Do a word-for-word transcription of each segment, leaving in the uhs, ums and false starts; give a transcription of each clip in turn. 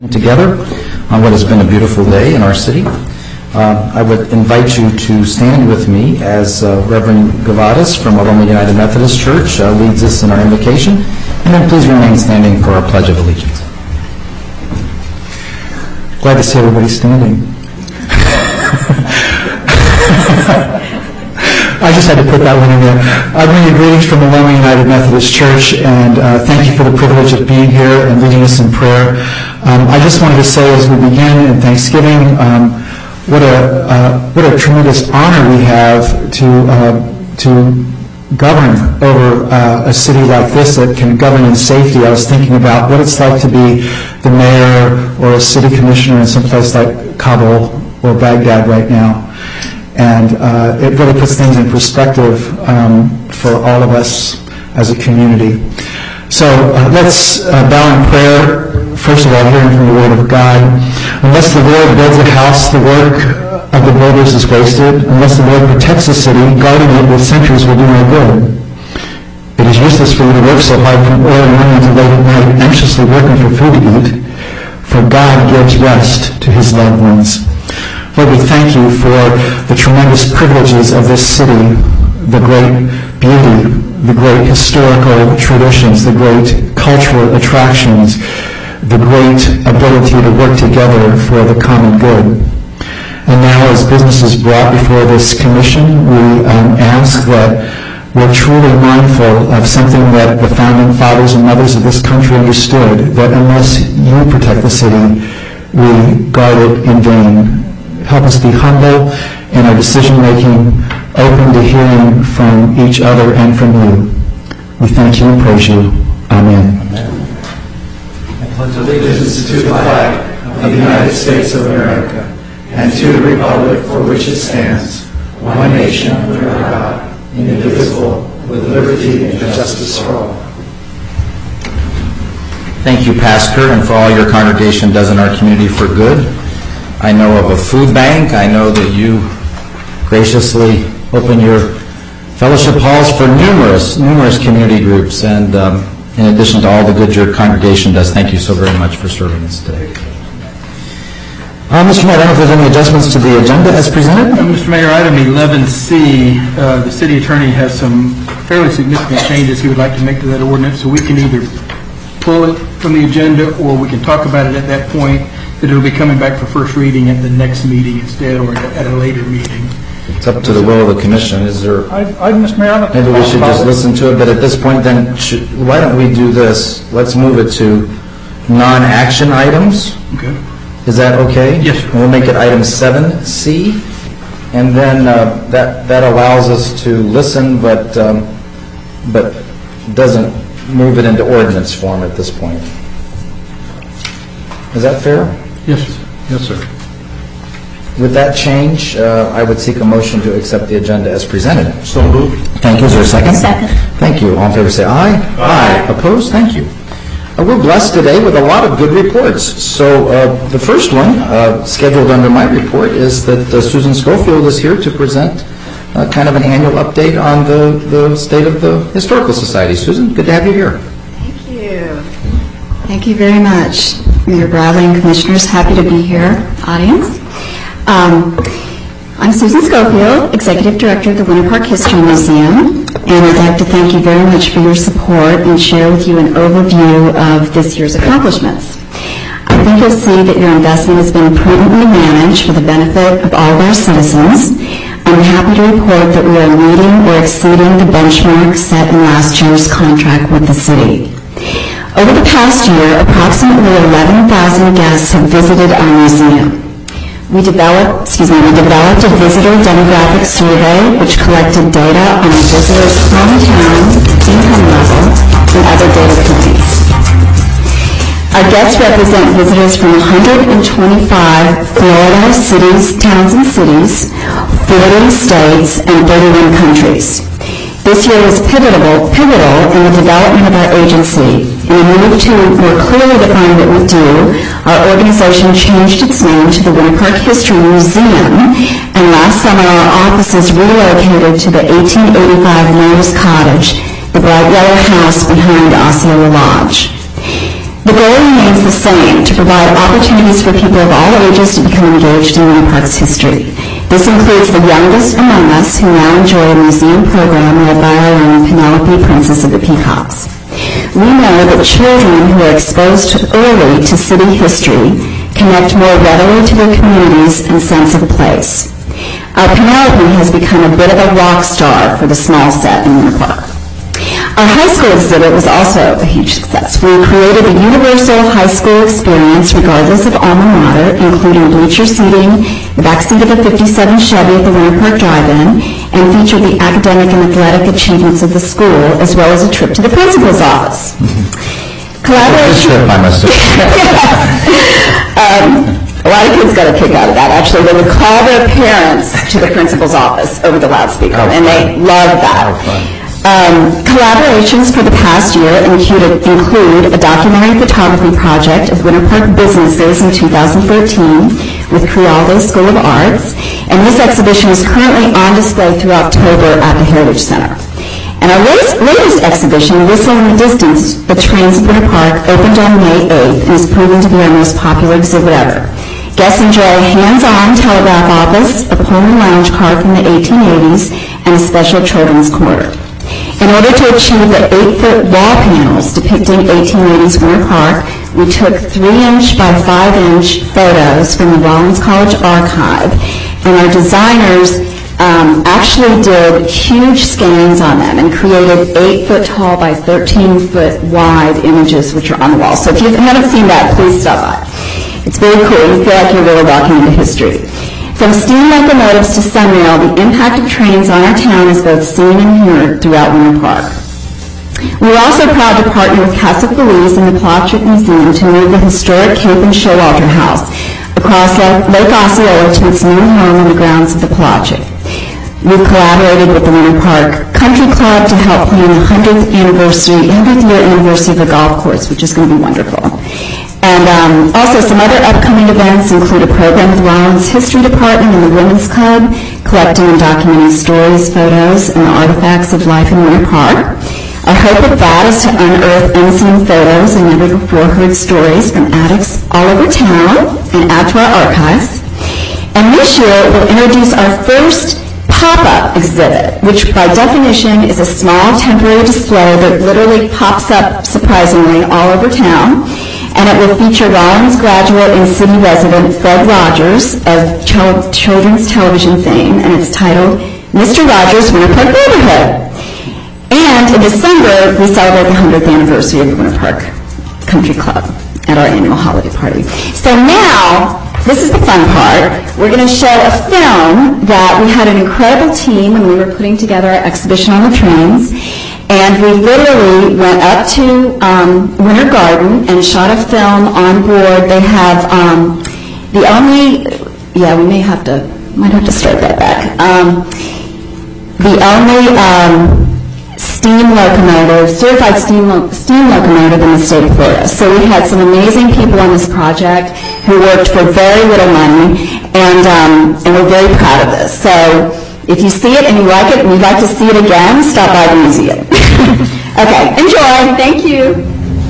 together on what has been a beautiful day in our city. Uh, I would invite you to stand with me as uh, Reverend Gavadas from Illinois United Methodist Church uh, leads us in our invocation, and then please remain standing for our Pledge of Allegiance. Glad to see everybody standing. I just had to put that one in there. I bring you greetings from Illinois United Methodist Church, and uh, thank you for the privilege of being here and leading us in prayer. Um, I just wanted to say as we begin in Thanksgiving, um, what a uh, what a tremendous honor we have to uh, to govern over uh, a city like this that can govern in safety. I was thinking about what it's like to be the mayor or a city commissioner in some place like Kabul or Baghdad right now. And uh, it really puts things in perspective um, for all of us as a community. So uh, let's uh, bow in prayer, first of all, hearing from the Word of God. Unless the Lord builds a house, the work of the builders is wasted. Unless the Lord protects a city, guarding it with sentries will do no good. It is useless for you to work so hard from early morning to late at night, anxiously working for food to eat, for God gives rest to his loved ones. Lord, we thank you for the tremendous privileges of this city, the great beauty, the great historical traditions, the great cultural attractions, the great ability to work together for the common good. And now, as business is brought before this commission, we um, ask that we're truly mindful of something that the founding fathers and mothers of this country understood, that unless you protect the city, we guard it in vain. Help us be humble in our decision-making, open to hearing from each other and from you. We thank you and praise you. Amen. Amen. I pledge allegiance to the flag of the United States of America and to the republic for which it stands, one nation under God, indivisible, with liberty and justice for all. Thank you, Pastor, and for all your congregation does in our community for good. I know of a food bank. I know that you graciously open your fellowship halls for numerous, numerous community groups. And um, in addition to all the good your congregation does, thank you so very much for serving us today. Uh, Mister Mayor, I don't know if there's any adjustments to the agenda as presented. Uh, Mister Mayor, item eleven C, uh, the city attorney has some fairly significant changes he would like to make to that ordinance, so we can either pull it from the agenda or we can talk about it at that point. That it will be coming back for first reading at the next meeting instead, or at a later meeting. It's up to the will of the commission. Is there? I, I, Mister Mayor, maybe we should just listen to it. But at this point, then, should, why don't we do this? Let's move it to non-action items. Okay. Is that okay? Yes, sir. And we'll make it item seven C, and then uh, that that allows us to listen, but um, but doesn't move it into ordinance form at this point. Is that fair? Yes, sir. Yes, sir. With that change, uh, I would seek a motion to accept the agenda as presented. So moved. Thank you. Is there a second? Second. Thank you. All in favor say aye. Aye. Aye. Opposed? Thank you. Uh, we're blessed today with a lot of good reports. So uh, the first one, uh, scheduled under my report, is that uh, Susan Schofield is here to present uh, kind of an annual update on the, the state of the Historical Society. Susan, good to have you here. Thank you. Thank you very much. Mayor Bradley and Commissioners, happy to be here, audience. Um, I'm Susan Schofield, Executive Director of the Winter Park History Museum, and I'd like to thank you very much for your support and share with you an overview of this year's accomplishments. I think you'll see that your investment has been prudently managed for the benefit of all of our citizens. I'm happy to report that we are meeting or exceeding the benchmark set in last year's contract with the city. Over the past year, approximately eleven thousand guests have visited our museum. We developed, excuse me, we developed a visitor demographic survey which collected data on the visitors' hometown, income level, and other data points. Our guests represent visitors from one hundred twenty-five Florida cities, towns and cities, forty states, and thirty-one countries. This year was pivotal, pivotal in the development of our agency. In a move to more clearly define what we do, our organization changed its name to the Winter Park History Museum, and last summer our offices relocated to the eighteen eighty-five Lowe's Cottage, the bright yellow house behind Osceola Lodge. The goal remains the same, to provide opportunities for people of all ages to become engaged in Winter Park's history. This includes the youngest among us who now enjoy a museum program led by our own Penelope, Princess of the Peacocks. We know that children who are exposed early to city history connect more readily to their communities and sense of place. Our Penelope has become a bit of a rock star for the small set in Winter Park. Our high school exhibit was also a huge success. We created a universal high school experience regardless of alma mater, including bleacher seating, the backseat of a fifty-seven Chevy at the Winter Park Drive-In, and featured the academic and athletic achievements of the school, as well as a trip to the principal's office. Mm-hmm. Collaboration. Trip, I must have. um, a lot of kids got a kick out of that. Actually, they would call their parents to the principal's office over the loudspeaker, oh, and they loved that. Oh, Um, collaborations for the past year included, include a documentary photography project of Winter Park businesses in two thousand thirteen with Crialdo School of Arts, and this exhibition is currently on display through October at the Heritage Center. And our latest, latest exhibition, Whistle in the Distance, The Trains of Winter Park, opened on May eighth and is proven to be our most popular exhibit ever. Guests enjoy a hands-on telegraph office, a Pullman lounge car from the eighteen eighties, and a special children's corner. In order to achieve the eight-foot wall panels depicting eighteen eighties Winter Park, we took three-inch by five-inch photos from the Rollins College archive, and our designers um, actually did huge scans on them and created eight-foot tall by thirteen-foot wide images which are on the wall. So if you haven't seen that, please stop by. It's very cool. You feel like you're really walking into history. From steam locomotives to Sunrail, the impact of trains on our town is both seen and heard throughout Winter Park. We are also proud to partner with Casa Feliz and the Palatric Museum to move the historic Cape and Showalter House across Lake Osceola to its new home on the grounds of the Palatric. We've collaborated with the Winter Park Country Club to help plan the hundredth anniversary, hundredth year anniversary of the golf course, which is going to be wonderful. And um, also some other upcoming events include a program with Rollins History Department and the Women's Club, collecting and documenting stories, photos, and artifacts of life in Winter Park. Our hope with that is to unearth unseen photos and never-before-heard stories from attics all over town and add to our archives. And this year, we'll introduce our first pop-up exhibit, which by definition is a small temporary display that literally pops up surprisingly all over town. And it will feature Rollins graduate and city resident Fred Rogers of ch- children's television fame, and it's titled Mister Rogers' Winter Park Neighborhood. And in December, we celebrate the hundredth anniversary of the Winter Park Country Club at our annual holiday party. So now, this is the fun part. We're going to show a film that we had an incredible team when we were putting together our exhibition on the trains. And we literally went up to um, Winter Garden and shot a film on board. They have um, the only, yeah, we may have to, might have to start that back. Um, the only um, steam locomotive, certified steam, lo- steam locomotive in the state of Florida. So we had some amazing people on this project who worked for very little money, and um, and we're very proud of this. So if you see it and you like it and you'd like to see it again, stop by the museum. Okay, enjoy. Thank you.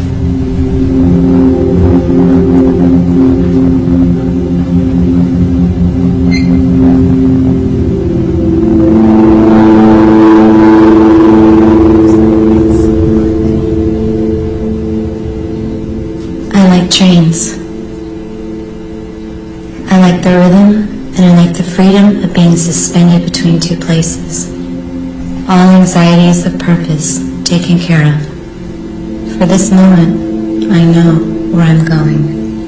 I like trains. I like the rhythm, and I like the freedom of being suspended between two places. All anxieties of purpose taken care of. For this moment, I know where I'm going.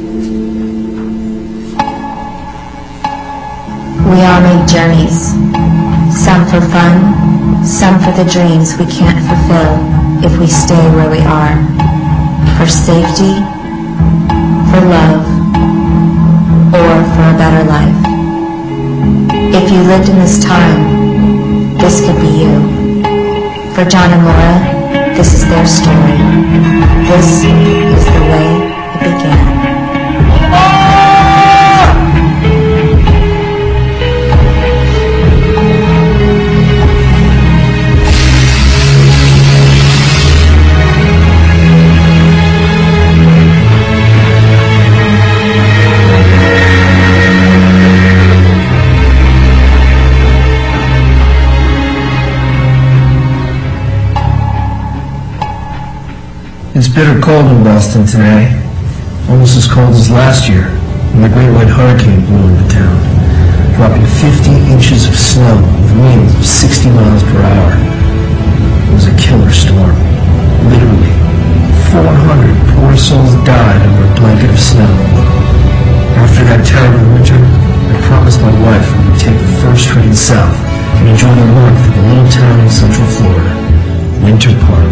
We all make journeys, some for fun, some for the dreams we can't fulfill if we stay where we are. For safety, for love, or for a better life. If you lived in this time, this could be you. For John and Laura, this is their story. This is the way it began. It's bitter cold in Boston today, almost as cold as last year when the Great White Hurricane blew into town, dropping fifty inches of snow with winds of sixty miles per hour. It was a killer storm. Literally, four hundred poor souls died under a blanket of snow. After that terrible winter, I promised my wife we would take the first train south and enjoy the warmth of a little town in Central Florida, Winter Park.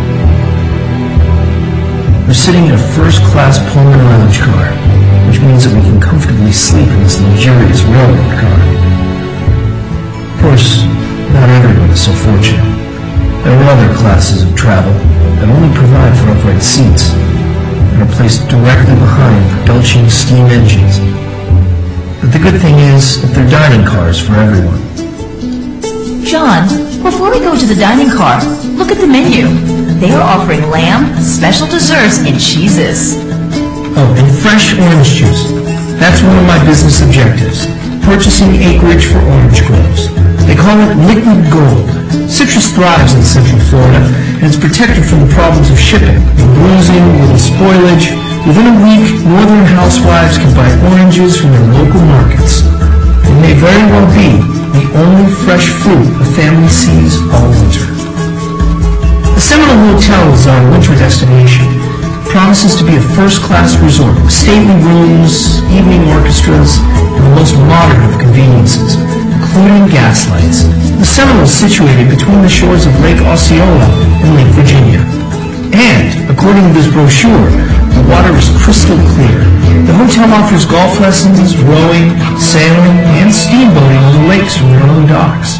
We're sitting in a first-class Pullman lounge car, which means that we can comfortably sleep in this luxurious railroad car. Of course, not everyone is so fortunate. There are other classes of travel that only provide for upright seats and are placed directly behind belching steam engines. But the good thing is that they're dining cars for everyone. John, before we go to the dining car, look at the menu. They are offering lamb, special desserts, and cheeses. Oh, and fresh orange juice. That's one of my business objectives, purchasing acreage for orange groves. They call it liquid gold. Citrus thrives in Central Florida, and it's protected from the problems of shipping, bruising, little spoilage. Within a week, northern housewives can buy oranges from their local markets. It may very well be the only fresh fruit a family sees all winter. The Seminole Hotel is our winter destination. It promises to be a first-class resort with stately rooms, evening orchestras, and the most modern of conveniences, including gas lights. The Seminole is situated between the shores of Lake Osceola and Lake Virginia. And, according to this brochure, the water is crystal clear. The hotel offers golf lessons, rowing, sailing, and steamboating on the lakes from their own docks.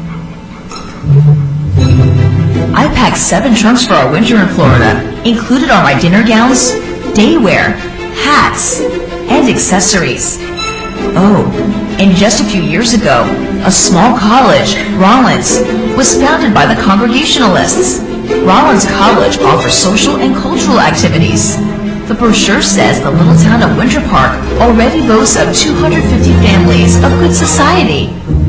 I packed seven trunks for our winter in Florida. Included are my dinner gowns, daywear, hats, and accessories. Oh, and just a few years ago, a small college, Rollins, was founded by the Congregationalists. Rollins College offers social and cultural activities. The brochure says the little town of Winter Park already boasts of two hundred fifty families of good society.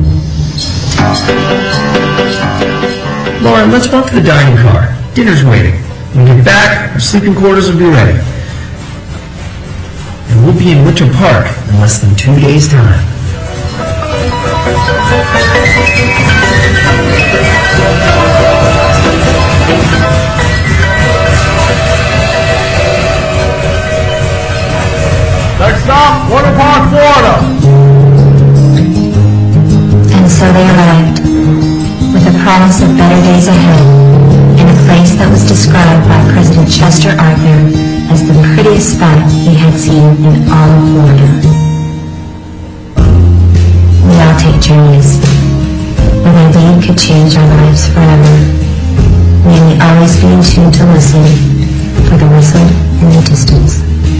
Laura, let's walk to the dining car. Dinner's waiting. When we get back, our sleeping quarters will be ready. And we'll be in Winter Park in less than two days' time. Next stop, Winter Park, Florida. And so they arrived, with a promise of better days ahead, in a place that was described by President Chester Arthur as the prettiest spot he had seen in all of Florida. We all take journeys. When a lead could change our lives forever, may we always be in tune to listen for the whistle in the distance.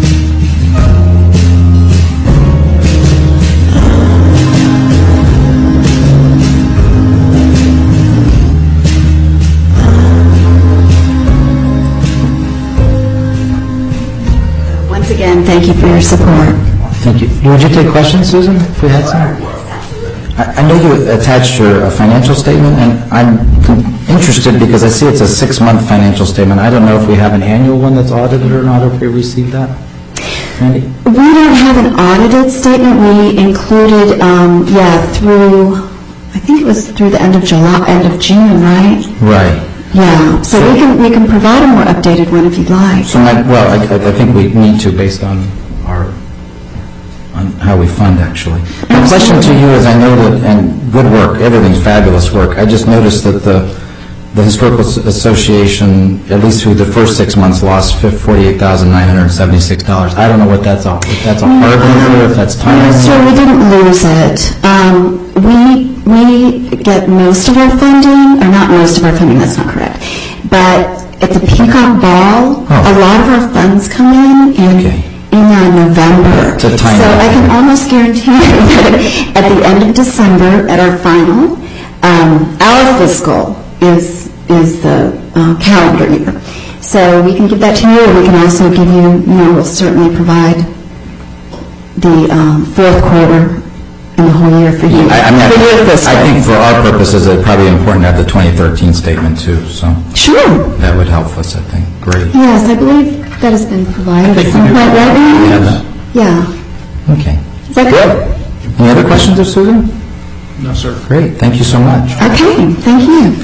Once again, thank you for your support. Thank you. Would you take questions, Susan, if we had some? I I know you attached your uh, financial statement, and I'm interested because I see it's a six-month financial statement. I don't know if we have an annual one that's audited or not, or if we received that. Randy? We don't have an audited statement. We included, um, yeah, through, I think it was through the end of July, end of June, right? Right. Yeah, so we can, we can provide a more updated one if you'd like. So, my, well, I, I think we need to based on our, on how we fund, actually. My question to you is, I know that, and good work, everything's fabulous work. I just noticed that the, the Historical Association, at least through the first six months, lost forty-eight thousand nine hundred seventy-six dollars. I don't know what that's all, if that's a hard number, if that's time. So we didn't lose it. Um, we, we get most of our funding, or not most of our funding, that's not correct, but at the Peacock Ball, Oh. a lot of our funds come in in, Okay. in uh, November. It's a tiny So I can one. almost guarantee you that at the end of December, at our final, um, our fiscal is, is the uh, calendar year. So we can give that to you, or we can also give you, you know, we'll certainly provide the um, fourth quarter in the whole year for you. I, I mean, for you this I, I way. think for our purposes, it's probably important to have the twenty thirteen statement too, so Sure. that would help us, I think. Great. Yes, I believe that has been provided at think some we do. point, right? Randy? We have that. Yeah. Okay. Is that good? Any other questions of Susan? No, sir. Great, thank you so much. Okay, thank you.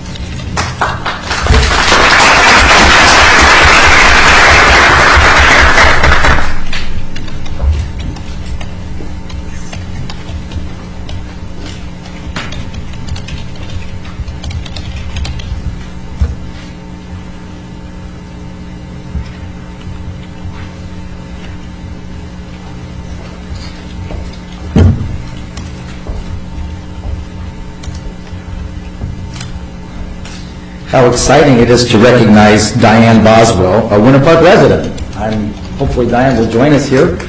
How exciting it is to recognize Diane Boswell, a Winter Park resident. I'm, hopefully Diane will join us here.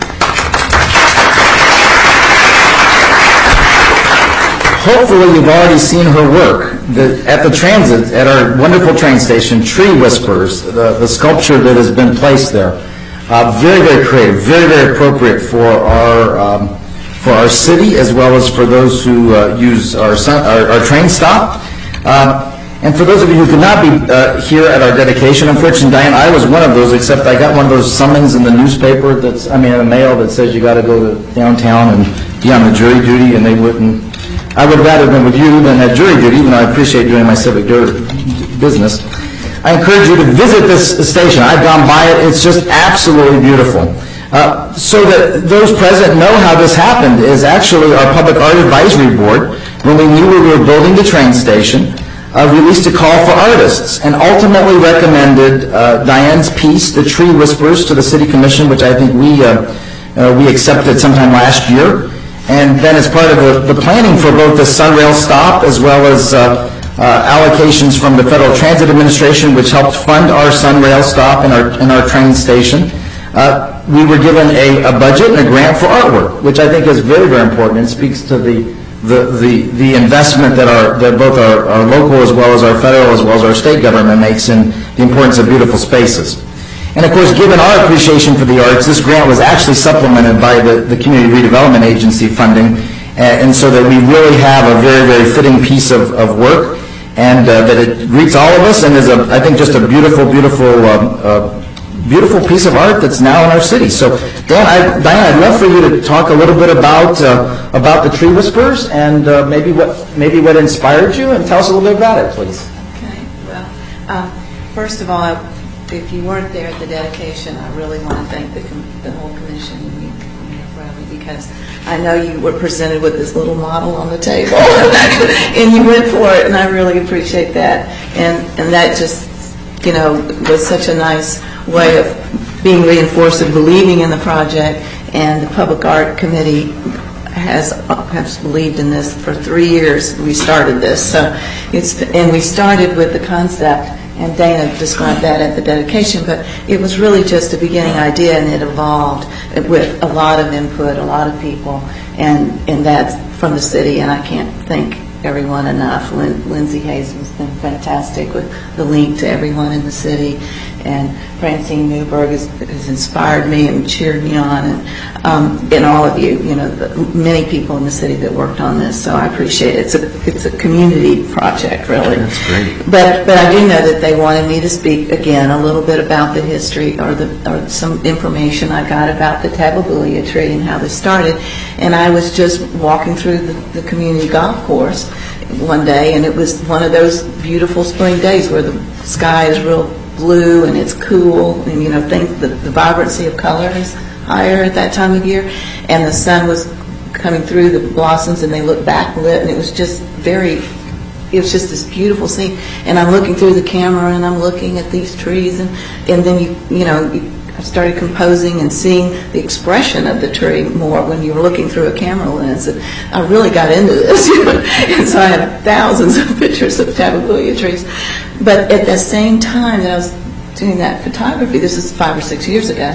Hopefully you've already seen her work the, at the transit, at our wonderful train station, Tree Whispers, the, the sculpture that has been placed there. Uh, very, very creative, very, very appropriate for our um, for our city as well as for those who uh, use our, sun, our, our train stop. Uh, And for those of you who could not be uh, here at our dedication, unfortunately, Diane, I was one of those, except I got one of those summons in the newspaper that's, I mean, in the mail that says you got to go to downtown and be on the jury duty, and they wouldn't. I would have rather been with you than at jury duty, even though I appreciate doing my civic dur- business. I encourage you to visit this station. I've gone by it. It's just absolutely beautiful. Uh, so that those present know how this happened is actually our Public Art Advisory Board, when we knew we were building the train station, Uh, released a call for artists and ultimately recommended uh, Diane's piece, The Tree Whispers, to the City Commission, which I think we uh, uh, we accepted sometime last year. And then as part of the, the planning for both the Sunrail stop as well as uh, uh, allocations from the Federal Transit Administration, which helped fund our Sunrail stop and our, and our train station, uh, we were given a, a budget and a grant for artwork, which I think is very, very important and speaks to the The, the, the investment that, our, that both our, our local as well as our federal as well as our state government makes in the importance of beautiful spaces. And of course, given our appreciation for the arts, this grant was actually supplemented by the, the Community Redevelopment Agency funding, and, and so that we really have a very, very fitting piece of, of work, and uh, that it greets all of us and is, a, I think, just a beautiful, beautiful um, uh, beautiful piece of art that's now in our city. So, Dan, I, Diane, I'd love for you to talk a little bit about uh, about the Tree Whispers and uh, maybe what maybe what inspired you, and tell us a little bit about it, please. Okay. Well, uh, first of all, if you weren't there at the dedication, I really want to thank the com- the whole commission and you, Mayor Bradley, because I know you were presented with this little model on the table, and you went for it, and I really appreciate that. And and that just, you know, was such a nice way of being reinforced and believing in the project. And the Public Art Committee has has believed in this for three years. We started this, so it's and we started with the concept, and Dana described that at the dedication. But it was really just a beginning idea, and it evolved with a lot of input, a lot of people, and and that's from the city. And I can't thank everyone enough. Lin- Lindsay Hayes has been fantastic with the link to everyone in the city, and Francine Newberg has, has inspired me and cheered me on, and um, and all of you, you know, the, many people in the city that worked on this. So I appreciate it. It's a it's a community project, really. That's great. But but I do know that they wanted me to speak again a little bit about the history or the or some information I got about the Tababulia tree and how this started. And I was just walking through the, the community golf course one day, and it was one of those beautiful spring days where the sky is real blue and it's cool, and you know, think the, the vibrancy of color is higher at that time of year, and the sun was coming through the blossoms and they looked backlit, and it was just very, it was just this beautiful scene. And I'm looking through the camera and I'm looking at these trees, and and then you you know you, I started composing and seeing the expression of the tree more when you were looking through a camera lens. And I really got into this, you know? And so I have thousands of pictures of Tababulia trees. But at the same time that I was doing that photography, this is five or six years ago,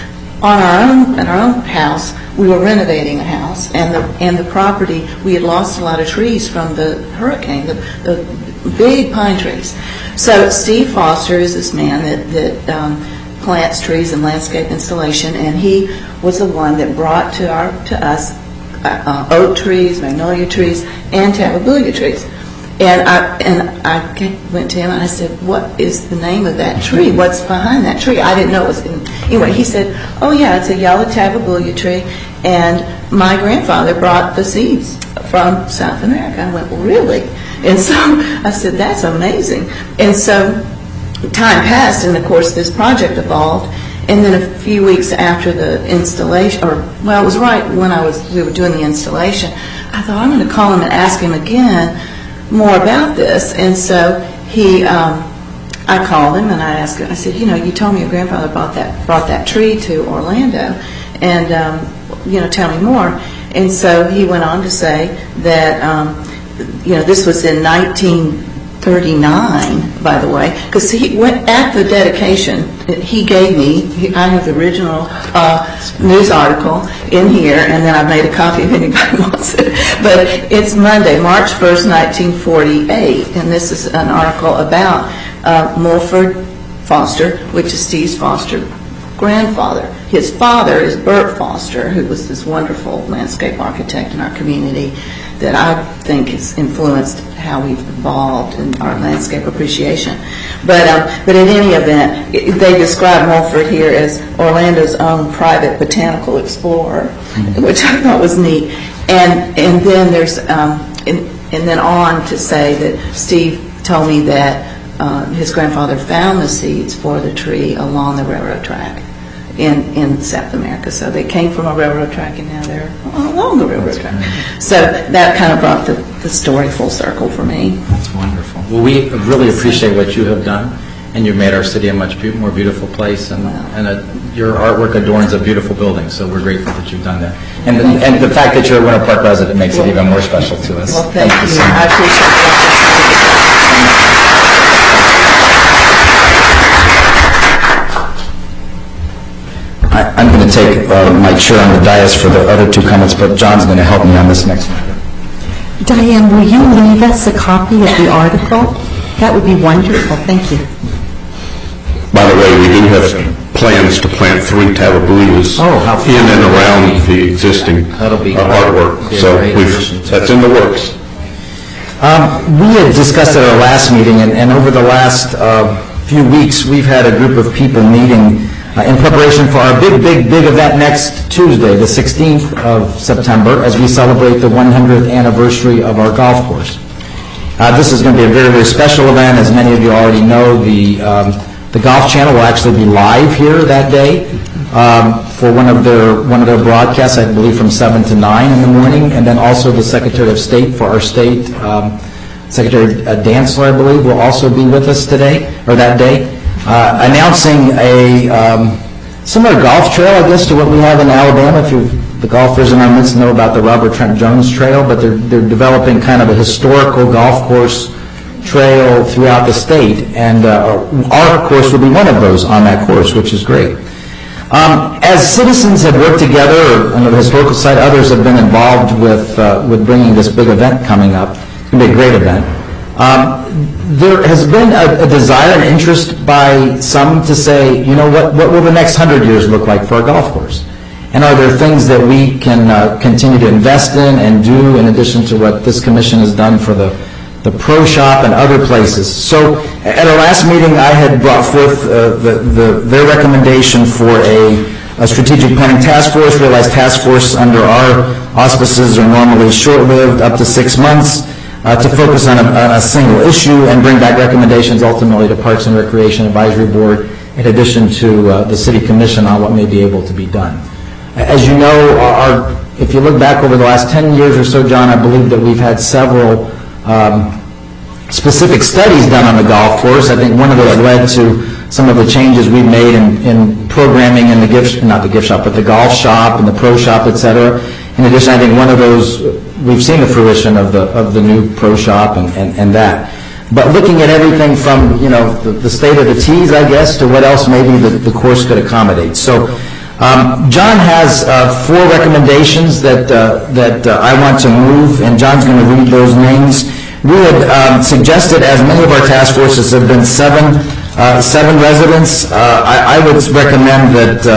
on our own, in our own house, we were renovating a house, and the and the property, we had lost a lot of trees from the hurricane, the, the big pine trees. So Steve Foster is this man that that um, plants trees and landscape installation, and he was the one that brought to our to us uh, oak trees, magnolia trees, and tabebuia trees. And I and I came, went to him and I said, "What is the name of that tree? What's behind that tree?" I didn't know it was. In, anyway, he said, "Oh yeah, it's a yellow tabebuia tree, and my grandfather brought the seeds from South America." I went, "Really?" And so I said, "That's amazing." And so time passed, and of course this project evolved. And then a few weeks after the installation, or well, it was right when I was we were doing the installation, I thought, I'm going to call him and ask him again more about this. And so he, um, I called him and I asked him, I said, you know, you told me your grandfather brought that brought that tree to Orlando, and um, you know, tell me more. And so he went on to say that, um, you know, this was in nineteen thirty-nine, by the way, because he went at the dedication. He gave me. He, I have the original uh, news article in here, and then I've made a copy if anybody wants it. But it's Monday, March first, nineteen forty-eight, and this is an article about uh, Mulford Foster, which is Steve Foster's grandfather. His father is Bert Foster, who was this wonderful landscape architect in our community that I think has influenced how we've evolved in our landscape appreciation. But um, but in any event, it, they describe Mulford here as Orlando's own private botanical explorer, mm-hmm. which I thought was neat. And and then there's um, and, and then on to say that Steve told me that uh, his grandfather found the seeds for the tree along the railroad track in, in South America. So they came from a railroad track and now they're along the railroad track. So that kind of brought the, the story full circle for me. That's wonderful. Well, we really appreciate what you have done, and you've made our city a much be- more beautiful place, and, wow. and a, your artwork adorns a beautiful building, so we're grateful that you've done that. And the, and the fact that you're a Winter Park resident makes well, it even more special to us. Well, thank, thank you. you so I appreciate that. I, I'm going to take uh, my chair on the dais for the other two comments, but John's going to help me on this next one. Diane, will you leave us a copy of the article? That would be wonderful. Thank you. By the way, we do have plans to plant three tabebuias oh, in and around the existing That'll be uh, artwork. So we've, that's in the works. Um, we had discussed at our last meeting, and, and over the last uh, few weeks, we've had a group of people meeting Uh, in preparation for our big, big, big event next Tuesday, the sixteenth of September, as we celebrate the one hundredth anniversary of our golf course. Uh, this is going to be a very, very special event. As many of you already know, the um, the Golf Channel will actually be live here that day um, for one of their one of their broadcasts, I believe, from seven to nine in the morning, and then also the Secretary of State for our state, um, Secretary uh, Dantzler, I believe, will also be with us today or that day. Uh, announcing a um, similar golf trail, I guess, to what we have in Alabama. If you, the golfers in our midst know about the Robert Trent Jones Trail, but they're, they're developing kind of a historical golf course trail throughout the state, and uh, our course will be one of those on that course, which is great. Um, as citizens have worked together, on the historical side, others have been involved with, uh, with bringing this big event coming up. It's going to be a great event. Um, there has been a, a desire and interest by some to say, you know, what, what will the next hundred years look like for our golf course? And are there things that we can uh, continue to invest in and do in addition to what this commission has done for the, the Pro Shop and other places? So at our last meeting, I had brought forth uh, the, the, their recommendation for a, a strategic planning task force. Realized task force under our auspices are normally short-lived, up to six months. Uh, to focus on a, on a single issue and bring back recommendations ultimately to Parks and Recreation Advisory Board, in addition to uh, the City Commission on what may be able to be done. As you know, our, if you look back over the last ten years or so, John, I believe that we've had several um, specific studies done on the golf course. I think one of those led to some of the changes we've made in, in programming in the gift, not the gift shop, but the golf shop and the pro shop, et cetera. In addition, I think one of those, we've seen the fruition of the of the new pro shop and, and, and that. But looking at everything from, you know, the, the state of the tees, I guess, to what else maybe the, the course could accommodate. So um, John has uh, four recommendations that, uh, that uh, I want to move, and John's going to read those names. We had um, suggested, as many of our task forces have been seven, uh, seven residents, uh, I, I would recommend that uh,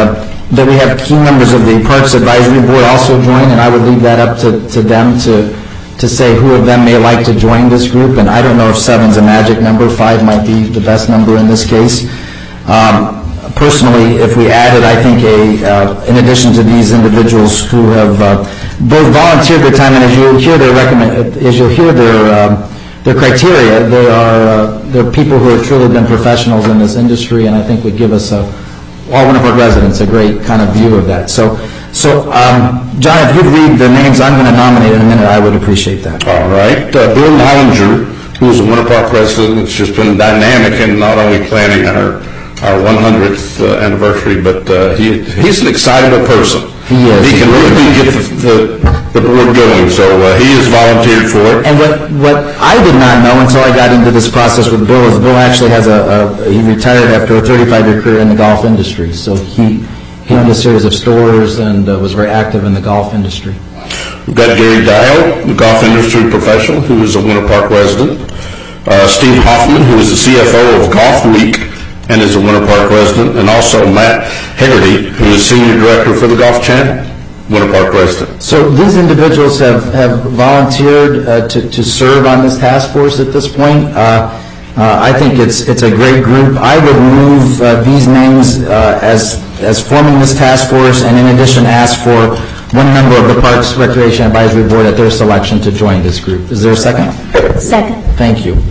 that we have key members of the Parks Advisory Board also join, and I would leave that up to, to them to, to say who of them may like to join this group, and I don't know if seven's a magic number, five might be the best number in this case. Um, personally, if we added, I think, a, uh, in addition to these individuals who have uh, both volunteered their time, and as you'll hear their recommend, as you'll hear their um, their criteria, they are uh, they're people who have truly been professionals in this industry, and I think would give us a, all Winter Park residents a great kind of view of that. So, so um, John, if you'd read the names I'm going to nominate in a minute, I would appreciate that. All right. Uh, Bill Mollinger, who's a Winter Park resident, has just been dynamic in not only planning our our one hundredth uh, anniversary, but uh, he he's an excitable person. He is. He can really get the, the, the board going, so uh, he has volunteered for it. And what, what I did not know until I got into this process with Bill is Bill actually has a, a he retired after a thirty-five year career in the golf industry. So he, he owned a series of stores and uh, was very active in the golf industry. We've got Gary Dial, the golf industry professional, who is a Winter Park resident. Uh, Steve Hoffman, who is the C F O of Golf Week and is a Winter Park resident, and also Matt Hegarty, who is Senior Director for the Golf Channel, Winter Park resident. So these individuals have, have volunteered uh, to, to serve on this task force at this point. Uh, uh, I think it's it's a great group. I would move uh, these names uh, as, as forming this task force, and in addition ask for one member of the Parks Recreation Advisory Board at their selection to join this group. Is there a second? Second. Thank you.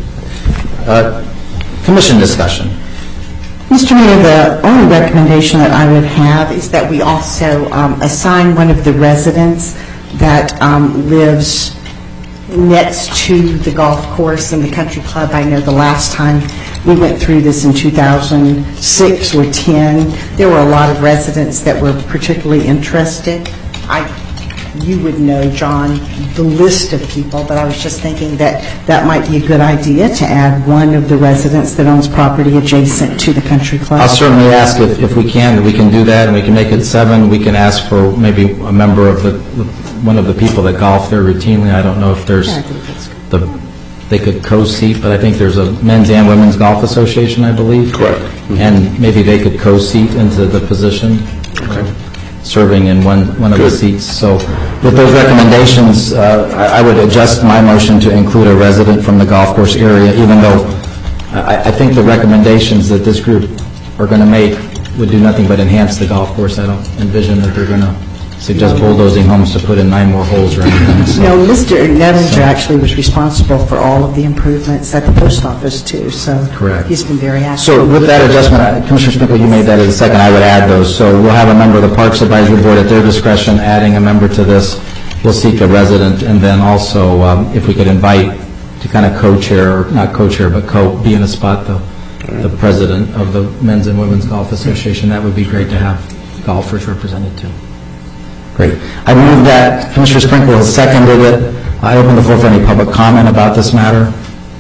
Uh, commission discussion. Mister Mayor, the only recommendation that I would have is that we also um, assign one of the residents that um, lives next to the golf course and the country club. I know the last time we went through this in two thousand six or ten, there were a lot of residents that were particularly interested. I you would know, John, the list of people, but I was just thinking that that might be a good idea to add one of the residents that owns property adjacent to the country club. I'll certainly ask if, if we can, we can do that, and we can make it seven. We can ask for maybe a member of the, one of the people that golf there routinely. I don't know if there's the, they could co-seat, but I think there's a men's and women's golf association, I believe. Correct. Mm-hmm. And maybe they could co-seat into the position. Okay. Uh, serving in one, one of Good. the seats. So with those recommendations, uh, I, I would adjust my motion to include a resident from the golf course area, even though I, I think the recommendations that this group are going to make would do nothing but enhance the golf course. I don't envision that they're going to suggest bulldozing homes to put in nine more holes or anything. So. No, Mister Nettleger so. actually was responsible for all of the improvements at the post office too, so correct. He's been very active. So with that adjustment, uh, Commissioner Sprinkle, you made that as a second. I would add those. So we'll have a member of the Parks Advisory Board at their discretion adding a member to this. We'll seek a resident, and then also um, if we could invite to kind of co-chair, or not co-chair, but co be in a spot, the, the president of the Men's and Women's Golf Association. That would be great to have golfers represented too. Great. I move that Commissioner Sprinkle has seconded it. I open the floor for any public comment about this matter.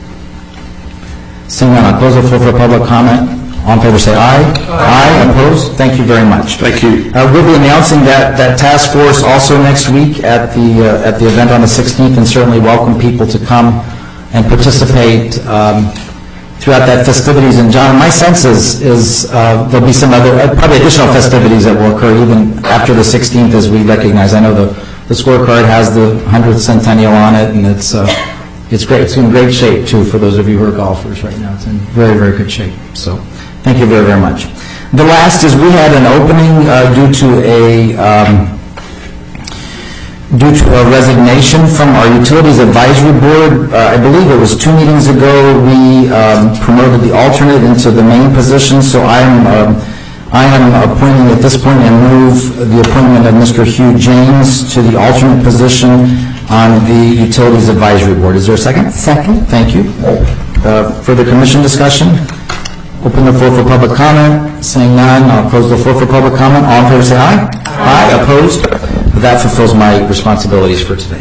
Seeing none, I'll close the floor for public comment. All in favor say aye. Aye. Aye. Opposed? Thank you very much. Thank you. Uh, we'll be announcing that, that task force also next week at the, uh, at the event on the sixteenth, and certainly welcome people to come and participate um, throughout that festivities. And John, my sense is, is uh, there'll be some other, uh, probably additional festivities that will occur even after the sixteenth, as we recognize. I know the, the scorecard has the hundredth centennial on it, and it's uh, it's great. It's in great shape, too, for those of you who are golfers right now. It's in very, very good shape. So thank you very, very much. The last is we had an opening uh, due to a... Um, Due to a resignation from our Utilities Advisory Board. uh, I believe it was two meetings ago, we um, promoted the alternate into the main position, so I am um, I am appointing at this point and move the appointment of Mister Hugh James to the alternate position on the Utilities Advisory Board. Is there a second? Second. Thank you. Uh, further commission discussion? Open the floor for public comment. Saying none, I'll close the floor for public comment. All in favor say aye. Aye. Aye. Opposed? That fulfills my responsibilities for today.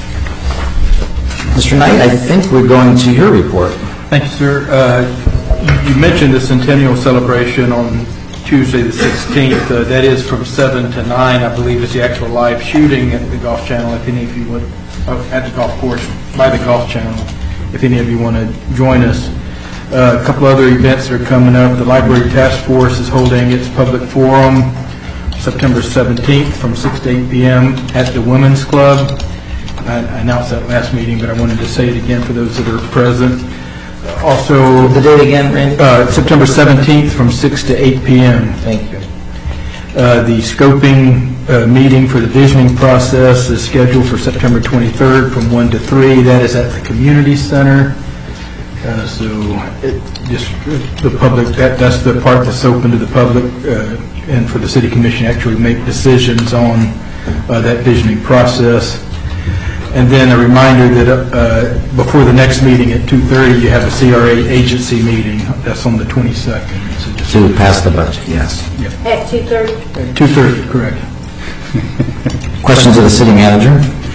Mister Knight, I think we're going to your report. Thank you, sir. Uh, you, you mentioned the centennial celebration on Tuesday the sixteenth. Uh, that is from seven to nine, I believe, is the actual live shooting at the Golf Channel, if any of you would, uh, at the golf course, by the Golf Channel, if any of you want to join us. Uh, a couple other events are coming up. The Library Task Force is holding its public forum September seventeenth from six to eight p.m. at the Women's Club. I I announced that last meeting, but I wanted to say it again for those that are present. Also, The date again, Randy? uh, September seventeenth from six to eight p.m. Thank you. Uh, The scoping uh, meeting for the visioning process is scheduled for September twenty-third from one to three. That is at the community center. Uh, So it just, the public, that that's the part that's open to the public uh, and for the city commission to actually make decisions on uh, that visioning process. And then a reminder that uh, before the next meeting at two thirty, you have a C R A agency meeting. That's on the twenty-second. So just To pass the budget, yes. At two thirty? two thirty, correct. Questions of the city manager?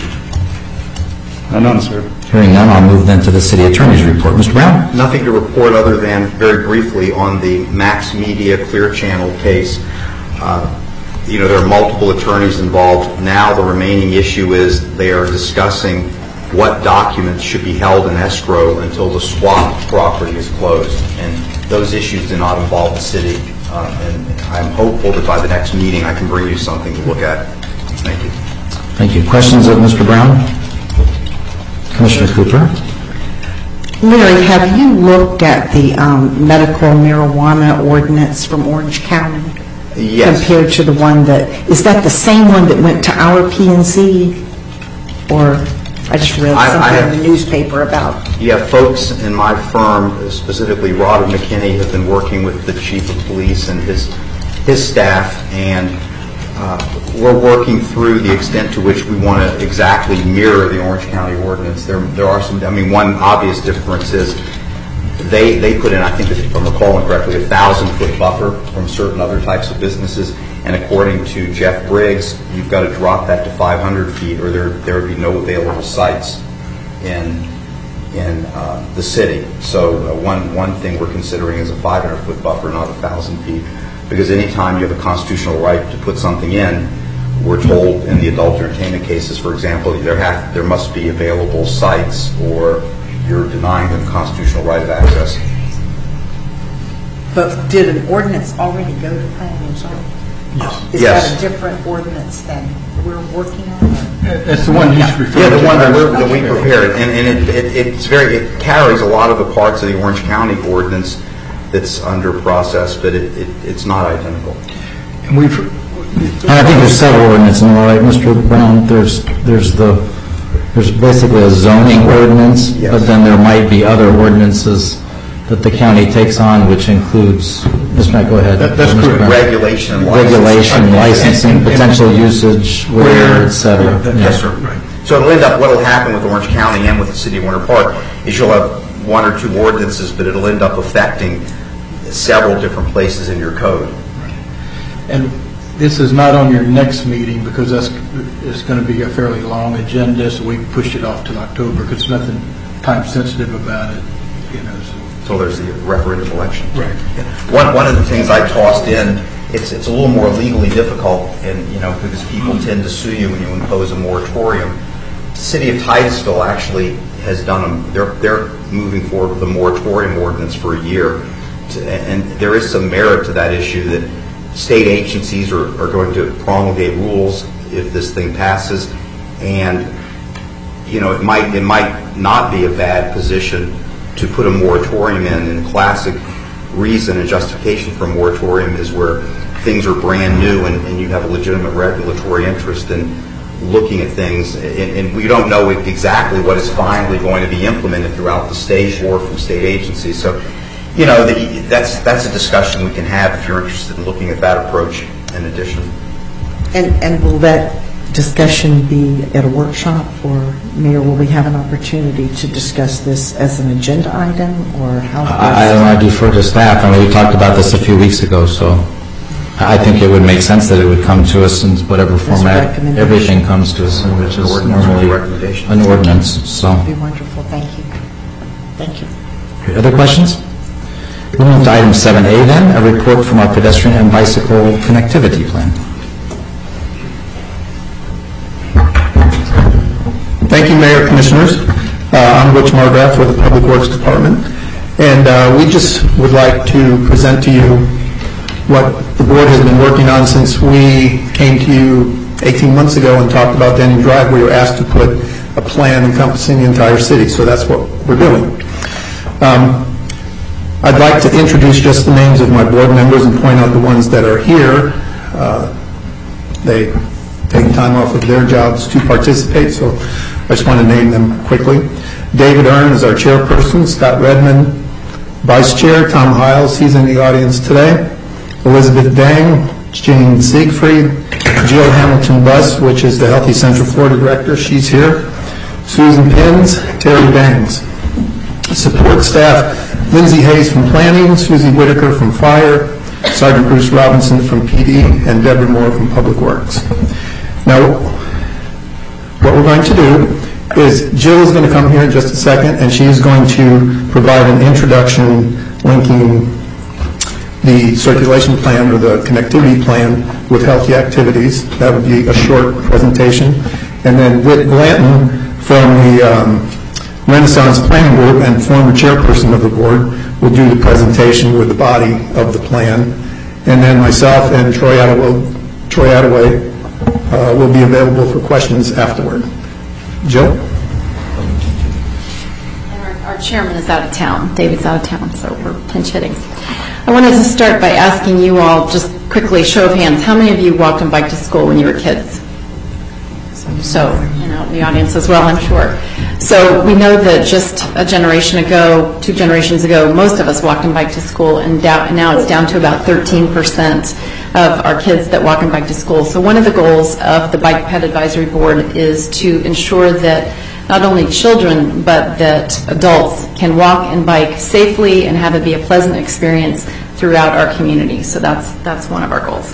None, sir. Hearing none, I'll move then to the city attorney's report. Mister Brown? Nothing to report other than very briefly on the Max Media Clear Channel case. Uh, You know, there are multiple attorneys involved. Now the remaining issue is they are discussing what documents should be held in escrow until the swap property is closed. And those issues do not involve the city. Uh, and I'm hopeful that by the next meeting I can bring you something to look at. Thank you. Thank you. Questions of Mister Brown? Commissioner Cooper? Larry, have you looked at the um, medical marijuana ordinance from Orange County? Yes. Compared to the one that, is that the same one that went to our P and Z? Or, I just read I- I something have- in the newspaper about. Yeah, folks in my firm, specifically Robert McKinney, have been working with the chief of police and his his staff, and uh, we're working through the extent to which we want to exactly mirror the Orange County ordinance. There, there are some. I mean, one obvious difference is they they put in, I think, if I'm recalling correctly, a thousand foot buffer from certain other types of businesses, and according to Jeff Briggs, you've got to drop that to five hundred feet, or there there would be no available sites in in uh, the city. So uh, one one thing we're considering is a five hundred foot buffer, not a thousand feet, because anytime you have a constitutional right to put something in, we're told in the adult entertainment cases, for example, there have there must be available sites, or you're denying them constitutional right of access. But did an ordinance already go to planning and zoning? Yes. Is Yes. that a different ordinance than we're working on? That's the one he's referring to. Yeah, the one that, we're, that we Okay. prepared, and, and it, it, it's very, it carries a lot of the parts of the Orange County ordinance that's under process, but it, it, it's not identical. And we've, And I think there's several ordinances, am I right, Mister Brown? There's, there's the, there's basically a zoning ordinance, Yes. but then there might be other ordinances that the county takes on, which includes, Mister Knight, go ahead. That- that's Mister correct. Brown. Regulation and licensing. Regulation, licensing, And- and- potential usage, where, et cetera. That- Yeah. Yes, sir. So it'll end up, what'll happen with Orange County and with the city of Winter Park is you'll have one or two ordinances, but it'll end up affecting several different places in your code. and this is not on your next meeting because that's, it's going to be a fairly long agenda, so we pushed it off till October because there's nothing time sensitive about it, you know, so. So there's the referendum election. Right. One, one of the things I tossed in, it's, it's a little more legally difficult, and, you know, because people tend to sue you when you impose a moratorium. The city of Titusville actually has done, a, they're, they're moving forward with a moratorium ordinance for a year. To, and there is some merit to that issue that state agencies are, are going to promulgate rules if this thing passes. And, you know, it might, it might not be a bad position to put a moratorium in. And classic reason and justification for a moratorium is where things are brand new and, and you have a legitimate regulatory interest in looking at things, and, and we don't know exactly what is finally going to be implemented throughout the state or from state agencies. So, you know, the, that's that's a discussion we can have if you're interested in looking at that approach in addition. And, and will that discussion be at a workshop, or, Mayor, will we have an opportunity to discuss this as an agenda item, or how? I, I don't know, I defer to staff. I mean, we talked about this a few weeks ago, so I think it would make sense that it would come to us in whatever format recommendation. everything comes to us in, which is Ordinance, normally recommendation. an ordinance, so. That would be wonderful, thank you. Thank you. Other questions? We'll move to item seven A then, a report from our pedestrian and bicycle connectivity plan. Thank you, Mayor, Commissioners. Uh, I'm Rich Margraf with the Public Works Department, and uh, we just would like to present to you what the board has been working on since we came to you eighteen months ago and talked about Denning Drive. We were asked to put a plan encompassing the entire city, so that's what we're doing. Um, I'd like to introduce just the names of my board members and point out the ones that are here. Uh, they take time off of their jobs to participate, so I just want to name them quickly. David Earn is our chairperson, Scott Redmond, vice chair, Tom Hiles, he's in the audience today, Elizabeth Dang, Jane Siegfried, Jill Hamilton-Buss, which is the Healthy Central Florida director, she's here, Susan Pins, Terry Bangs. Support staff, Lindsay Hayes from Planning, Susie Whitaker from Fire, Sergeant Bruce Robinson from P D, and Deborah Moore from Public Works. Now, what we're going to do is Jill is going to come here in just a second, and she is going to provide an introduction linking the circulation plan or the connectivity plan with healthy activities. That would be a short presentation. And then Whit Blanton from the um, Renaissance Planning Group and former chairperson of the board will do the presentation with the body of the plan. And then myself and Troy Attaway, Troy Attaway uh, will be available for questions afterward. Jill? Our, our chairman is out of town. David's out of town, so we're pinch hitting. I wanted to start by asking you all, just quickly, show of hands, how many of you walked and biked to school when you were kids? So, you know, the audience as well, I'm sure. So we know that just a generation ago, two generations ago, most of us walked and biked to school, and now it's down to about thirteen percent of our kids that walk and bike to school. So one of the goals of the Bike Ped Advisory Board is to ensure that not only children, but that adults can walk and bike safely and have it be a pleasant experience throughout our community. So that's, that's one of our goals.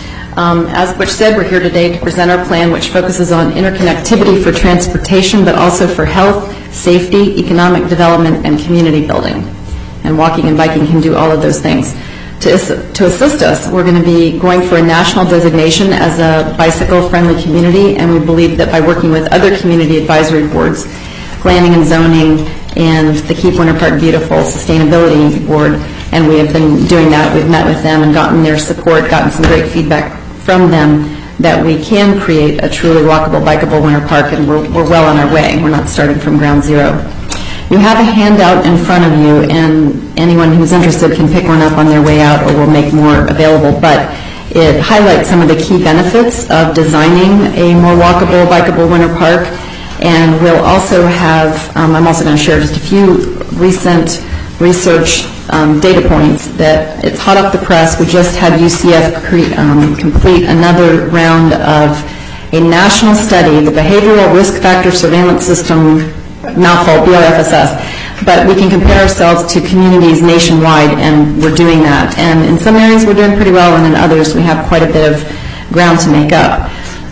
Um, as Butch said, we're here today to present our plan, which focuses on interconnectivity for transportation, but also for health, safety, economic development, and community building. And walking and biking can do all of those things. To, to assist us, we're going to be going for a national designation as a bicycle-friendly community, and we believe that by working with other community advisory boards, planning and zoning, and the Keep Winter Park Beautiful Sustainability Board, and we have been doing that. We've met with them and gotten their support, gotten some great feedback from them that we can create a truly walkable, bikeable winter park, and we're, we're well on our way. We're not starting from ground zero. You have a handout in front of you, and anyone who's interested can pick one up on their way out, or we'll make more available, but it highlights some of the key benefits of designing a more walkable, bikeable winter park, and we'll also have, um, I'm also going to share just a few recent research um, data points that it's hot off the press. We just had U C F cre- um, complete another round of a national study, the Behavioral Risk Factor Surveillance System, mouthful, B R F S S, but we can compare ourselves to communities nationwide, and we're doing that. And in some areas we're doing pretty well, and in others we have quite a bit of ground to make up.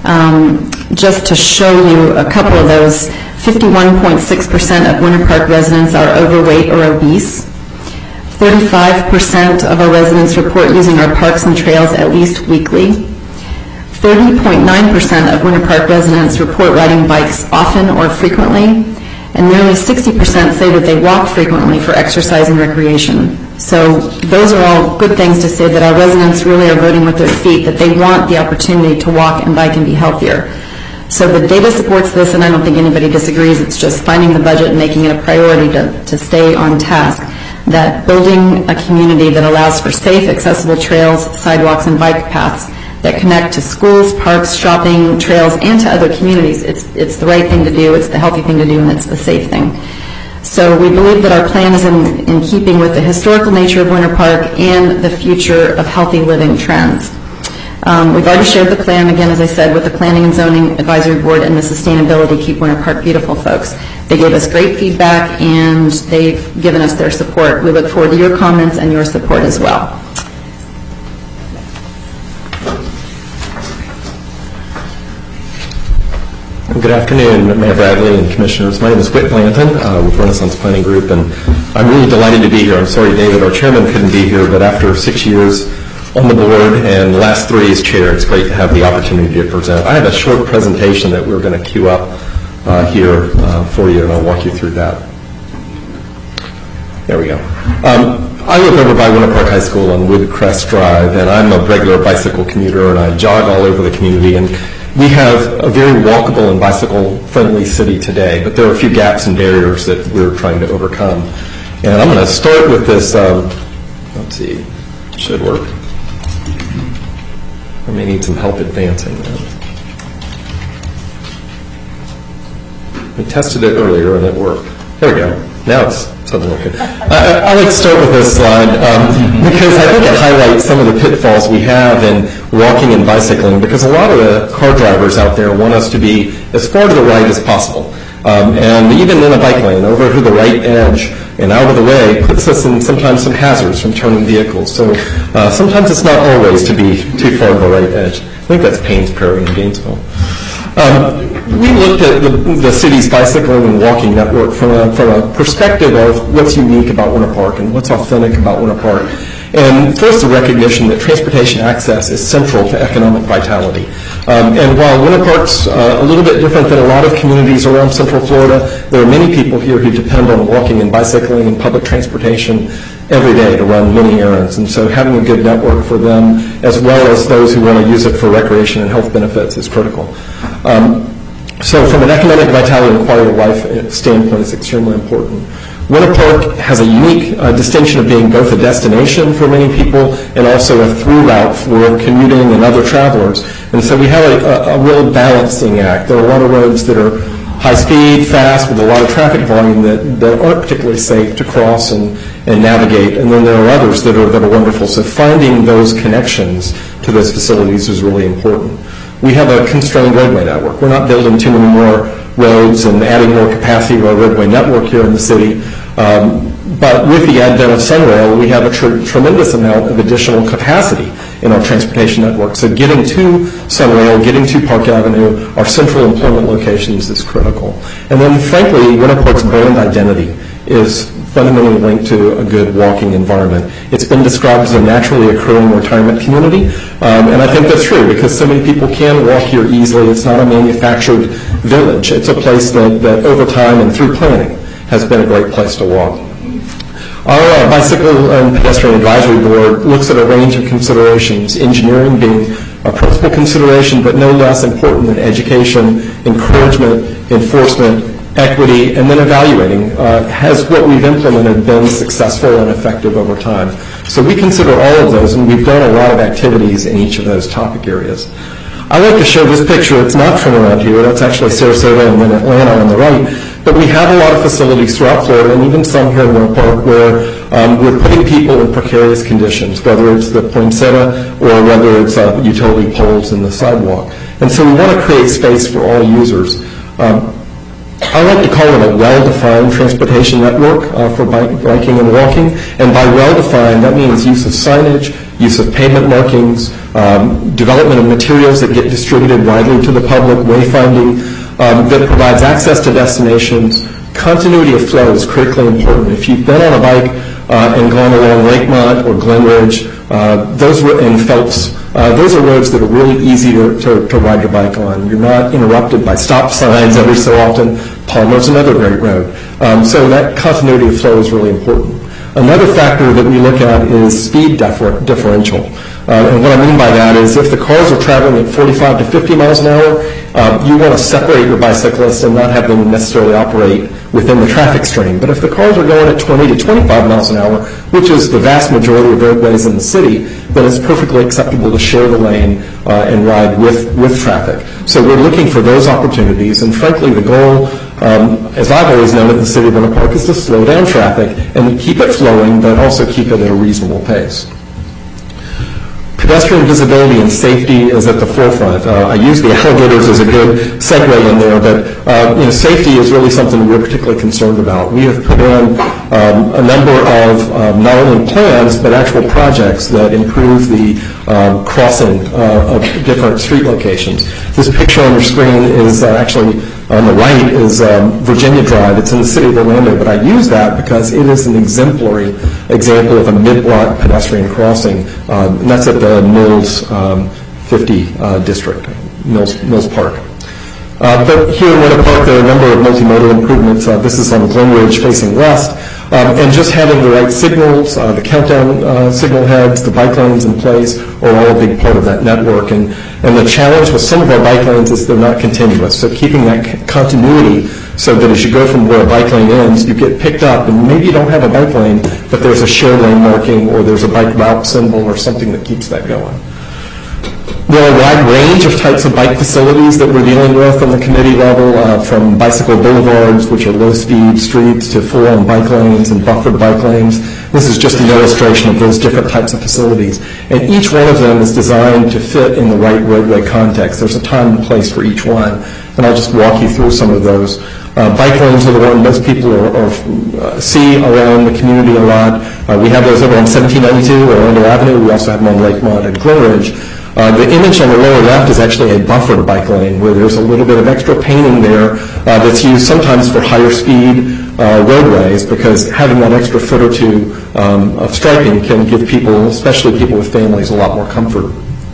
Um, just to show you a couple of those, fifty-one point six percent of Winter Park residents are overweight or obese. thirty-five percent of our residents report using our parks and trails at least weekly. thirty point nine percent of Winter Park residents report riding bikes often or frequently, and nearly sixty percent say that they walk frequently for exercise and recreation. So those are all good things to say that our residents really are voting with their feet, that they want the opportunity to walk and bike and be healthier. So the data supports this, and I don't think anybody disagrees. It's just finding the budget and making it a priority to, to stay on task, that building a community that allows for safe, accessible trails, sidewalks, and bike paths that connect to schools, parks, shopping, trails, and to other communities. It's, it's the right thing to do, it's the healthy thing to do, and it's the safe thing. So we believe that our plan is in, in keeping with the historical nature of Winter Park and the future of healthy living trends. Um, we've already shared the plan, again, as I said, with the Planning and Zoning Advisory Board and the Sustainability Keep Winter Park Beautiful folks. They gave us great feedback, and they've given us their support. We look forward to your comments and your support as well. Good afternoon, Mayor Bradley and Commissioners. My name is Whit Blanton uh, with Renaissance Planning Group, and I'm really delighted to be here. I'm sorry David, our chairman, couldn't be here, but after six years on the board and the last three as chair, it's great to have the opportunity to present. I have a short presentation that we're going to queue up uh, here uh, for you, and I'll walk you through that. There we go. Um, I live over by Winter Park High School on Woodcrest Drive, and I'm a regular bicycle commuter, and I jog all over the community. And we have a very walkable and bicycle-friendly city today, but there are a few gaps and barriers that we're trying to overcome. And I'm going to start with this. Um, let's see, should work. I may need some help advancing. We tested it earlier, and it worked. There we go. Now it's suddenly working. I, I like to start with this slide um, because I think it highlights some of the pitfalls we have in walking and bicycling, because a lot of the car drivers out there want us to be as far to the right as possible. Um, and even in a bike lane, over to the right edge and out of the way puts us in sometimes some hazards from turning vehicles. So uh, sometimes it's not always to be too far to the right edge. I think that's Paynes Prairie in Gainesville. Um, we looked at the, the city's bicycling and walking network from a, from a perspective of what's unique about Winter Park and what's authentic about Winter Park. And first, the recognition that transportation access is central to economic vitality. Um, and while Winter Park's uh, a little bit different than a lot of communities around Central Florida, there are many people here who depend on walking and bicycling and public transportation every day to run many errands. And so having a good network for them, as well as those who want to use it for recreation and health benefits, is critical. Um, so from an economic vitality and quality of life standpoint, it's extremely important. Winter Park has a unique uh, distinction of being both a destination for many people and also a through route for commuting and other travelers. And so we have a, a, a real balancing act. There are a lot of roads that are high speed, fast, with a lot of traffic volume that, that aren't particularly safe to cross and, and navigate. And then there are others that are, that are wonderful. So finding those connections to those facilities is really important. We have a constrained roadway network. We're not building too many more roads and adding more capacity to our roadway network here in the city. Um, but with the advent of Sunrail, we have a tr- tremendous amount of additional capacity in our transportation network. So getting to Sunrail, getting to Park Avenue, our central employment locations is critical. And then frankly, Winter Park's brand identity is fundamentally linked to a good walking environment. It's been described as a naturally occurring retirement community, um, and I think that's true because so many people can walk here easily. It's not a manufactured village. It's a place that, that over time and through planning has been a great place to walk. Our uh, Bicycle and Pedestrian Advisory Board looks at a range of considerations, engineering being a principal consideration, but no less important than education, encouragement, enforcement, equity, and then evaluating. Uh, has what we've implemented been successful and effective over time? So we consider all of those, and we've done a lot of activities in each of those topic areas. I like to show this picture. It's not from around here. That's actually Sarasota and then Atlanta on the right. But we have a lot of facilities throughout Florida, and even some here in Winter Park, where um, we're putting people in precarious conditions, whether it's the poinsettia or whether it's uh, utility poles in the sidewalk. And so we want to create space for all users. Um, I like to call it a well-defined transportation network uh, for bike, biking and walking. And by well-defined, that means use of signage, use of pavement markings, um, development of materials that get distributed widely to the public, wayfinding um, that provides access to destinations. Continuity of flow is critically important. If you've been on a bike uh, and gone along Lakemont or Glen Ridge, uh, those were in Phelps, Uh, those are roads that are really easy to, to, to ride your bike on. You're not interrupted by stop signs every so often. Palmer's another great road. Um, so that continuity of flow is really important. Another factor that we look at is speed differ- differential. Uh, and what I mean by that is if the cars are traveling at forty-five to fifty miles an hour, uh, you want to separate your bicyclists and not have them necessarily operate within the traffic stream. But if the cars are going at twenty to twenty-five miles an hour, which is the vast majority of roadways in the city, then it's perfectly acceptable to share the lane uh, and ride with, with traffic. So we're looking for those opportunities, and frankly the goal, um, as I've always known at the City of Winter Park, is to slow down traffic and keep it flowing, but also keep it at a reasonable pace. Pedestrian visibility and safety is at the forefront. Uh, I use the alligators as a good segue in there, but uh, you know, safety is really something we're particularly concerned about. We have put in um, a number of um, not only plans, but actual projects that improve the um, crossing uh, of different street locations. This picture on your screen is uh, actually on the right is um, Virginia Drive. It's in the city of Orlando, but I use that because it is an exemplary example of a mid-block pedestrian crossing, um, and that's at the Mills um, fifty uh, district, Mills, Mills Park. Uh, but here in Winter Park, there are a number of multimodal improvements. Uh, this is on Glen Ridge facing west. Um, and just having the right signals, uh, the countdown uh, signal heads, the bike lanes in place are all a big part of that network. And, and the challenge with some of our bike lanes is they're not continuous. So keeping that c- continuity so that as you go from where a bike lane ends, you get picked up and maybe you don't have a bike lane, but there's a shared lane marking or there's a bike route symbol or something that keeps that going. There are a wide range of types of bike facilities that we're dealing with on the committee level, uh, from bicycle boulevards, which are low-speed streets, to full-on bike lanes and buffered bike lanes. This is just an illustration of those different types of facilities. And each one of them is designed to fit in the right roadway context. There's a time and place for each one, and I'll just walk you through some of those. Uh, bike lanes are the one most people are, are, uh, see around the community a lot. Uh, we have those over on seventeen ninety-two, Orlando Avenue. We also have them on Lakemont and Glen Ridge. Uh, the image on the lower left is actually a buffered bike lane where there's a little bit of extra painting there uh, that's used sometimes for higher speed uh, roadways, because having that extra foot or two um, of striping can give people, especially people with families, a lot more comfort.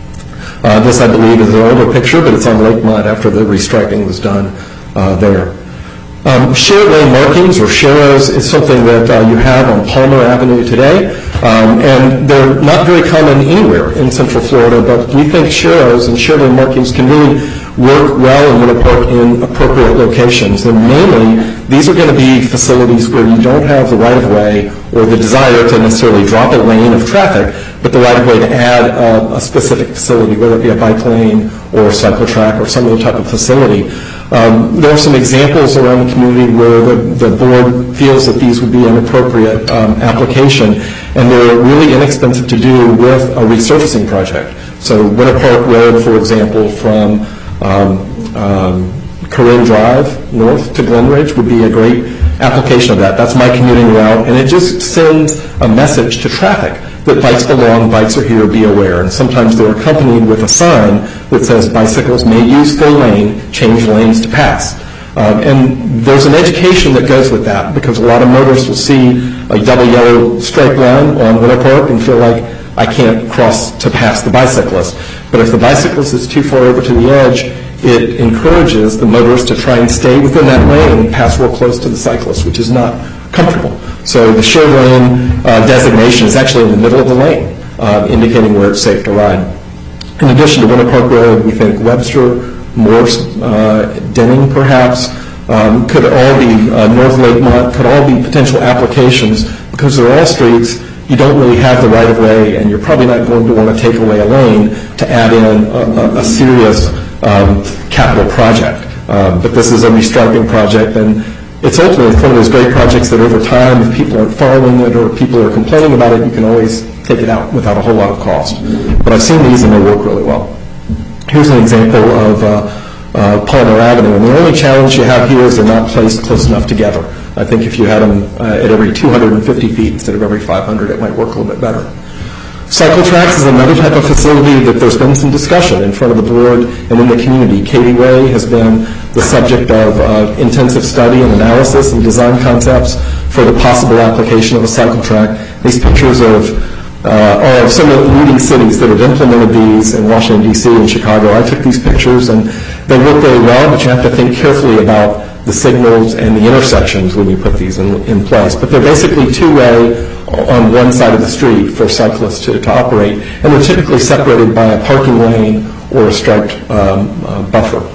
Uh, this, I believe, is an older picture, but it's on Lakemont after the restriping was done uh, there. Um, shared lane markings, or sharrows, is something that uh, you have on Palmer Avenue today, um, and they're not very common anywhere in Central Florida, but we think sharrows and shared lane markings can really work well in Winter Park in appropriate locations. And mainly, these are going to be facilities where you don't have the right-of-way or the desire to necessarily drop a lane of traffic, but the right-of-way to add uh, a specific facility, whether it be a bike lane or a cycle track or some other type of facility. Um, there are some examples around the community where the, the board feels that these would be an appropriate um, application, and they're really inexpensive to do with a resurfacing project. So Winter Park Road, for example, from um, um, Corinne Drive north to Glen Ridge would be a great application of that. That's my commuting route, and it just sends a message to traffic that bikes belong, bikes are here, be aware. And sometimes they're accompanied with a sign that says bicycles may use full lane, change lanes to pass. Um, and there's an education that goes with that, because a lot of motorists will see a double yellow stripe line on Winter Park and feel like, I can't cross to pass the bicyclist. But if the bicyclist is too far over to the edge, it encourages the motorist to try and stay within that lane and pass real close to the cyclist, which is not comfortable. So the shared lane uh, designation is actually in the middle of the lane, uh, indicating where it's safe to ride. In addition to Winter Park Road, we think Webster, Morse, uh, Denning perhaps, um, could all be, uh, North Lakemont, could all be potential applications, because they're all streets. You don't really have the right-of-way, and you're probably not going to want to take away a lane to add in a, a, a serious um, capital project. Um, but this is a restriping project, and it's ultimately one of those great projects that over time, if people aren't following it or people are complaining about it, you can always take it out without a whole lot of cost. But I've seen these and they work really well. Here's an example of uh, uh, Palmer Avenue, and the only challenge you have here is they're not placed close enough together. I think if you had them uh, at every two hundred fifty feet instead of every five hundred, it might work a little bit better. Cycle tracks is another type of facility that there's been some discussion in front of the board and in the community. Katie Way has been the subject of uh, intensive study and analysis and design concepts for the possible application of a cycle track. These pictures of uh, are of some of the leading cities that have implemented these in Washington, D C and Chicago. I took these pictures and they work very well, but you have to think carefully about the signals and the intersections when you put these in, in place. But they're basically two-way on one side of the street for cyclists to, to operate, and they're typically separated by a parking lane or a striped um, uh, buffer.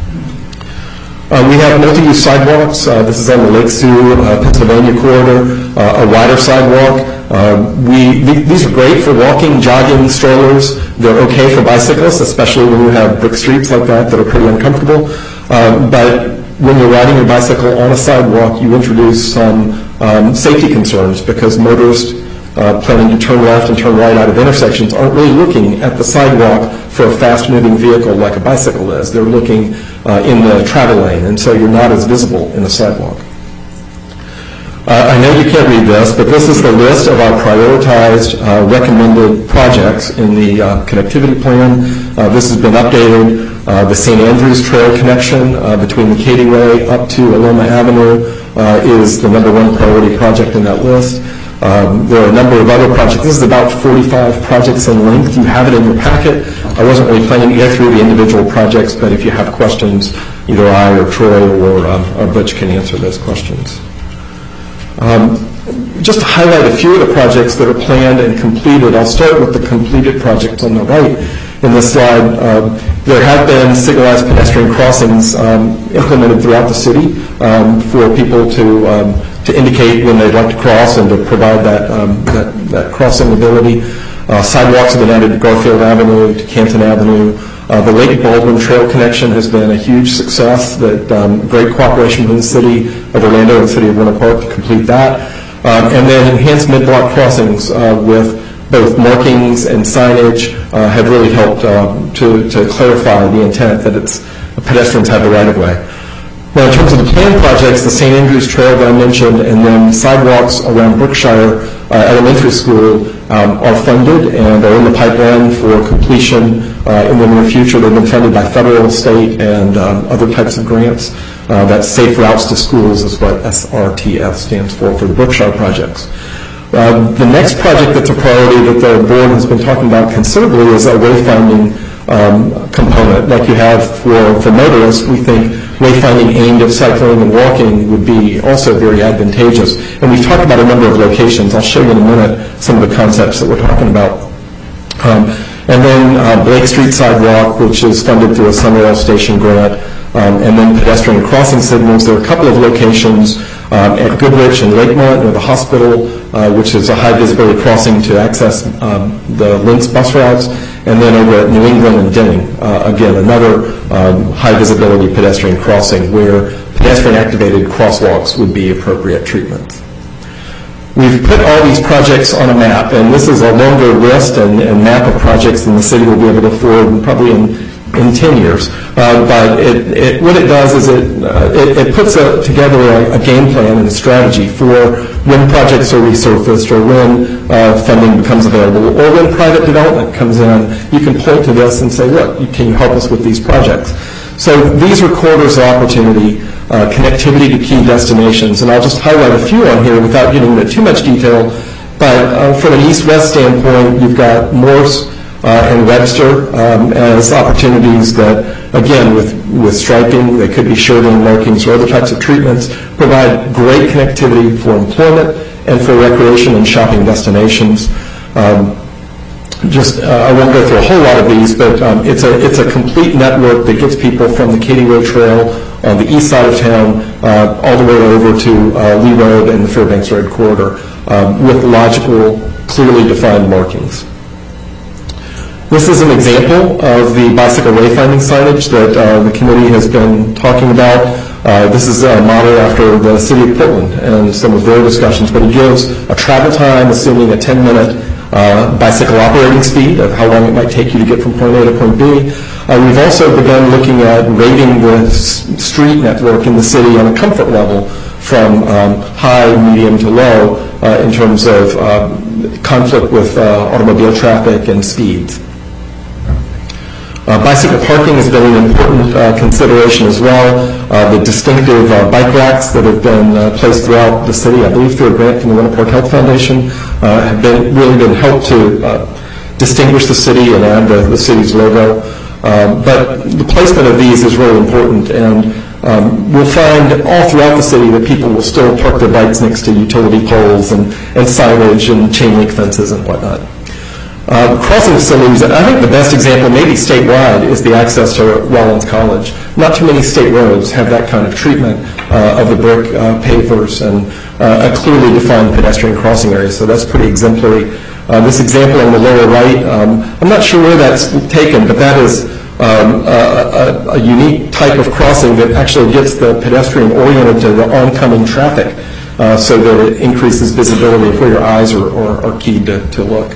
Uh, we have multi-use sidewalks. Uh, this is on the Lake Sioux, uh, Pennsylvania corridor, uh, a wider sidewalk. Uh, we, th- these are great for walking, jogging, strollers. They're okay for bicyclists, especially when you have brick streets like that that are pretty uncomfortable. Uh, but when you're riding your bicycle on a sidewalk, you introduce some um, safety concerns, because motorists uh, planning to turn left and turn right out of intersections aren't really looking at the sidewalk for a fast-moving vehicle like a bicycle is. They're looking uh, in the travel lane, and so you're not as visible in the sidewalk. Uh, I know you can't read this, but this is the list of our prioritized uh, recommended projects in the uh, connectivity plan. Uh, this has been updated. Uh, the Saint Andrews Trail connection uh, between the Katy Way up to Aloma Avenue uh, is the number one priority project in that list. Um, there are a number of other projects. This is about forty-five projects in length. You have it in your packet. I wasn't really planning to get through the individual projects, but if you have questions, either I or Troy or, um, or Butch can answer those questions. Um, just to highlight a few of the projects that are planned and completed, I'll start with the completed projects on the right in this slide. Um, there have been signalized pedestrian crossings um, implemented throughout the city um, for people to um, to indicate when they'd like to cross and to provide that um, that, that crossing ability. Uh, sidewalks have been added to Garfield Avenue, to Canton Avenue. Uh, the Lake Baldwin Trail connection has been a huge success. That um, great cooperation with the city of Orlando and the city of Winter Park to complete that. Um, and then enhanced mid-block crossings uh, with both markings and signage uh, have really helped um, to, to clarify the intent that it's pedestrians have the right of way. Now, in terms of the planned projects, the Saint Andrews Trail that I mentioned, and then sidewalks around Brookshire uh, Elementary School um, are funded and are in the pipeline for completion uh, in the near future. They've been funded by federal, state, and um, other types of grants. Uh, that's Safe Routes to Schools is what S R T S stands for, for the Brookshire projects. Uh, the next project that's a priority that the board has been talking about considerably is a wayfinding um, component. Like you have for, for motorists, we think wayfinding aimed at cycling and walking would be also very advantageous. And we've talked about a number of locations. I'll show you in a minute some of the concepts that we're talking about. Um, and then uh, Blake Street sidewalk, which is funded through a Summerall Station grant, um, and then pedestrian crossing signals. There are a couple of locations um, at Goodrich and Lakemont near the hospital, uh, which is a high visibility crossing to access um, the Lynx bus routes, and then over at New England and Denning, uh, again, another um, high visibility pedestrian crossing where pedestrian activated crosswalks would be appropriate treatment. We've put all these projects on a map, and this is a longer list and, and map of projects than the city will be able to afford probably in, in ten years. Uh, but it, it, what it does is it, uh, it, it puts a, together a, a game plan and a strategy for when projects are resurfaced or when uh, funding becomes available or when private development comes in. You can point to this and say, look, you can help us with these projects. So these are corridors of opportunity. Uh, connectivity to key destinations, and I'll just highlight a few on here without getting into too much detail, but uh, from an east-west standpoint, you've got Morse uh, and Webster um, as opportunities that, again, with, with striping, they could be shielding markings or other types of treatments, provide great connectivity for employment and for recreation and shopping destinations. Um, Just, uh, I won't go through a whole lot of these, but um, it's a it's a complete network that gets people from the Katy Road Trail on the east side of town uh, all the way over to uh, Lee Road and the Fairbanks Road corridor um, with logical, clearly defined markings. This is an example of the bicycle wayfinding signage that uh, the committee has been talking about. Uh, this is a model after the city of Portland and some of their discussions, but it gives a travel time, assuming a ten minute Uh, bicycle operating speed of how long it might take you to get from point A to point B. Uh, we've also begun looking at rating the s- street network in the city on a comfort level from um, high, medium to low uh, in terms of uh, conflict with uh, automobile traffic and speeds. Uh, bicycle parking has been an important uh, consideration as well. Uh, the distinctive uh, bike racks that have been uh, placed throughout the city, I believe through a grant from the Winter Park Health Foundation, uh, have been really been helped to uh, distinguish the city and add the, the city's logo. Um, but the placement of these is really important, and um, we'll find all throughout the city that people will still park their bikes next to utility poles and, and signage and chain link fences and whatnot. Uh, crossing facilities, I think the best example, maybe statewide, is the access to Rollins College. Not too many state roads have that kind of treatment uh, of the brick uh, pavers and uh, a clearly defined pedestrian crossing area, so that's pretty exemplary. Uh, this example on the lower right, um, I'm not sure where that's taken, but that is um, a, a, a unique type of crossing that actually gets the pedestrian oriented to the oncoming traffic uh, so that it increases visibility of where your eyes are, are, are keyed to, to look.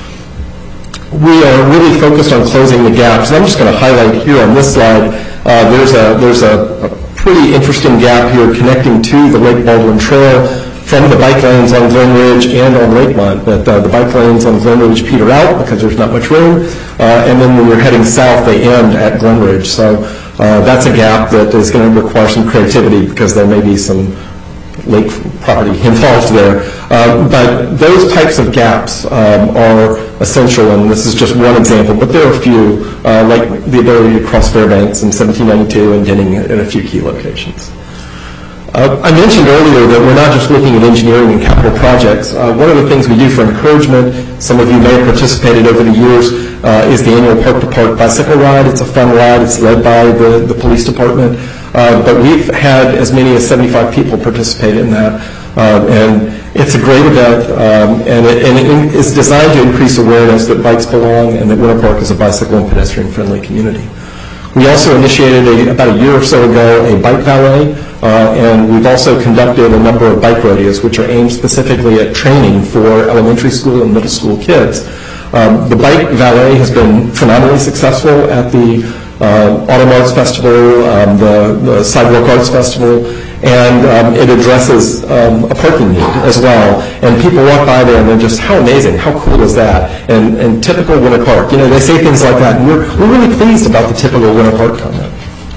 We are really focused on closing the gaps, and I'm just going to highlight here on this slide, uh, there's, a, there's a, a pretty interesting gap here connecting to the Lake Baldwin Trail from the bike lanes on Glen Ridge and on Lakemont, but uh, the bike lanes on Glen Ridge peter out because there's not much room, uh, and then when you're heading south, they end at Glen Ridge. So uh, that's a gap that is going to require some creativity because there may be some lake property involved there. Um, But those types of gaps um, are essential, and this is just one example, but there are a few, uh, like the ability to cross Fairbanks in seventeen ninety-two and Denning in a few key locations. Uh, I mentioned earlier that we're not just looking at engineering and capital projects. Uh, one of the things we do for encouragement, some of you may have participated over the years, uh, is the annual Park to Park bicycle ride. It's a fun ride. It's led by the, the police department. Uh, but we've had as many as seventy-five people participate in that. Uh, and it's a great event, um, and, it, and it is designed to increase awareness that bikes belong and that Winter Park is a bicycle and pedestrian-friendly community. We also initiated a, about a year or so ago a bike valet, uh, and we've also conducted a number of bike rodeos, which are aimed specifically at training for elementary school and middle school kids. Um, the bike valet has been phenomenally successful at the uh, Autumn Arts Festival, um, the, the Sidewalk Arts Festival, and um, it addresses um, a parking need as well. And people walk by there and they're just, how amazing, how cool is that? And, and typical Winter Park, you know, they say things like that, and we're, we're really pleased about the typical Winter Park comment.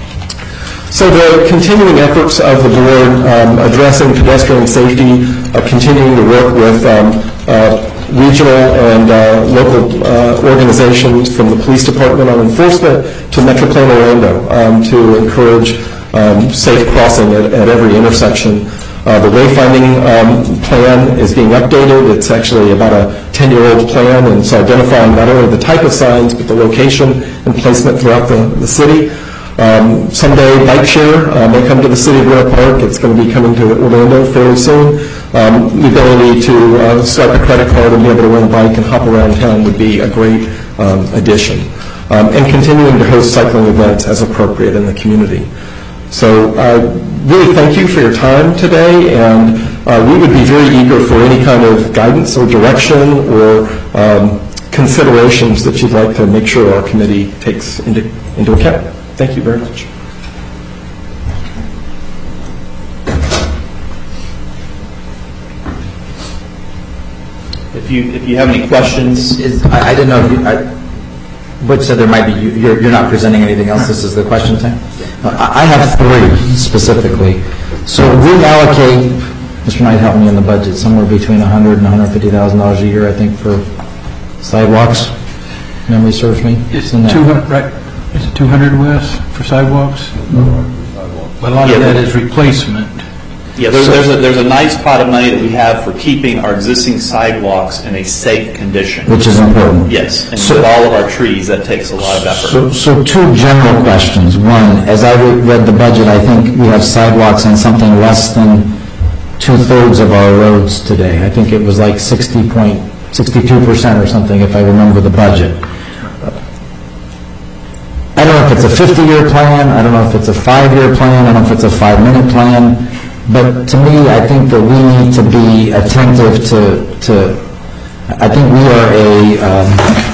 So the continuing efforts of the board um, addressing pedestrian safety, uh, continuing to work with um, uh, regional and uh, local uh, organizations, from the police department on enforcement to Metroplan Orlando, um, to encourage um, safe crossing at, at every intersection. Uh, the wayfinding um, plan is being updated. It's actually about a ten-year-old plan, and it's identifying not only the type of signs, but the location and placement throughout the, the city. Um, someday, bike share uh, may come to the city of Winter Park. It's going to be coming to Orlando fairly soon. Um, the ability to uh, swipe a credit card and be able to rent a bike and hop around town would be a great um, addition. Um, and continuing to host cycling events as appropriate in the community. So uh, really thank you for your time today, and uh, we would be very eager for any kind of guidance or direction or um, considerations that you'd like to make sure our committee takes into, into account. Thank you very much. If you if you have any questions, Is, I, I didn't know. If you, I, Butch said there might be. You're, you're not presenting anything else. This is the question time. I, I have three specifically. So we allocate. Mister Knight helped me in the budget. Somewhere between one hundred and one hundred fifty thousand dollars a year, I think, for sidewalks. Memory serves me. It's two hundred, right? Is it two hundred, Wes, for sidewalks? But a lot Yeah, of that but- is replacement. yeah, there's, there's a there's a nice pot of money that we have for keeping our existing sidewalks in a safe condition. Which is important. Yes, and So- with all of our trees, that takes a lot of effort. So, so two general questions. One, as I re- read the budget, I think we have sidewalks on something less than two-thirds of our roads today. I think it was like sixty point sixty-two percent or something, if I remember the budget. I don't know if it's a fifty-year plan, I don't know if it's a five-year plan, I don't know if it's a five-minute plan, but to me, I think that we need to be attentive to, to I think we are a um,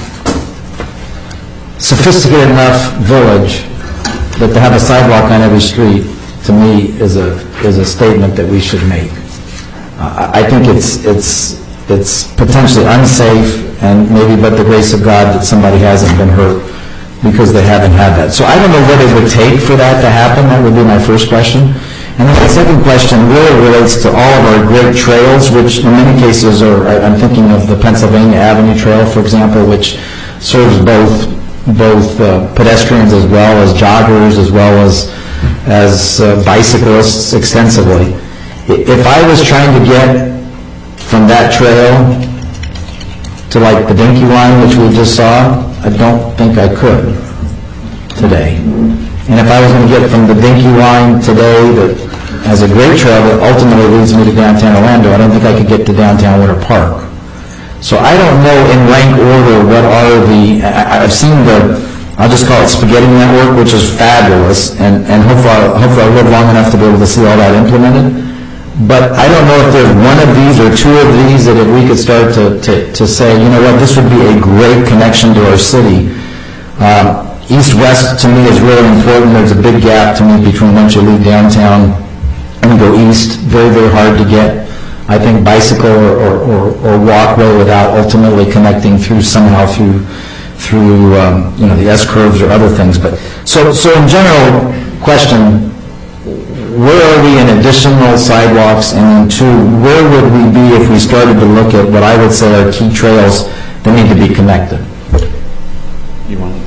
sophisticated enough village that to have a sidewalk on every street, to me, is a is a statement that we should make. Uh, I I think it's it's it's potentially unsafe, and maybe but the grace of God that somebody hasn't been hurt because they haven't had that. So I don't know what it would take for that to happen. That would be my first question. And then my second question really relates to all of our great trails, which in many cases are, I'm thinking of the Pennsylvania Avenue Trail, for example, which serves both both uh, pedestrians as well as joggers, as well as as uh, bicyclists extensively. If I was trying to get from that trail to like the Dinky line, which we just saw, I don't think I could today. And if I was going to get from the Dinky line today that has a great trail that ultimately leads me to downtown Orlando, I don't think I could get to downtown Winter Park. So I don't know in rank order what are the, I, I've seen the, I'll just call it spaghetti network, which is fabulous, and, and hopefully, I'll, hopefully I'll live long enough to be able to see all that implemented. But I don't know if there's one of these or two of these that if we could start to, to, to say, you know what, this would be a great connection to our city. Um, East-west, to me, is really important. There's a big gap, to me, between once you leave downtown and go east. Very, very hard to get, I think, bicycle or, or, or, or walkway without ultimately connecting through somehow through, through um, you know, the S-curves or other things. But so, so in general, question, where are we in a additional sidewalks? And then two, where would we be if we started to look at what I would say are key trails that need to be connected? You want to?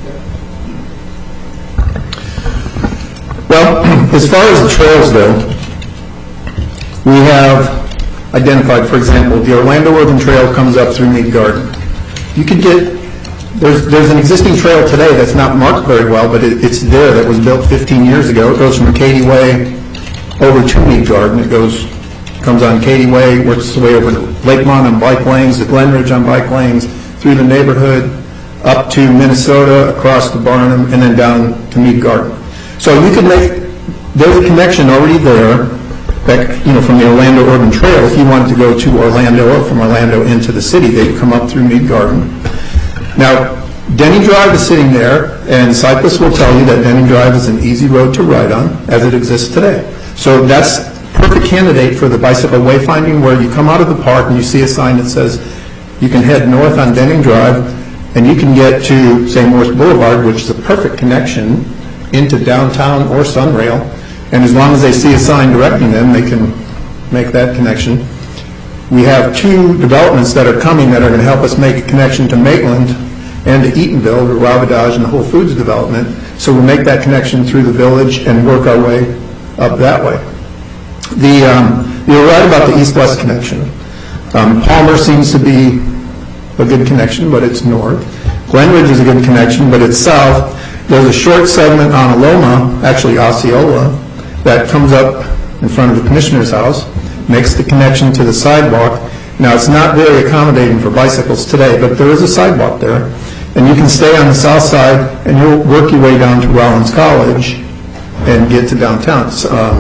Well, as far as the trails go, we have identified, for example, the Orlando Urban Trail comes up through Mead Garden. You could get, there's there's an existing trail today that's not marked very well, but it, it's there, that was built fifteen years ago. It goes from Katy Way over to Mead Garden. It goes, comes on Katy Way, works its way over to Lakemont on bike lanes, to Glenridge on bike lanes, through the neighborhood, up to Minnesota, across to Barnum, and then down to Mead Garden. So you could make, there's a connection already there, that, you know, from the Orlando Urban Trail. If you wanted to go to Orlando or from Orlando into the city, they'd come up through Mead Garden. Now, Denny Drive is sitting there, and cyclists will tell you that Denny Drive is an easy road to ride on as it exists today. So that's a perfect candidate for the bicycle wayfinding, where you come out of the park and you see a sign that says you can head north on Denny Drive, and you can get to, say, Morse Boulevard, which is a perfect connection into downtown or Sunrail, and as long as they see a sign directing them, they can make that connection. We have two developments that are coming that are going to help us make a connection to Maitland and to Eatonville, the Ravidage and the Whole Foods development, so we'll make that connection through the village and work our way up that way. The, um, you're right about the east-west connection. Um, Palmer seems to be a good connection, but it's north. Glenridge is a good connection, but it's south. There's a short segment on Aloma, actually Osceola, that comes up in front of the commissioner's house, makes the connection to the sidewalk. Now, it's not very accommodating for bicycles today, but there is a sidewalk there, and you can stay on the south side, and you'll work your way down to Rollins College and get to downtown. So, um,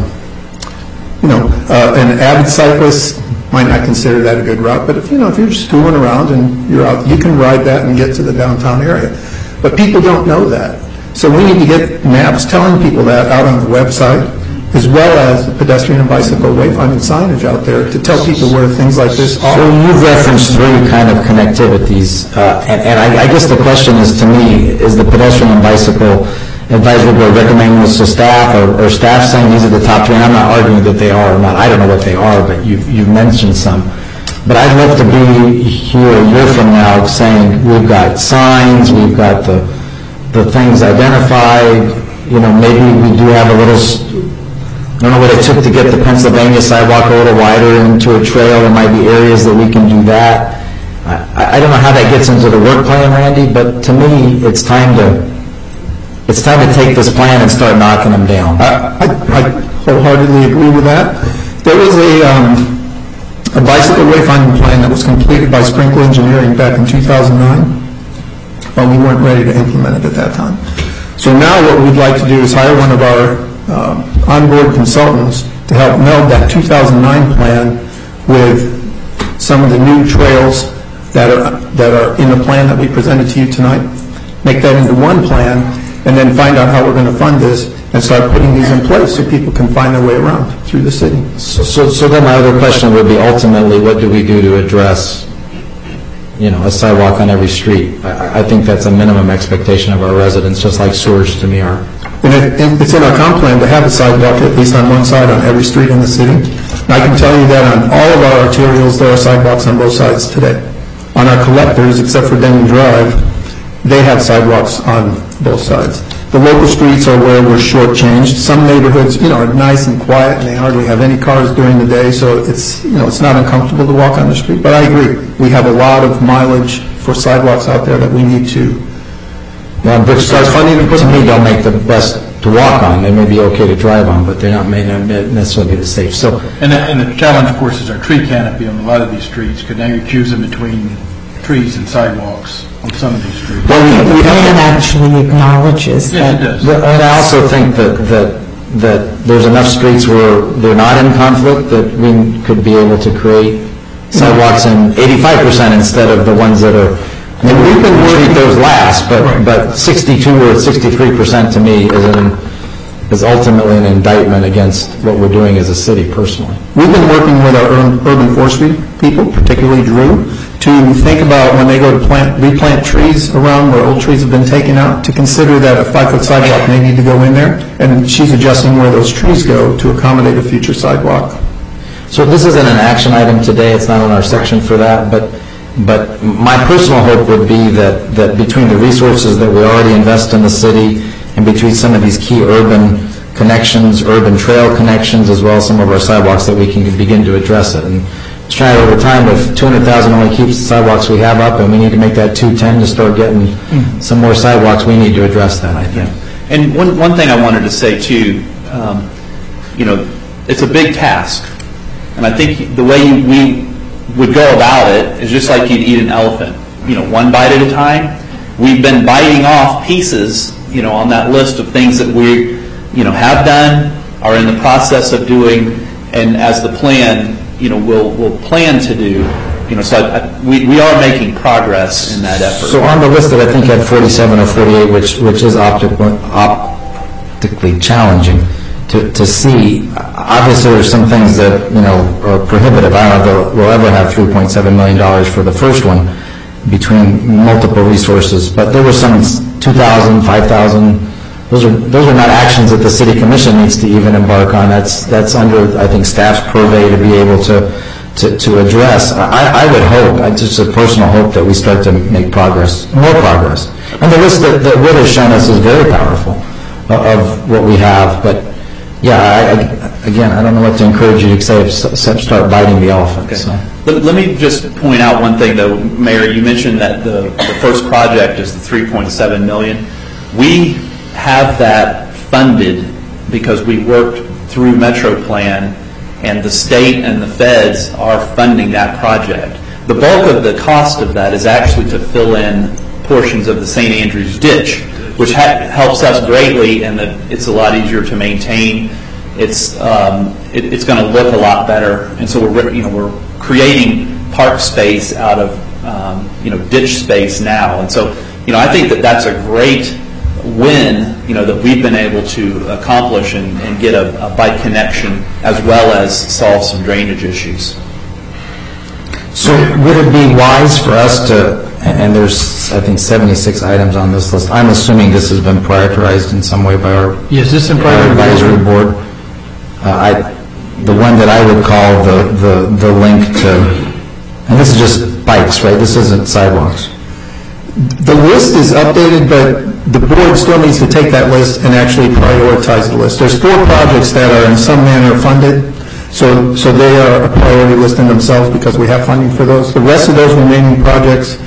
you know, uh, an avid cyclist might not consider that a good route, but if you know if you're just fooling around and you're out, you can ride that and get to the downtown area. But people don't know that. So we need to get maps telling people that out on the website, as well as pedestrian and bicycle wayfinding signage out there to tell people where things like this are. So you've referenced three kind of connectivities, uh, and, and I, I guess the question is, to me, is the pedestrian and bicycle advisory board recommending this to staff, or, or staff saying these are the top three? And I'm not arguing that they are or not. I don't know what they are, but you've, you've mentioned some. But I'd love to be here a year from now saying we've got signs, we've got the the things identified, you know, maybe we do have a little, I don't know what it took to get the Pennsylvania sidewalk a little wider into a trail. There might be areas that we can do that. I, I don't know how that gets into the work plan, Randy, but to me, it's time to, it's time to take this plan and start knocking them down. I, I, I wholeheartedly agree with that. There was a, um, a bicycle wayfinding plan that was completed by Sprinkle Engineering back in two thousand nine. But we weren't ready to implement it at that time. So now what we'd like to do is hire one of our um, onboard consultants to help meld that two thousand nine plan with some of the new trails that are that are in the plan that we presented to you tonight, make that into one plan, and then find out how we're going to fund this and start putting these in place so people can find their way around through the city. So, so, so then my other question would be, ultimately, what do we do to address, you know, a sidewalk on every street? I, I think that's a minimum expectation of our residents, just like sewers to me are. And it, it's in our comp plan to have a sidewalk at least on one side on every street in the city. And I can tell you that on all of our arterials, there are sidewalks on both sides today. On our collectors, except for Denny Drive, they have sidewalks on both sides. The local streets are where we're shortchanged. Some neighborhoods, you know, are nice and quiet, and they hardly have any cars during the day, so it's, you know, it's not uncomfortable to walk on the street. But I agree, we have a lot of mileage for sidewalks out there that we need to well, bricks start funding. To me, don't make the best to walk on. They may be okay to drive on, but they're not may not necessarily be the safe. So, and the, and the challenge, of course, is our tree canopy on a lot of these streets, because now you're choosing between trees and sidewalks on some of these streets. Well, we, we plan actually acknowledges yes, that. It does. And I also think that, that that there's enough streets where they're not in conflict that we could be able to create sidewalks in eighty-five percent instead of the ones that are. I mean, we've been working those last, but right. but sixty-two or sixty-three percent to me is an is ultimately an indictment against what we're doing as a city personally. We've been working with our urban forestry people, particularly Drew, to think about when they go to plant, replant trees around where old trees have been taken out, to consider that a five-foot sidewalk may need to go in there, and she's adjusting where those trees go to accommodate a future sidewalk. So this isn't an action item today, it's not on our section for that, but but my personal hope would be that, that between the resources that we already invest in the city and between some of these key urban connections, urban trail connections, as well as some of our sidewalks, that we can begin to address it. And just trying over time, if two hundred thousand only keeps the sidewalks we have up and we need to make that two ten to start getting some more sidewalks, we need to address that, I think. And one, one thing I wanted to say too, um, you know, it's a big task. And I think the way you, we would go about it is just like you'd eat an elephant, you know, one bite at a time. We've been biting off pieces, you know, on that list of things that we, you know, have done, are in the process of doing, and as the plan, you know, we'll, we'll plan to do. You know, so I, I, we, we are making progress in that effort. So on the list that I think had forty-seven or forty-eight, which which is optically, optically challenging to, to see, obviously there's some things that, you know, are prohibitive. I don't know if we'll ever have three point seven million dollars for the first one between multiple resources, but there were some two thousand, five thousand. Those are those are not actions that the city commission needs to even embark on. That's that's under, I think, staff's purvey to be able to to, to address. I, I would hope, I just a personal hope, that we start to make progress, more progress. And the list that, that Whit has shown us is very powerful of what we have. But yeah, I, I, again, I don't know what to encourage you to say except start biting the elephant. Okay. So. Let, let me just point out one thing, though, Mayor. You mentioned that the, the first project is the three point seven million dollars. We have that funded because we worked through Metro Plan, and the state and the feds are funding that project. The bulk of the cost of that is actually to fill in portions of the Saint Andrews ditch, which ha- helps us greatly in that it's a lot easier to maintain. It's um, it, it's going to look a lot better, and so we're you know we're creating park space out of um, you know ditch space now, and so you know I think that that's a great win, you know, that we've been able to accomplish and, and get a, a bike connection as well as solve some drainage issues. So would it be wise for us to, and there's, I think, seventy-six items on this list. I'm assuming this has been prioritized in some way by our, yes, this is our advisory board. Uh, I, the one that I would call the, the, the link to, and this is just bikes, right? This isn't sidewalks. The list is updated, but the board still needs to take that list and actually prioritize the list. There's four projects that are in some manner funded, so so they are a priority list in themselves because we have funding for those. The rest of those remaining projects,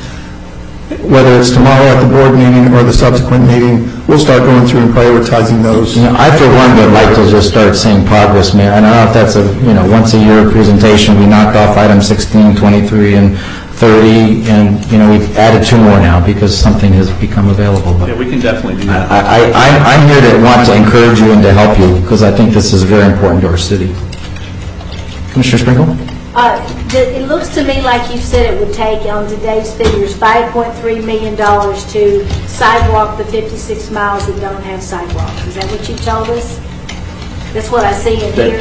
whether it's tomorrow at the board meeting or the subsequent meeting, we'll start going through and prioritizing those. You know, I, for one, would like to just start saying progress, Mayor. I don't know if that's a, you know, once-a-year presentation. We knocked off items sixteen, twenty-three, and thirty, and, you know, we've added two more now because something has become available. But yeah, we can definitely do that. I, I, I'm here to want to encourage you and to help you because I think this is very important to our city. Commissioner Sprinkle? Uh, the, it looks to me like you said it would take, on today's figures, five point three million dollars to sidewalk the fifty-six miles that don't have sidewalks. Is that what you told us? That's what I see in that, here.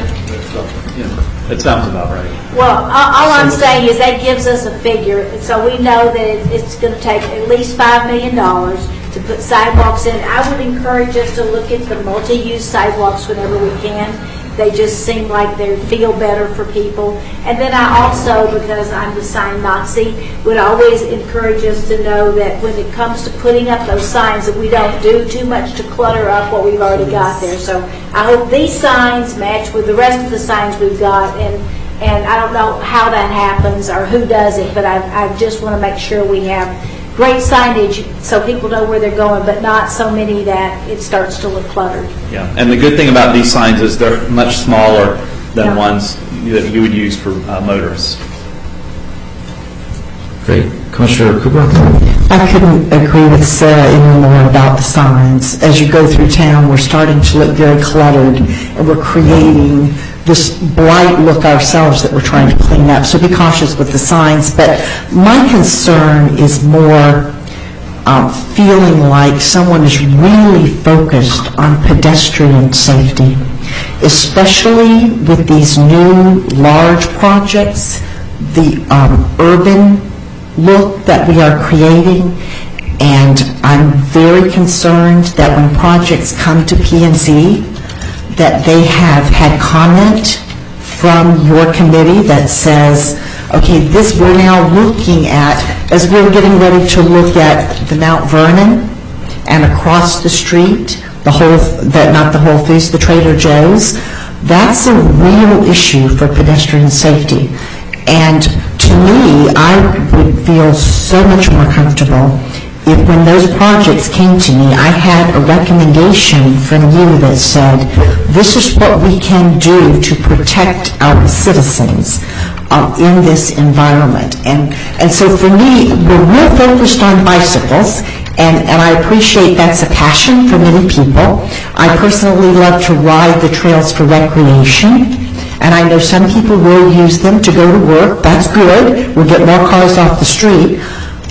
Yeah. That sounds about right. Well, all, all I'm saying is that gives us a figure, so we know that it, it's going to take at least five million dollars to put sidewalks in. I would encourage us to look at the multi-use sidewalks whenever we can. They just seem like they feel better for people. And then I also, because I'm the sign Nazi, would always encourage us to know that when it comes to putting up those signs, that we don't do too much to clutter up what we've already got there. So I hope these signs match with the rest of the signs we've got. And and I don't know how that happens or who does it, but I, I just want to make sure we have great signage so people know where they're going, but not so many that it starts to look cluttered. Yeah, and the good thing about these signs is they're much smaller than yeah. ones that you would use for uh, motorists. Great. Commissioner Cooper? I couldn't agree with Sarah any more about the signs. As you go through town, we're starting to look very cluttered, and we're creating this blight look ourselves that we're trying to clean up. So be cautious with the signs. But my concern is more um, feeling like someone is really focused on pedestrian safety, especially with these new large projects, the um, urban look that we are creating, and I'm very concerned that when projects come to P and Z, that they have had comment from your committee that says, okay, this we're now looking at, as we're getting ready to look at the Mount Vernon and across the street, the whole, the, not the Whole Foods, the Trader Joe's, that's a real issue for pedestrian safety. And to me, I would feel so much more comfortable if when those projects came to me, I had a recommendation from you that said, this is what we can do to protect our citizens um, in this environment. And, and so for me, we're real focused on bicycles, and, and I appreciate that's a passion for many people. I personally love to ride the trails for recreation, and I know some people will use them to go to work. That's good. We'll get more cars off the street.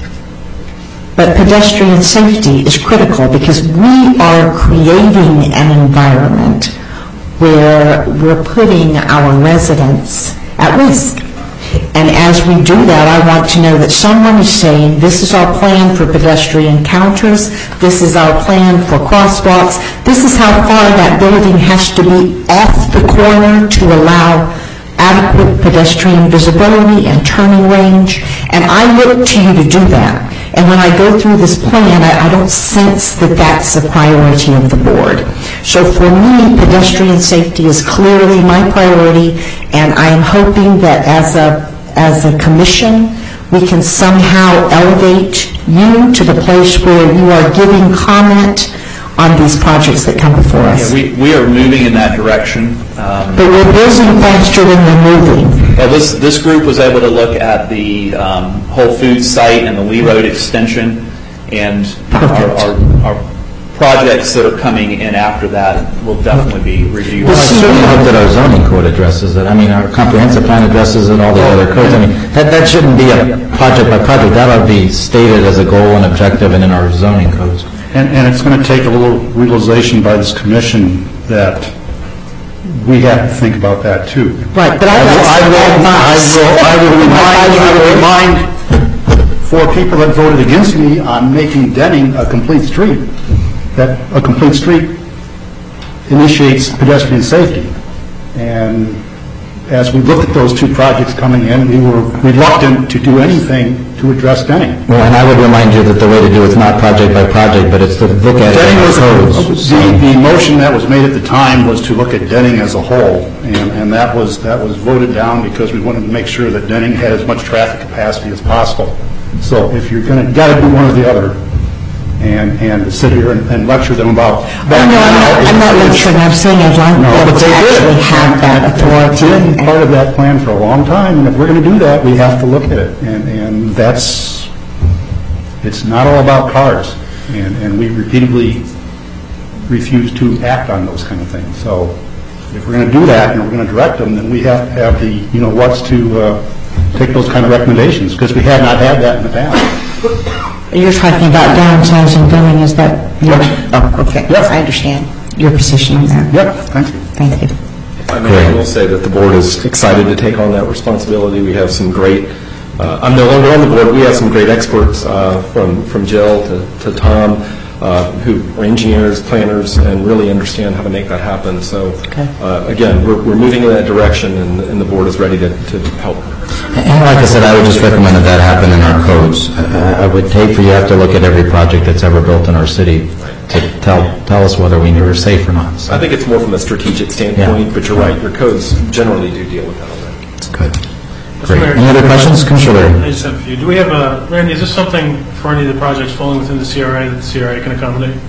But pedestrian safety is critical because we are creating an environment where we're putting our residents at risk. And as we do that, I want to know that someone is saying, this is our plan for pedestrian counters, this is our plan for crosswalks, this is how far that building has to be off the corner to allow adequate pedestrian visibility and turning range. And I look to you to do that. And when I go through this plan, I, I don't sense that that's a priority of the board. So for me, pedestrian safety is clearly my priority, and I am hoping that as a, as a commission, we can somehow elevate you to the place where you are giving comment on these projects that come before us. Yeah, we, we are moving in that direction. Um, but we're building faster than we're moving. Well, this, this group was able to look at the um, Whole Foods site and the Lee Road extension, and our, our, our projects that are coming in after that will definitely be reviewed. Well, I certainly hope that our zoning code addresses it. I mean, our comprehensive plan addresses it, all the other codes. I mean, that, that shouldn't be a project by project. That ought to be stated as a goal and objective and in our zoning codes. And, and it's going to take a little realization by this commission that we have to think about that too. Right, but I, I, will, I, will, I, will, I, will remind, I will remind for people that voted against me on making Denning a complete street, that a complete street initiates pedestrian safety. And as we looked at those two projects coming in, we were reluctant to do anything to address Denning. Well, and I would remind you that the way to do it is not project by project, but it's to look at Denning it in was, codes. the, the motion that was made at the time was to look at Denning as a whole, and, and that was that was voted down because we wanted to make sure that Denning had as much traffic capacity as possible. So if you're going to, got to do one or the other, and and sit here and, and lecture them about. Oh, no, I'm not, I'm not lecturing. I'm saying I'd like no, them but to they actually did. have that authority. It's been part of that plan for a long time, and if we're going to do that, we have to look at it. And, and that's, it's not all about cars. And, and we repeatedly refuse to act on those kind of things. So if we're going to do that and we're going to direct them, then we have to have the, you know, what's to uh, take those kind of recommendations, because we have not had that in the past. You're talking about downsizing Denning, is that? Yep. Oh, okay. Yes. I understand your position on that. Yep, thank you. Thank you. I mean, I will say that the board is excited to take on that responsibility. We have some great, uh, I'm no longer on the board, we have some great experts uh, from, from Jill to, to Tom, uh, who are engineers, planners, and really understand how to make that happen. So, uh, again, we're, we're moving in that direction, and, and the board is ready to, to help. And like I said, I would just recommend that that happen in our codes. I, I would hate for you to have to look at every project that's ever built in our city to tell tell us whether we are safe or not. So. I think it's more from a strategic standpoint, Yeah. but you're right, your codes generally do deal with that already. That's good. Great. Any other questions? Commissioner Larry. I just have a few. Do we have a, Randy, is this something for any of the projects falling within the C R A that the C R A can accommodate?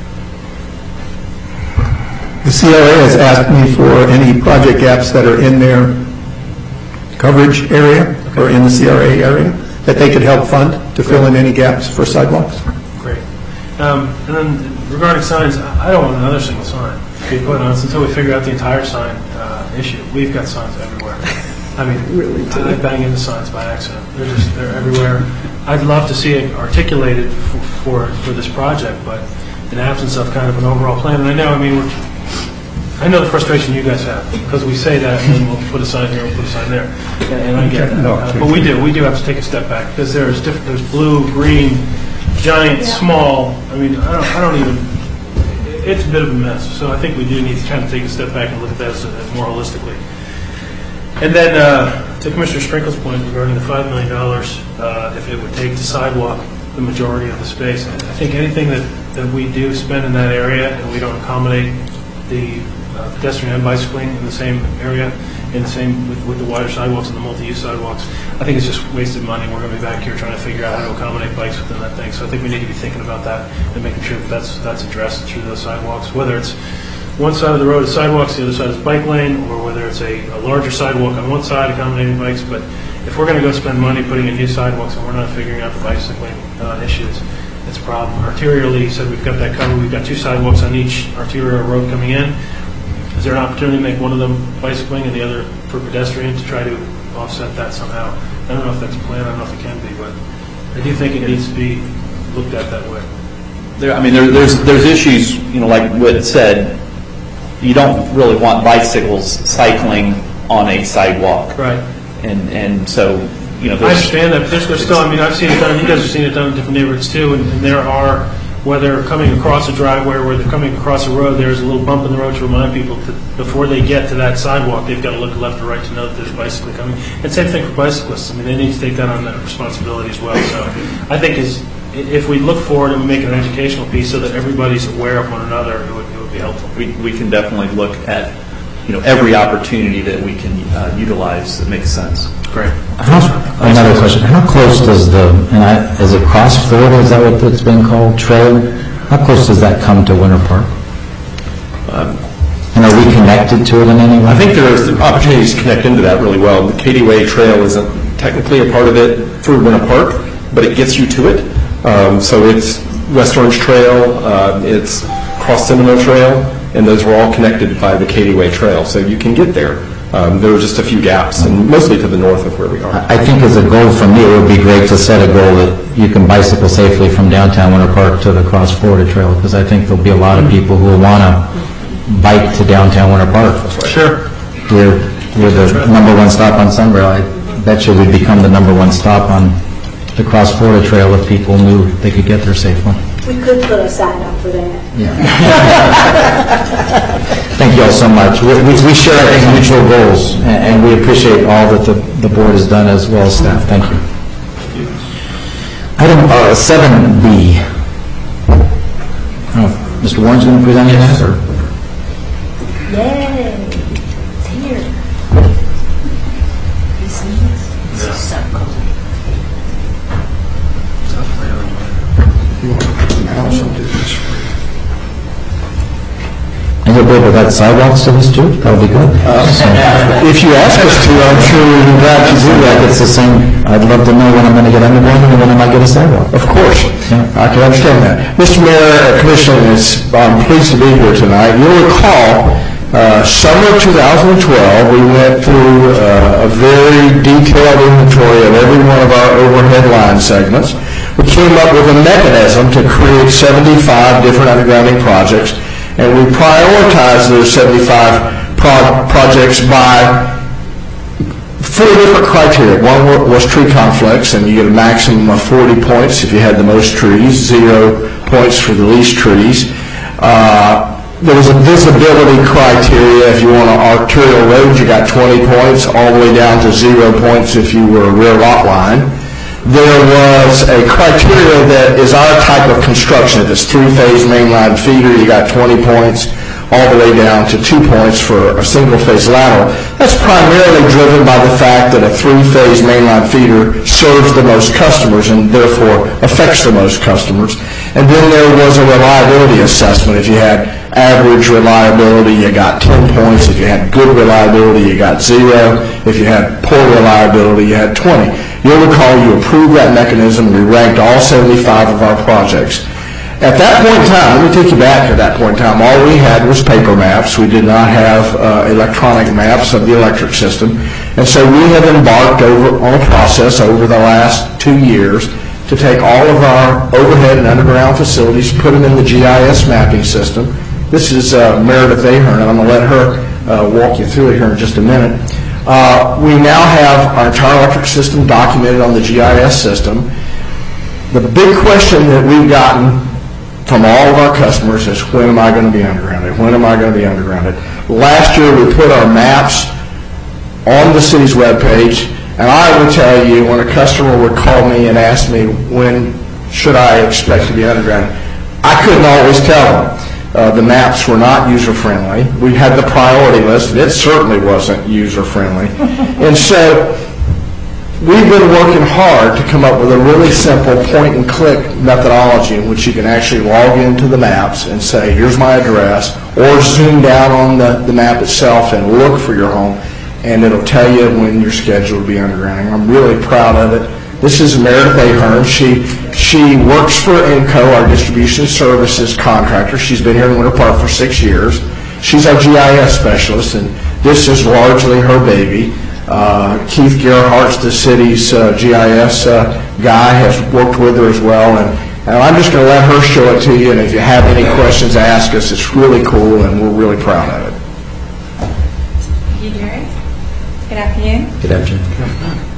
The C R A has asked me for any project gaps that are in their coverage area or in the C R A area that they could help fund to fill in any gaps for sidewalks. Great. Um, and then regarding signs, I I don't want another single sign to be put on us until we figure out the entire sign uh, issue. We've got signs everywhere. I mean, really, I bang into signs by accident. They're just, they're everywhere. I'd love to see it articulated for, for, for this project, but in absence of kind of an overall plan, and I know, I mean, we're, I know the frustration you guys have, because we say that, and then we'll put a sign here, we'll put a sign there, and and I get that. Uh, But we do, we do have to take a step back, because there's different, there's blue, green, giant, small, I mean, I don't, I don't even, it's a bit of a mess, so I think we do need to try to take a step back and look at that as, as more holistically. And then, uh, to Commissioner Sprinkle's point regarding the five million dollars, uh, if it would take to sidewalk the majority of the space, I think anything that, that we do spend in that area, and we don't accommodate the uh, pedestrian and bicycling in the same area, in the same, with, with the wider sidewalks and the multi-use sidewalks, I think it's just wasted money. We're going to be back here trying to figure out how to accommodate bikes within that thing. So I think we need to be thinking about that and making sure that that's, that's addressed through those sidewalks, whether it's one side of the road is sidewalks, the other side is bike lane, or whether it's a, a larger sidewalk on one side accommodating bikes. But if we're going to go spend money putting in new sidewalks and we're not figuring out the bicycling uh, issues, it's a problem. Arterially, you said we've got that covered. We've got two sidewalks on each arterial road coming in. Is there an opportunity to make one of them bicycling and the other for pedestrian to try to offset that somehow? I don't know if that's a plan. I don't know if it can be, but I do think it needs to be looked at that way. There, I mean, there, there's there's issues, you know, like Whit said, you don't really want bicycles cycling on a sidewalk. Right. And and so, you know, I understand that, but there's, there's still, I mean, I've seen it done, you guys have seen it done in different neighborhoods too, and, and there are, whether coming across a driveway, where they're coming across a road, there's a little bump in the road to remind people that before they get to that sidewalk, they've got to look left or right to know that there's a bicycle coming. And same thing for bicyclists. I mean, they need to take that on that responsibility as well. So I think is if we look forward and we make it an educational piece so that everybody's aware of one another, it would, it would be helpful. We, we can definitely look at, you know, every opportunity that we can uh, utilize that makes sense. Great. How, another question. How close does the, and I, is it Cross Florida, is that what it's been called, trail? How close does that come to Winter Park? Um, and are we connected to it in any way? I think there's opportunities to connect into that really well. The Katy Way Trail isn't technically a part of it through Winter Park, but it gets you to it. Um, so it's West Orange Trail, uh, it's Cross Seminole Trail, and those were all connected by the Katy Way Trail, so you can get there. Um, there are just a few gaps, and mostly to the north of where we are. I think as a goal for me, it would be great to set a goal that you can bicycle safely from downtown Winter Park to the Cross Florida Trail, because I think there'll be a lot of people who will want to bike to downtown Winter Park. Right. Sure. We're, we're the number one stop on Sunrail. I bet you we'd become the number one stop on the Cross Florida Trail if people knew they could get there safely. We could put a sign up for that. Yeah. Thank you all so much. We, we, we share, I think, mutual goals, and, and we appreciate all that the, the board has done as well as staff. Thank you. Item uh, seven B. I don't know if Mister Warren's going to present any of that, or? Yay! It's here. You see this? This is so cool. And you'll be able to add sidewalks to this too? That'll be good. Uh, if you ask us to, I'm sure we'd be glad to do that. It's the same. I'd love to know when I'm going to get underground and when I might get a sidewalk. Of course. Yeah. I can understand that. Mister Mayor, Commissioners, I'm pleased to be here tonight. You'll recall, uh, summer two thousand twelve, we went through uh, a very detailed inventory of every one of our overhead line segments. We came up with a mechanism to create seventy-five different undergrounding projects, and we prioritized those seventy-five pro- projects by four different criteria. One was tree conflicts, and you get a maximum of forty points if you had the most trees, zero points for the least trees. Uh, there was a visibility criteria. If you want an arterial road, you got twenty points, all the way down to zero points if you were a rear lot line. There was a criteria that is our type of construction. If it's three-phase mainline feeder, you got twenty points, all the way down to two points for a single-phase lateral. That's primarily driven by the fact that a three-phase mainline feeder serves the most customers and therefore affects the most customers. And then there was a reliability assessment. If you had average reliability, you got ten points. If you had good reliability, you got zero. If you had poor reliability, you had twenty. You'll recall you approved that mechanism. We ranked all seventy-five of our projects. At that point in time, let me take you back to that point in time, all we had was paper maps. We did not have uh, electronic maps of the electric system. And so we have embarked over on a process over the last two years to take all of our overhead and underground facilities, put them in the G I S mapping system, This is uh, Meredith Ahern, and I'm going to let her uh, walk you through it here in just a minute. Uh, we now have our entire electric system documented on the G I S system. The big question that we've gotten from all of our customers is, when am I going to be undergrounded? When am I going to be undergrounded? Last year we put our maps on the city's webpage, and I would tell you, when a customer would call me and ask me, when should I expect to be undergrounded, I couldn't always tell them. Uh, the maps were not user-friendly. We had the priority list, and it certainly wasn't user-friendly. And so we've been working hard to come up with a really simple point-and-click methodology in which you can actually log into the maps and say, here's my address, or zoom down on the, the map itself and look for your home, and it'll tell you when you're scheduled to be undergrounding. I'm really proud of it. This is Meredith Ahern. She she works for ENCO, our distribution services contractor. She's been here in Winter Park for six years. She's our G I S specialist, and this is largely her baby. Uh, Keith Gerhardt's the city's uh, G I S uh, guy, has worked with her as well, and, and I'm just going to let her show it to you, and if you have any questions, ask us. It's really cool, and we're really proud of it. Thank you, Jerry. Good afternoon. Good afternoon.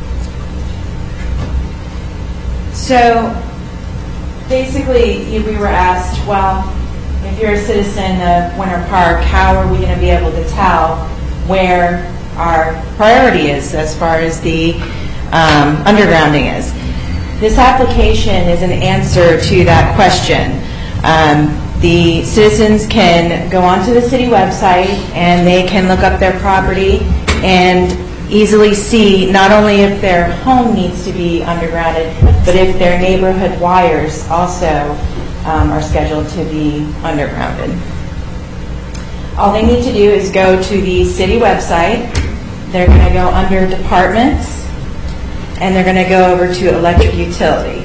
So, basically, you- we were asked, well, if you're a citizen of Winter Park, how are we going to be able to tell where our priority is as far as the um, undergrounding is? This application is an answer to that question. Um, the citizens can go onto the city website and they can look up their property and easily see not only if their home needs to be undergrounded, but if their neighborhood wires also um, are scheduled to be undergrounded. All they need to do is go to the city website. They're going to go under departments, and they're going to go over to electric utility.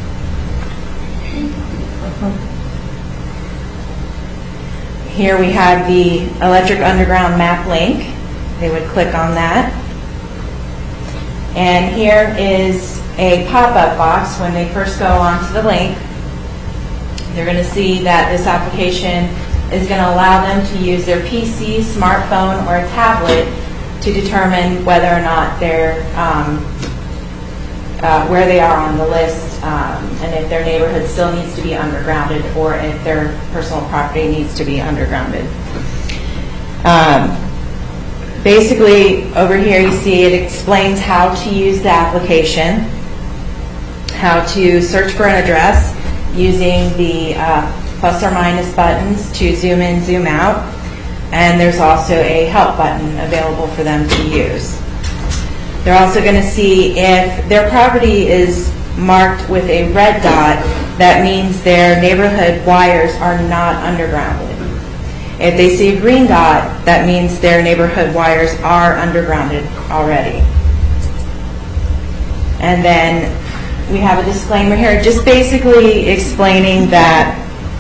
Here we have the electric underground map link. They would click on that. And here is a pop-up box when they first go onto the link. They're going to see that this application is going to allow them to use their P C, smartphone, or a tablet to determine whether or not they're um, uh, where they are on the list, um, and if their neighborhood still needs to be undergrounded, or if their personal property needs to be undergrounded. Um, basically, over here you see it explains how to use the application, how to search for an address using the uh, plus or minus buttons to zoom in, zoom out, and there's also a help button available for them to use. They're also going to see if their property is marked with a red dot, that means their neighborhood wires are not undergrounded. If they see a green dot, that means their neighborhood wires are undergrounded already. And then we have a disclaimer here, just basically explaining that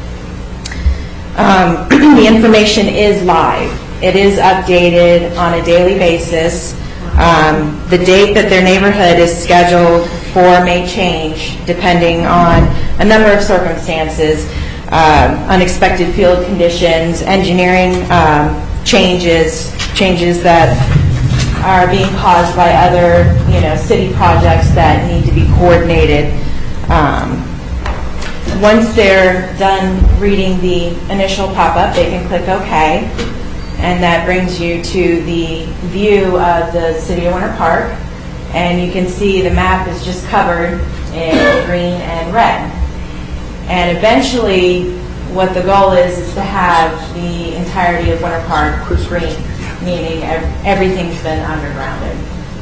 um, the information is live. It is updated on a daily basis. Um, the date that their neighborhood is scheduled for may change depending on a number of circumstances, um, unexpected field conditions, engineering um, changes, changes that are being caused by other, you know, city projects that need to be coordinated. Um, once they're done reading the initial pop-up, they can click OK, and that brings you to the view of the city of Winter Park, and you can see the map is just covered in green and red. And eventually, what the goal is is to have the entirety of Winter Park green, meaning everything's been undergrounded.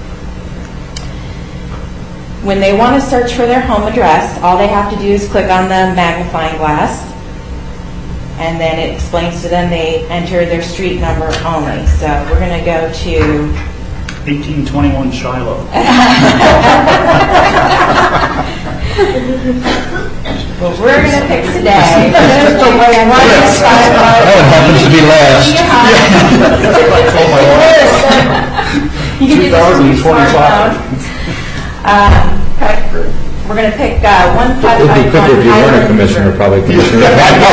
When they want to search for their home address, all they have to do is click on the magnifying glass, and then it explains to them they enter their street number only. So we're going to go to eighteen twenty-one Shiloh. What we're going to pick today. That happens to be last. You can do this from your smartphone. Um, we're going to pick uh, one It five would five be quicker if you weren't a Highland commissioner, River. probably, Commissioner.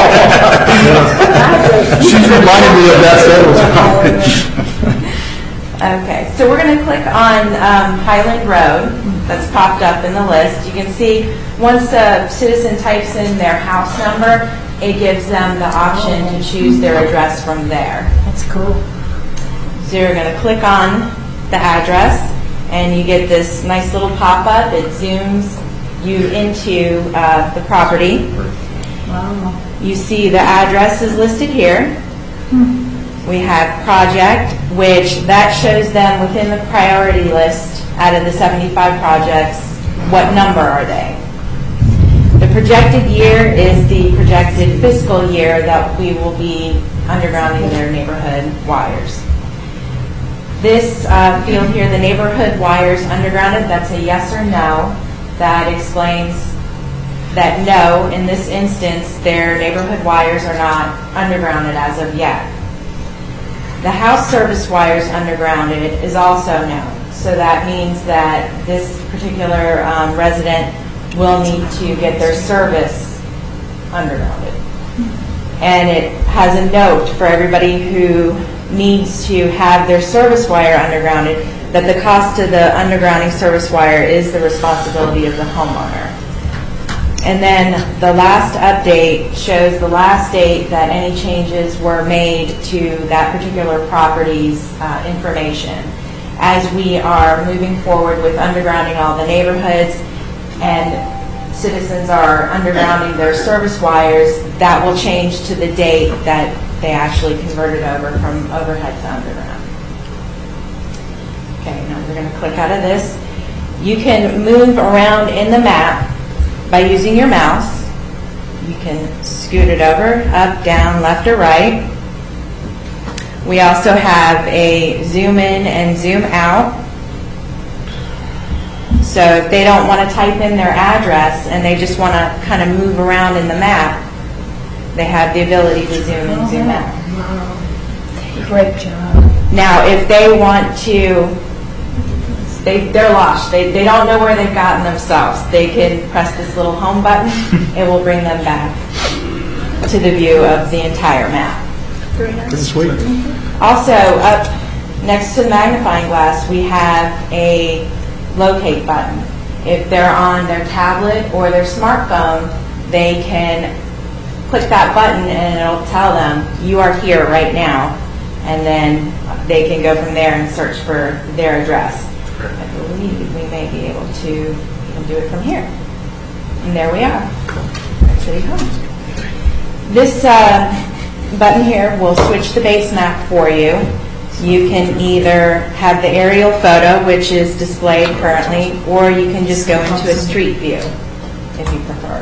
She's reminded me of that several times. Okay, so we're going to click on um, Highland Road. That's popped up in the list. You can see once a citizen types in their house number, it gives them the option to choose their address from there. That's cool. So you're going to click on the address, and you get this nice little pop-up. It zooms you into uh, the property. Wow. You see the address is listed here. We have project, which that shows them within the priority list out of the seventy-five projects, what number are they. The projected year is the projected fiscal year that we will be undergrounding their neighborhood wires. This uh, field here, the neighborhood wires undergrounded, that's a yes or no. That explains that no, in this instance, their neighborhood wires are not undergrounded as of yet. The house service wires undergrounded is also no. So that means that this particular um, resident will need to get their service undergrounded. And it has a note for everybody who needs to have their service wire undergrounded that the cost of the undergrounding service wire is the responsibility of the homeowner. And then the last update shows the last date that any changes were made to that particular property's uh, information. As we are moving forward with undergrounding all the neighborhoods and citizens are undergrounding their service wires, that will change to the date that they actually converted over from overhead to underground. Okay, now we're going to click out of this. You can move around in the map by using your mouse. You can scoot it over, up, down, left, or right. We also have a zoom in and zoom out. So if they don't want to type in their address and they just want to kind of move around in the map, they have the ability to zoom in and zoom out. Great job. Now, if they want to, they, they're lost. They, they don't know where they've gotten themselves. They can press this little home button. It will bring them back to the view of the entire map. This is sweet. Also, up next to the magnifying glass, we have a locate button. If they're on their tablet or their smartphone, they can click that button and it'll tell them, you are here right now. And then they can go from there and search for their address. I believe we may be able to even do it from here. And there we are. City Hall. This uh, button here will switch the base map for you. You can either have the aerial photo, which is displayed currently, or you can just go into a street view if you prefer.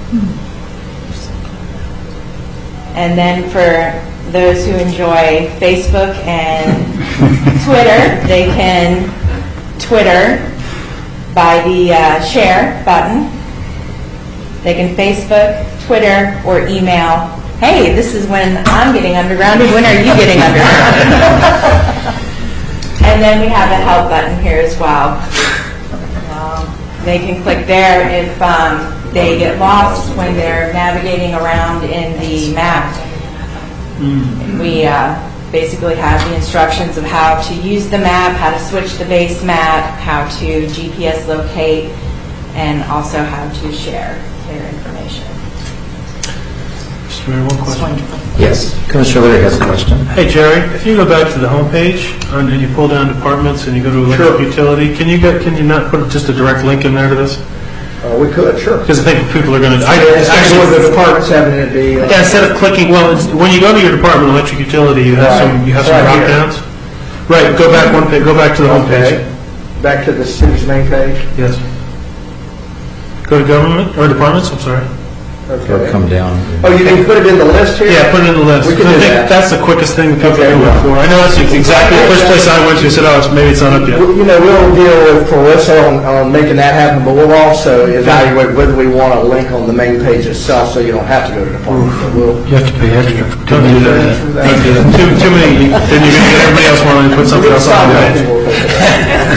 And then for those who enjoy Facebook and Twitter, they can Twitter by the uh, share button. They can Facebook, Twitter, or email, hey, this is when I'm getting undergrounded. When are you getting undergrounded? And then we have a help button here as well. Um, they can click there if um, they get lost when they're navigating around in the map. We uh, basically have the instructions of how to use the map, how to switch the base map, how to G P S locate, and also how to share their information. Mister Mayor, one question. Yes, Commissioner Leary has a question. Hey, Jerry, if you go back to the homepage and and you pull down departments and you go to electric utility, can you get, can you not put just a direct link in there to this? Uh, we could, sure. Because I think people are going to. Actually, the departments having it be. uh, Yeah, instead of clicking, well, it's, when you go to your department, electric utility, you have Right. some, you have some Right drop here. downs. Right, go back one page, go back to the Okay. homepage. Back to the city's main page. Yes. Go to government, or departments, I'm sorry. Or come down. Oh, you can put it in the list here? Yeah, put it in the list. We can I do think that. that's the quickest thing that people Okay, are going to look well. for. I know that's exactly the first place I went to, said, oh, it's- maybe it's not up yet. Well, You know, we'll deal with Clarissa on, on making that happen, but we'll also evaluate whether we want a link on the main page itself, so you don't have to go to the department. So we'll. You have to pay extra. Don't do that. Don't do that. Too, too many, then you're going to get everybody else wanting to put something else on the page. Good.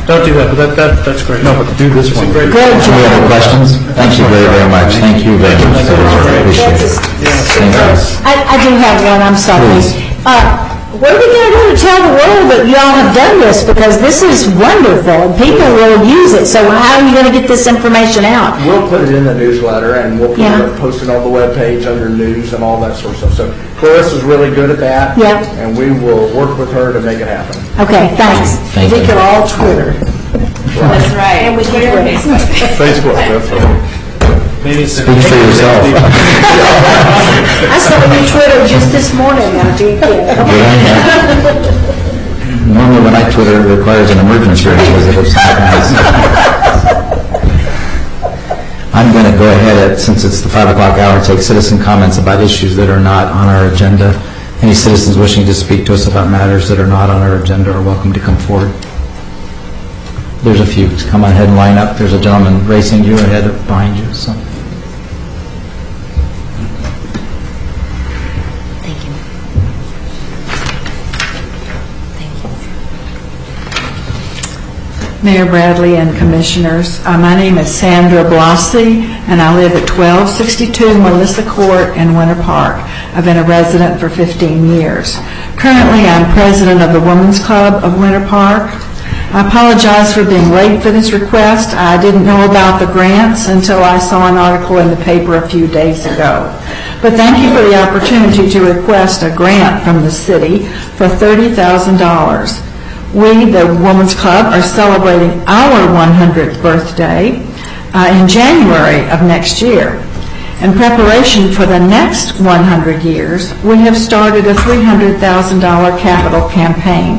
Don't do that, but that, that, that's great. No, but do this It's a one. great- Any other questions? Thank you very, very much. Thank you very much. Appreciate it. Thank you. I, I do have one, I'm sorry. Please. Uh, What are we going to do to tell the world that y'all have done this? Because this is wonderful, and people will use it. So how are you going to get this information out? We'll put it in the newsletter, and we'll put Yeah. it, post it on the webpage under news and all that sort of stuff. So Clarissa's really good at that. Yeah. And we will work with her to make it happen. Okay, thanks. Thank We you. can all Twitter. That's right. And we can Twitter and Twitter. Facebook. Facebook, that's right. Maybe it's. Speak for yourself. I saw you Twitter just this morning, now, do you get Normally when I Twitter, it requires an emergency because if it's happening. I'm going to go ahead, at, since it's the five o'clock hour, and take citizen comments about issues that are not on our agenda. Any citizens wishing to speak to us about matters that are not on our agenda are welcome to come forward. There's a few. Just come on ahead and line up. There's a gentleman racing you ahead of, behind you. So. Thank you. Mayor Bradley and Commissioners, uh, my name is Sandra Blasi, and I live at twelve sixty-two Melissa Court in Winter Park. I've been a resident for fifteen years. Currently, I'm president of the Women's Club of Winter Park. I apologize for being late for this request. I didn't know about the grants until I saw an article in the paper a few days ago. But thank you for the opportunity to request a grant from the city for thirty thousand dollars. We, the Women's Club, are celebrating our one hundredth birthday uh, in January of next year. In preparation for the next one hundred years, we have started a three hundred thousand dollars capital campaign.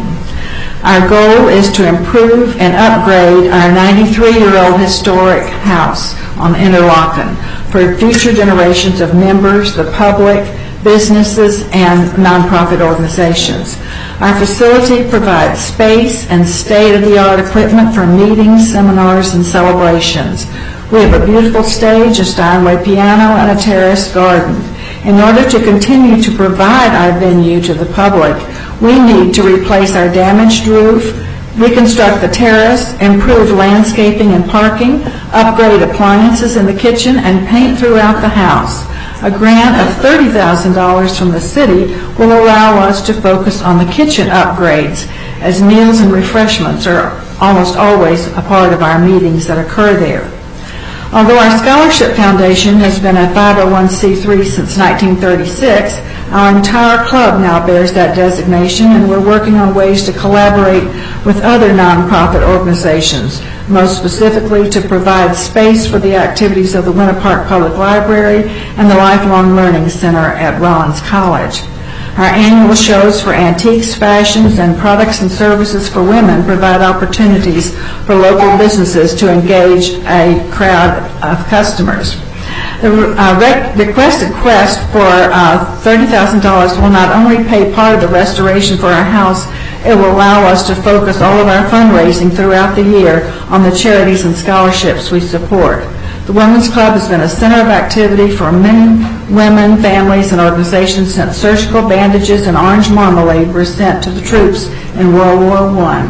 Our goal is to improve and upgrade our ninety-three-year-old historic house on Interlochen for future generations of members, the public, businesses, and nonprofit organizations. Our facility provides space and state-of-the-art equipment for meetings, seminars, and celebrations. We have a beautiful stage, a Steinway piano, and a terrace garden. In order to continue to provide our venue to the public, we need to replace our damaged roof, reconstruct the terrace, improve landscaping and parking, upgrade appliances in the kitchen, and paint throughout the house. A grant of thirty thousand dollars from the city will allow us to focus on the kitchen upgrades, as meals and refreshments are almost always a part of our meetings that occur there. Although our Scholarship Foundation has been a five oh one c three since nineteen thirty-six, our entire club now bears that designation, and we're working on ways to collaborate with other nonprofit organizations, most specifically to provide space for the activities of the Winter Park Public Library and the Lifelong Learning Center at Rollins College. Our annual shows for antiques, fashions, and products and services for women provide opportunities for local businesses to engage a crowd of customers. The uh, rec- requested quest for uh, thirty thousand dollars will not only pay part of the restoration for our house, it will allow us to focus all of our fundraising throughout the year on the charities and scholarships we support. The Women's Club has been a center of activity for many women, families, and organizations since surgical bandages and orange marmalade were sent to the troops in World War One.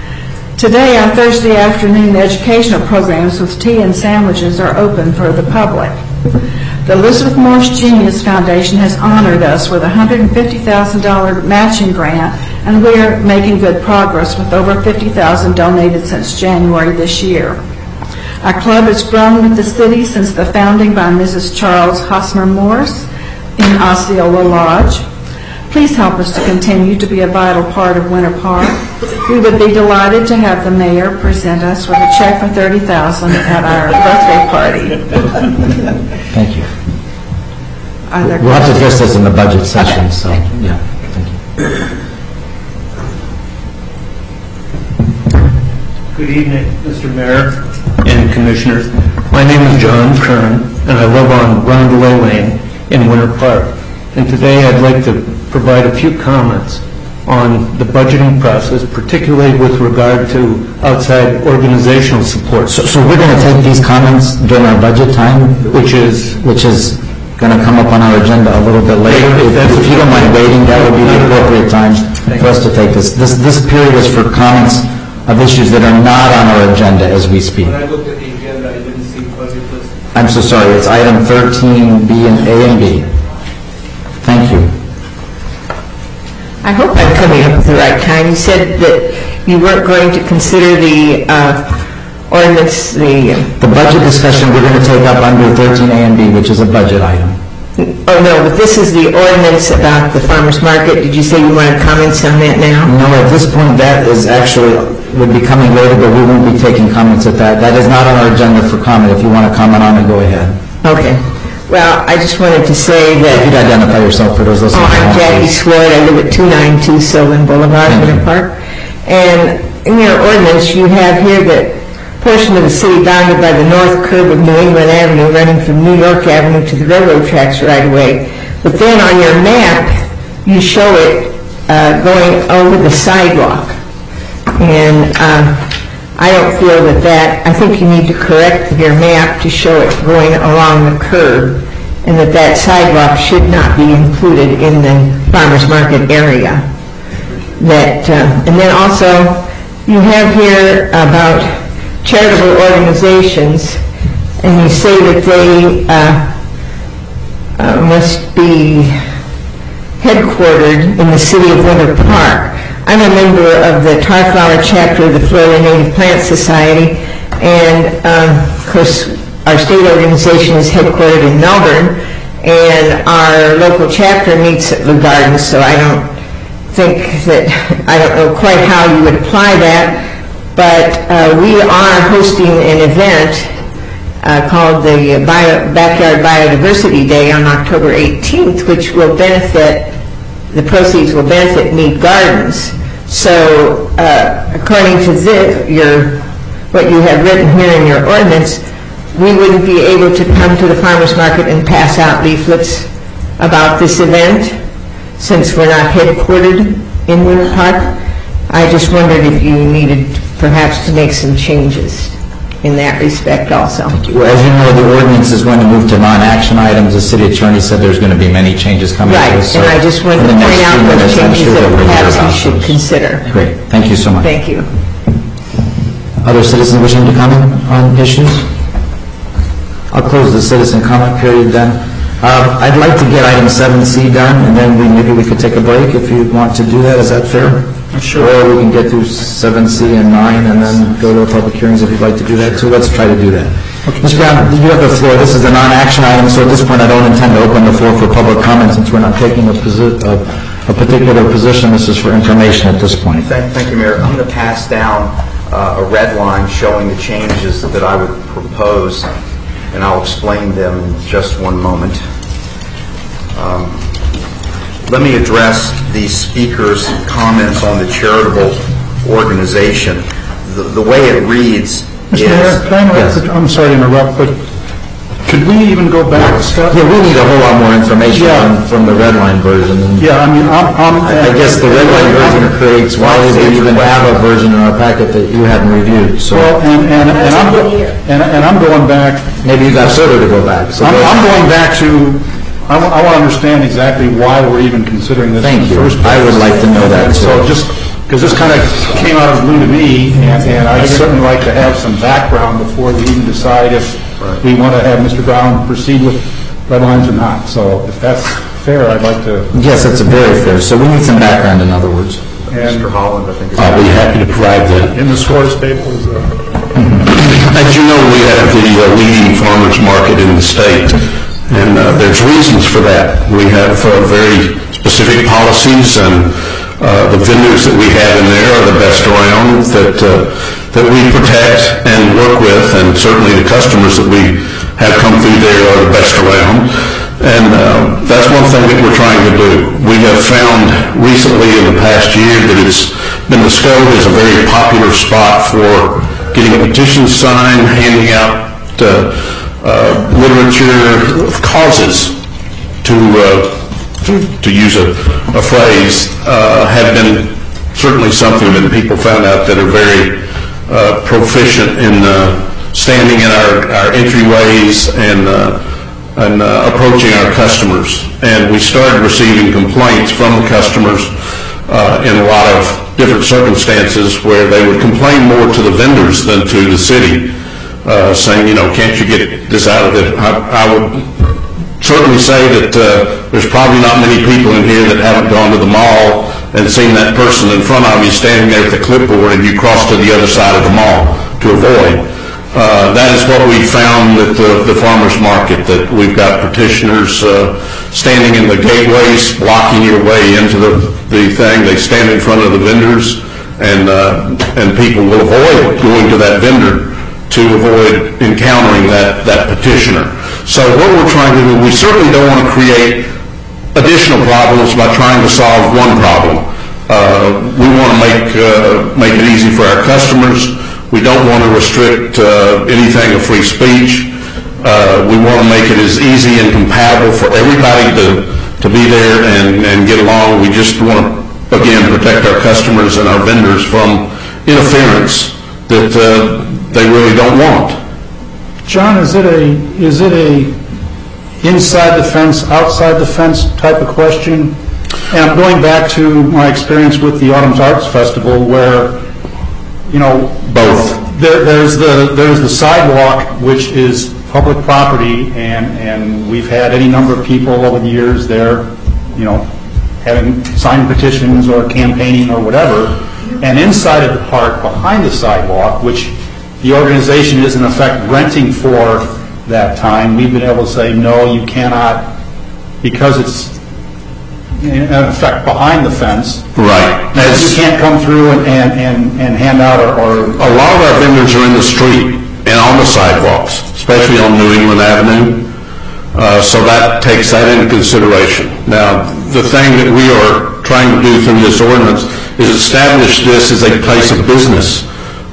Today, our Thursday afternoon educational programs with tea and sandwiches are open for the public. The Elizabeth Morse Genius Foundation has honored us with a one hundred fifty thousand dollars matching grant, and we are making good progress with over fifty thousand dollars donated since January this year. Our club has grown with the city since the founding by Missus Charles Hosmer Morse in Osceola Lodge. Please help us to continue to be a vital part of Winter Park. We would be delighted to have the mayor present us with a check for thirty thousand dollars at our birthday party. Thank you. Are there We'll have to address questions? this in the budget session, so, yeah, thank you. Good evening, Mister Mayor and Commissioners. My name is John Kern, and I live on Rondelay Lane in Winter Park. And today I'd like to provide a few comments on the budgeting process, particularly with regard to outside organizational support. So, so we're going to take these comments during our budget time, which is which is going to come up on our agenda a little bit later. If, if you don't mind waiting, that would be the appropriate time for us to take this. This this period is for comments of issues that are not on our agenda as we speak. When I looked at the agenda, I didn't see budget list. I'm so sorry, it's item thirteen B and A and B. Thank you. I hope I'm coming up at the right time. You said that you weren't going to consider the uh, ordinance, the... The budget discussion we're going to take up under thirteen A and B, which is a budget item. Oh, no, but this is the ordinance about the farmer's market. Did you say you wanted comments on that now? No, at this point, that is actually, would be coming later, but we won't be taking comments at that. That is not on our agenda for comment. If you want to comment on it, go ahead. Okay. Well, I just wanted to say that... If you'd identify yourself for those listening. Oh, I'm Jackie Swart. I live at two ninety-two Sylvan Boulevard, Winter Park. And in your ordinance, you have here that portion of the city bounded by the north curve of New England Avenue running from New York Avenue to the railroad tracks right away. But then on your map, you show it uh, going over the sidewalk. And uh, I don't feel that that, I think you need to correct your map to show it going along the curb, and that that sidewalk should not be included in the farmer's market area. That, uh, and then also, you have here about charitable organizations, and you say that they uh, uh, must be headquartered in the city of Winter Park. I'm a member of the Tarflower chapter of the Florida Native Plant Society, and um, of course our state organization is headquartered in Melbourne, and our local chapter meets at the Gardens, so I don't think that, I don't know quite how you would apply that, but uh, we are hosting an event uh, called the Bio, Backyard Biodiversity Day on October eighteenth, which will benefit, the proceeds will benefit Mead Gardens. So, uh, according to this, your, what you have written here in your ordinance, we wouldn't be able to come to the farmer's market and pass out leaflets about this event, since we're not headquartered in Winter Park. I just wondered if you needed perhaps to make some changes in that respect also. Well, as you know, the ordinance is going to move to non-action items. The city attorney said there's going to be many changes coming right. to us. Right, and I just wanted to point out those changes that perhaps you should those. consider. Great, thank you so much. Thank you. Other citizens wishing to comment on issues? I'll close the citizen comment period then. Uh, I'd like to get item seven C done, and then we, maybe we could take a break if you want to do that. Is that fair? Sure. Or we can get through seven C and nine and then go to the public hearings if you'd like to do that too. Let's try to do that. Okay. Mister Brown, you have the floor. This is a non-action item, so at this point I don't intend to open the floor for public comment since we're not taking a, posi- a, a particular position. This is for information at this point. Thank, thank you, Mayor. I'm going to pass down uh, a red line showing the changes that I would propose, and I'll explain them in just one moment. Um, Let me address the speaker's comments on the charitable organization. The, the way it reads Mister is... Mayor, can I interrupt? Yes. I'm sorry to interrupt, but could we even go back a step? Yeah, we need a whole lot more information yeah. on, from the red line version. And yeah, I mean, I'm... I'm I, I guess the red line version creates why we even have a version in our packet that you haven't reviewed. So. Well, and, and, and, I'm, and, and I'm going back... Maybe you got further to go back. So I'm, go I'm going back to... I, w- I want to understand exactly why we're even considering this Thank in the you. first place. I would like to know that. So just, because this kind of came out of the blue to me, and, and I'd certainly like to have some background before we even decide if right. we want to have Mister Brown proceed with red lines or not. So if that's fair, I'd like to... Yes, that's very fair. So we need some background, in other words. And Mister Holland, I think... I'll be happy to provide that. In the scores table is... Uh, As you know, we have the uh, leading farmers market in the state. And uh, there's reasons for that. We have uh, very specific policies, and uh, the vendors that we have in there are the best around that uh, that we protect and work with, and certainly the customers that we have come through there are the best around. And uh, that's one thing that we're trying to do. We have found recently in the past year that it's been discovered as a very popular spot for getting petitions signed, handing out uh, Uh, literature of causes, to uh, to, to use a, a phrase, uh, have been certainly something that people found out that are very uh, proficient in uh, standing in our, our entryways and uh, and uh, approaching our customers. And we started receiving complaints from the customers uh, in a lot of different circumstances where they would complain more to the vendors than to the city, uh, saying, you know, can't you get this out of it? I, I would certainly say that uh, there's probably not many people in here that haven't gone to the mall and seen that person in front of you standing there with a clipboard and you cross to the other side of the mall to avoid. Uh, that is what we found at the, the farmers market, that we've got petitioners uh, standing in the gateways, blocking your way into the, the thing. They stand in front of the vendors, and uh, and people will avoid going to that vendor to avoid encountering that, that petitioner. So what we're trying to do, we certainly don't want to create additional problems by trying to solve one problem. Uh, we want to make, uh, make it easy for our customers. We don't want to restrict uh, anything of free speech. Uh, we want to make it as easy and compatible for everybody to, to be there and, and get along. We just want to, again, protect our customers and our vendors from interference that uh, they really don't want. John, is it a, is it a inside the fence, outside the fence type of question? And I'm going back to my experience with the Autumn's Arts Festival where, you know, both. There, there's the there's the sidewalk, which is public property, and, and we've had any number of people over the years there, you know, having signed petitions or campaigning or whatever. And inside of the park, behind the sidewalk, which the organization is in effect renting for that time, we've been able to say, no, you cannot, because it's in effect behind the fence. Right. As you can't come through and, and, and, and hand out or, or... A lot of our vendors are in the street and on the sidewalks, especially on New England Avenue. Uh, so that takes that into consideration. Now, the thing that we are trying to do through this ordinance is establish this as a place of business.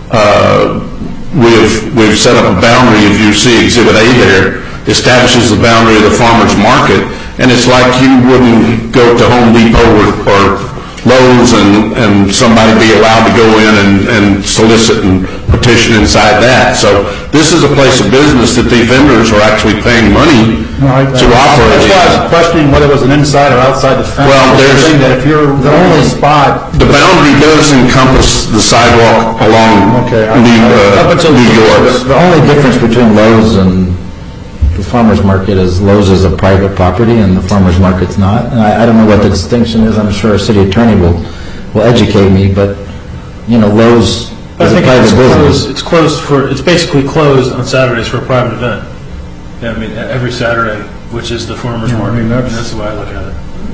Uh, we've, we've set up a boundary, if you see Exhibit A there, establishes the boundary of the farmer's market. And it's like you wouldn't go to Home Depot or, or Lowe's and, and somebody be allowed to go in and, and solicit and petition inside that. So this is a place of business that the vendors are actually paying money no, I, to I, operate. That's why I was questioning whether it was an inside or outside the fence. Well, there's that if you're the only spot. The boundary does encompass the sidewalk along okay, New, uh, New York. The only difference between Lowe's and the farmer's market is Lowe's is a private property and the farmer's market's not. And I, I don't know what the distinction is. I'm sure our city attorney will, will educate me, but, you know, Lowe's I is a think private it's business. closed, it's closed for, it's basically closed on Saturdays for a private event. Yeah, I mean, every Saturday, which is the farmer's Yeah, I market. mean, that's- that's the way I look at it.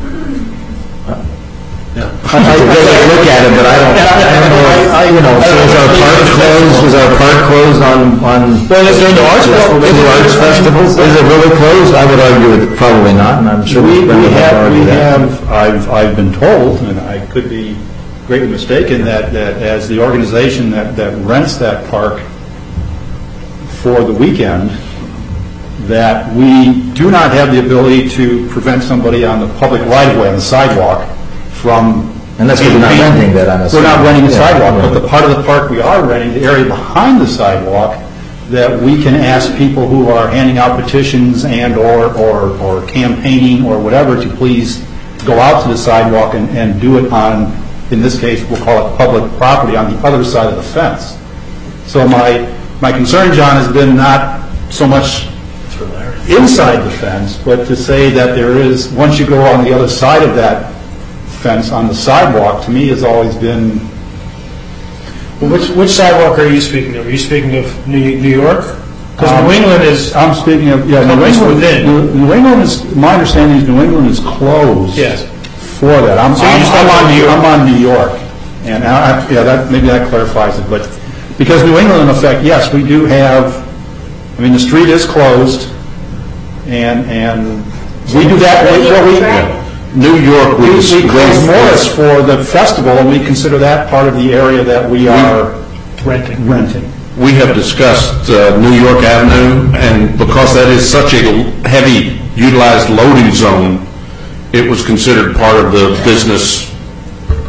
Yeah. I, I really look at it, but I don't, I don't know, I, you know, so is our park closed, is our park closed on, on? Well, it's during the arts festival. Is it arts festivals? Is it really closed? I would argue it's probably not, and I'm sure. We, we've we been have, we that. have, I've, I've been told, and I could be greatly mistaken, that, that as the organization that, that rents that park for the weekend, that we do not have the ability to prevent somebody on the public right-of-way, on the sidewalk, from... And that's because we're not renting that on a We're not renting the yeah, sidewalk, right. but the part of the park we are renting, the area behind the sidewalk, that we can ask people who are handing out petitions and or, or, or campaigning or whatever to please go out to the sidewalk and, and do it on, in this case, we'll call it public property, on the other side of the fence. So my, my concern, John, has been not so much inside the fence, but to say that there is, once you go on the other side of that fence on the sidewalk, to me, has always been... Well, which, which sidewalk are you speaking of? Are you speaking of New, New York? Because Um, New England is... I'm speaking of, yeah, New It's England, within. New New England is, my understanding is New England is closed Yes. for that. I'm, So you're I'm just I'm talking on, New York. I'm on New York. And I, I- yeah, that, maybe that clarifies it, but, because New England, in effect, yes, we do have, I mean, the street is closed, and, and we do that, we- well, we... New York We, was... we close Morris for the festival, and we consider that part of the area that we are renting. renting. We have discussed uh, New York Avenue, and because that is such a heavy utilized loading zone, it was considered part of the business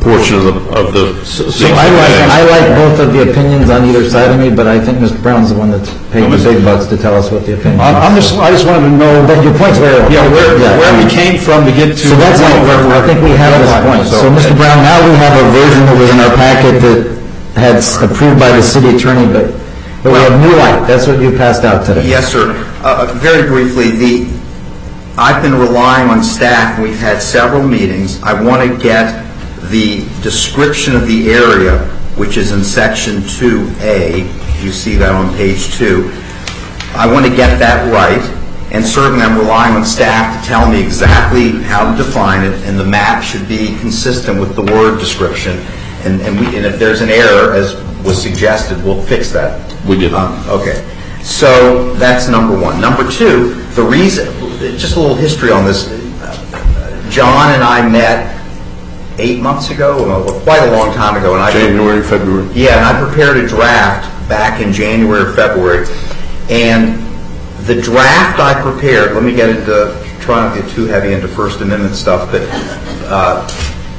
portion of the, of the... So I like, I like both of the opinions on either side of me, but I think Mister Brown's the one that's paid the big bucks to tell us what the opinion is. I'm just, I just wanted to know... But your point's very well. Yeah, where, Yeah. where we came from to get to... So that's how, I think we have this point. So, Mister Brown, now we have a version that was in our packet that had s- approved by the city attorney, but, but we have new light. That's what you passed out today. Yes, sir. Uh, Very briefly, the, I've been relying on staff, and we've had several meetings. I want to get the description of the area, which is in section two A. You see that on page two. I want to get that right, and certainly I'm relying on staff to tell me exactly how to define it, and the map should be consistent with the word description. And, and, we, and if there's an error, as was suggested, we'll fix that. We did. Um, okay. So that's number one. Number two, the reason, just a little history on this. John and I met eight months ago, well, quite a long time ago. And I January, February. Yeah, and I prepared a draft back in January or February. And the draft I prepared, let me get into, try not to get too heavy into First Amendment stuff, but uh,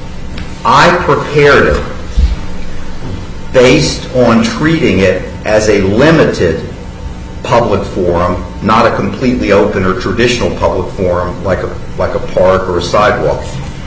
I prepared it based on treating it as a limited public forum, not a completely open or traditional public forum like a, like a park or a sidewalk.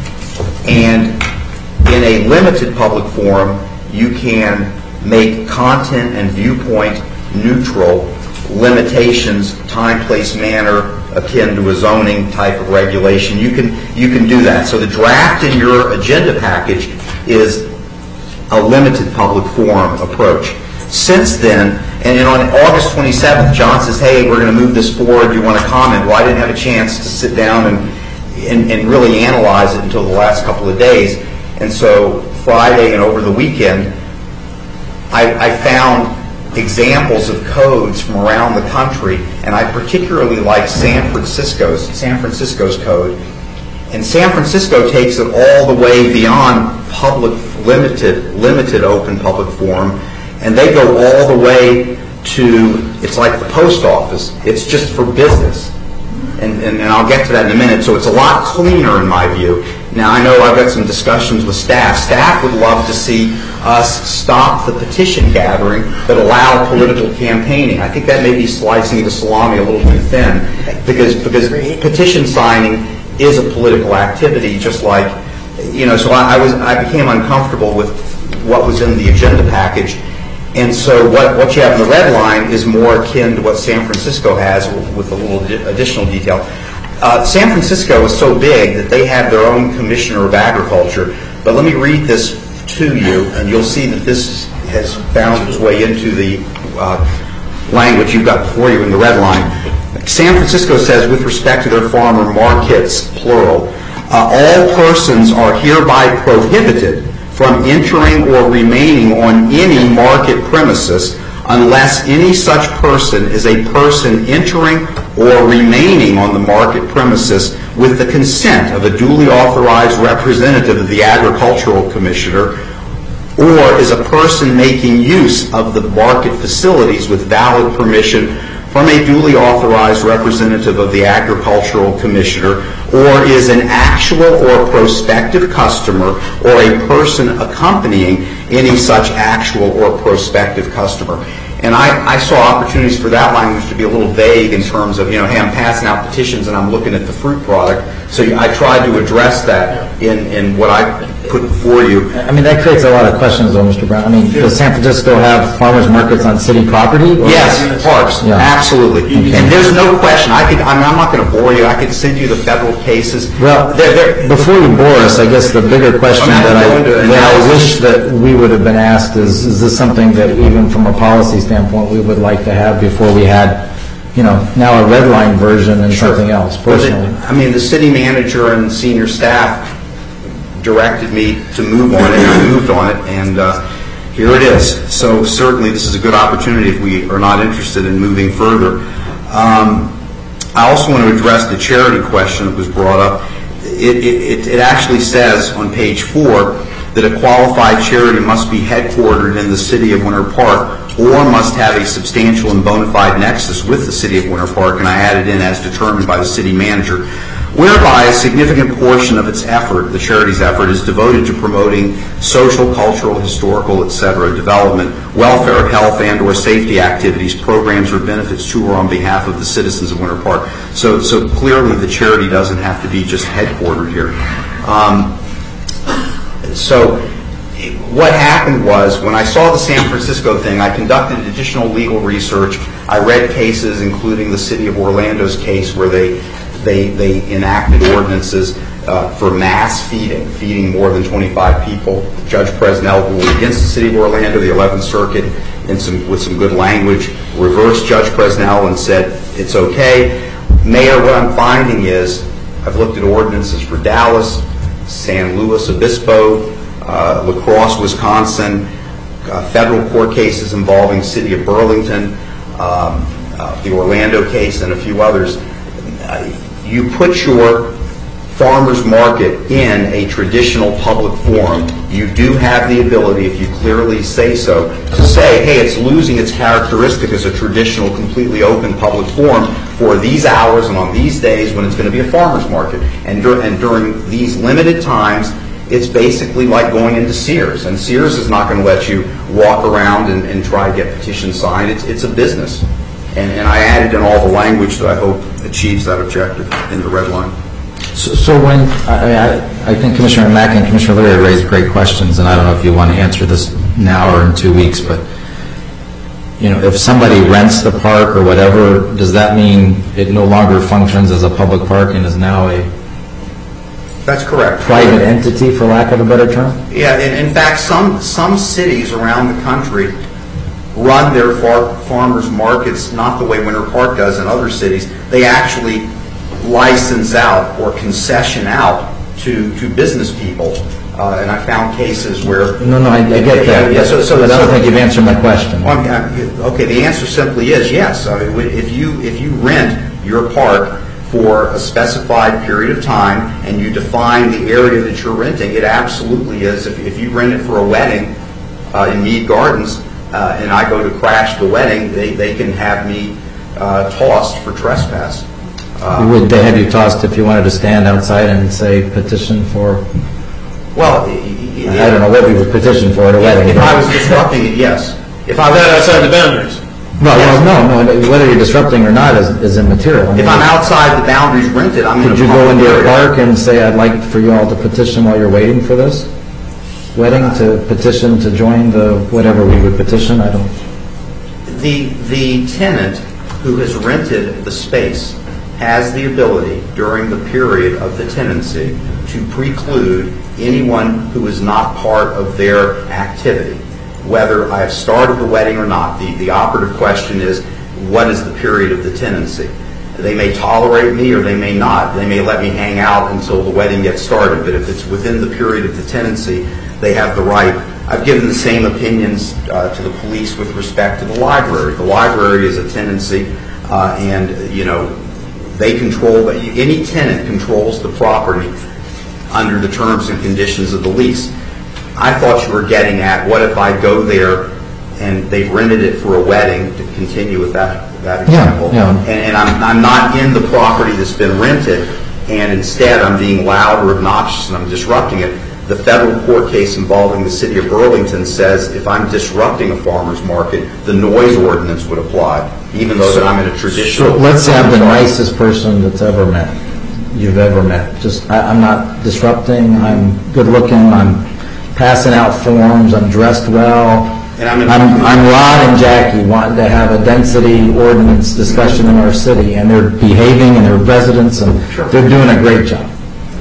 And in a limited public forum, you can make content and viewpoint neutral limitations, time, place, manner, akin to a zoning type of regulation. You can you can do that. So the draft in your agenda package is a limited public forum approach. Since then, and, and on August twenty-seventh, John says, hey, we're going to move this forward. Do you want to comment? Well, I didn't have a chance to sit down and And, and really analyze it until the last couple of days. And so Friday and over the weekend, I, I found examples of codes from around the country, and I particularly like San Francisco's, San Francisco's code. And San Francisco takes it all the way beyond public, limited, limited open public forum, and they go all the way to, it's like the post office. It's just for business. And, and, and I'll get to that in a minute. So it's a lot cleaner in my view. Now, I know I've got some discussions with staff. Staff would love to see us stop the petition gathering that allow political campaigning. I think that may be slicing the salami a little too thin, because because petition signing is a political activity, just like, you know, so I, I was I became uncomfortable with what was in the agenda package. And so what, what you have in the red line is more akin to what San Francisco has, with a little di- additional detail. Uh, San Francisco is so big that they have their own commissioner of agriculture. But let me read this to you, and you'll see that this has found its way into the uh, language you've got before you in the red line. San Francisco says, with respect to their farmer markets, plural, uh, all persons are hereby prohibited from entering or remaining on any market premises unless any such person is a person entering or remaining on the market premises with the consent of a duly authorized representative of the agricultural commissioner, or is a person making use of the market facilities with valid permission from a duly authorized representative of the agricultural commissioner, or is an actual or prospective customer or a person accompanying any such actual or prospective customer. And I, I saw opportunities for that language to be a little vague in terms of, you know, hey, I'm passing out petitions and I'm looking at the fruit product. So I tried to address that in, in what I put before you. I mean, that creates a lot of questions, though, Mister Brown. I mean, does San Francisco have farmers markets on city property? Or? Yes, parks, Yeah. absolutely. Okay. And there's no question. I could. I mean, I'm not going to bore you. I could send you the federal cases. Well, they're, they're, before you bore us, I guess the bigger question I'm that I, going to that I analysis. wish that we would have been asked is, is this something that even from a policy standpoint we would like to have before we had, you know, now a red line version and something else, personally? I mean, the city manager and senior staff directed me to move on it, and I moved on it, and uh, here it is. So certainly this is a good opportunity if we are not interested in moving further. Um, I also want to address the charity question that was brought up. It, it, it actually says on page four that a qualified charity must be headquartered in the city of Winter Park or must have a substantial and bona fide nexus with the city of Winter Park, and I added in as determined by the city manager. whereby a significant portion of its effort, the charity's effort, is devoted to promoting social, cultural, historical, et cetera, development, welfare, health, and or safety activities, programs, or benefits to or on behalf of the citizens of Winter Park. So, so clearly the charity doesn't have to be just headquartered here. Um, so what happened was, when I saw the San Francisco thing, I conducted additional legal research. I read cases, including the City of Orlando's case, where they They, they enacted ordinances uh, for mass feeding, feeding more than twenty-five people. Judge Presnell ruled against the City of Orlando, the eleventh Circuit, in some, with some good language, reversed Judge Presnell and said, it's okay. Mayor, what I'm finding is, I've looked at ordinances for Dallas, San Luis Obispo, uh, La Crosse, Wisconsin, uh, federal court cases involving City of Burlington, um, uh, the Orlando case, and a few others. Uh, You put your farmer's market in a traditional public forum, you do have the ability, if you clearly say so, to say, hey, it's losing its characteristic as a traditional, completely open public forum for these hours and on these days when it's going to be a farmer's market. And, dur- and during these limited times, it's basically like going into Sears. And Sears is not going to let you walk around and, and try to get petitions signed. It's, it's a business. And, and I added in all the language that I hope achieves that objective in the red line. So, so when, I, I, I think Commissioner Mack and Commissioner Leary raised great questions, and I don't know if you want to answer this now or in two weeks, but, you know, if somebody rents the park or whatever, does that mean it no longer functions as a public park and is now a That's correct. private entity, for lack of a better term? Yeah, in, in fact, some, some cities around the country run their far, farmers markets not the way Winter Park does in other cities. They actually license out or concession out to, to business people. Uh, and I found cases where... No, no, I, I get that. Yeah, so, so, but I don't so, think you've answered my question. Well, okay, the answer simply is yes. I mean, if you, if you rent your park for a specified period of time and you define the area that you're renting, it absolutely is. If, if you rent it for a wedding uh, in Mead Gardens, Uh, and I go to crash the wedding, they, they can have me uh, tossed for trespass. Uh, Would they have you tossed if you wanted to stand outside and say petition for? Well, I don't know what we would petition for at a wedding. If I was disrupting it, yes. If I was outside the boundaries. No, well, no, no. Whether you're disrupting or not is, is immaterial. I mean, if I'm outside the boundaries rented, I'm. Could you go into your park and say, "I'd like for you all to petition while you're waiting for this wedding to petition to join the whatever we would petition?" I don't. The the tenant who has rented the space has the ability during the period of the tenancy to preclude anyone who is not part of their activity, whether I have started the wedding or not. The the operative question is, what is the period of the tenancy? They may tolerate me or they may not. They may let me hang out until the wedding gets started, but if it's within the period of the tenancy, they have the right. I've given the same opinions uh, to the police with respect to the library. The library is a tenancy, uh, and, you know, they control, any tenant controls the property under the terms and conditions of the lease. I thought you were getting at, what if I go there and they've rented it for a wedding, to continue with that, that example, yeah, yeah. And, and I'm, I'm not in the property that's been rented, and instead I'm being loud or obnoxious and I'm disrupting it. The federal court case involving the City of Burlington says if I'm disrupting a farmer's market, the noise ordinance would apply, even though that I'm in a traditional... So let's say I'm the nicest person that's ever met, you've ever met. Just, I, I'm not disrupting, I'm good looking, I'm passing out forms, I'm dressed well. And I'm, I'm, I'm Rod and Jackie wanting to have a density ordinance discussion in our city, and they're behaving and they're residents and sure. They're doing a great job.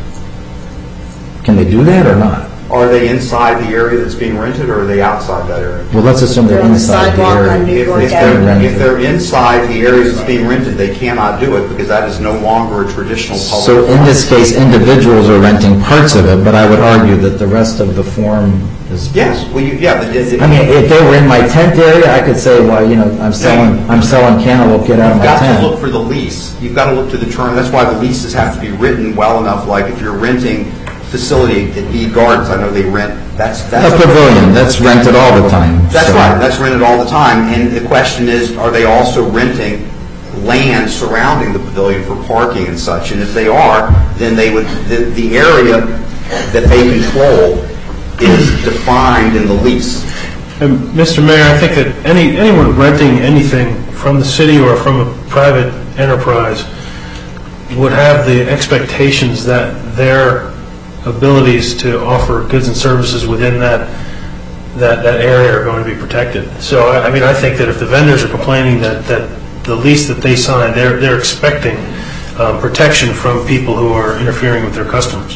Can they do that or not? Are they inside the area that's being rented, or are they outside that area? Well, let's assume they're, they're inside the, the area. If, if, they're, if they're inside the areas that's being rented, they cannot do it because that is no longer a traditional public. So in this case, individuals are renting parts of it, but I would argue that the rest of the form is... Yes. Well, you, yeah. The, the, I mean, if they were in my tent area, I could say, well, you know, I'm selling, I'm selling cantaloupe, get out of my tent. You've got to look for the lease. You've got to look to the term. That's why the leases have to be written well enough. Like if you're renting facility at Mead Gardens, I know they rent. That's that's a pavilion. That's rented all the time. That's so. right. That's rented all the time. And the question is, are they also renting land surrounding the pavilion for parking and such, and if they are, then they would, the, the area that they control is defined in the lease. And Mister Mayor, I think that any anyone renting anything from the city or from a private enterprise would have the expectations that their abilities to offer goods and services within that that, that area are going to be protected. So, I mean, I think that if the vendors are complaining that, that the lease that they signed, they're, they're expecting um, protection from people who are interfering with their customers.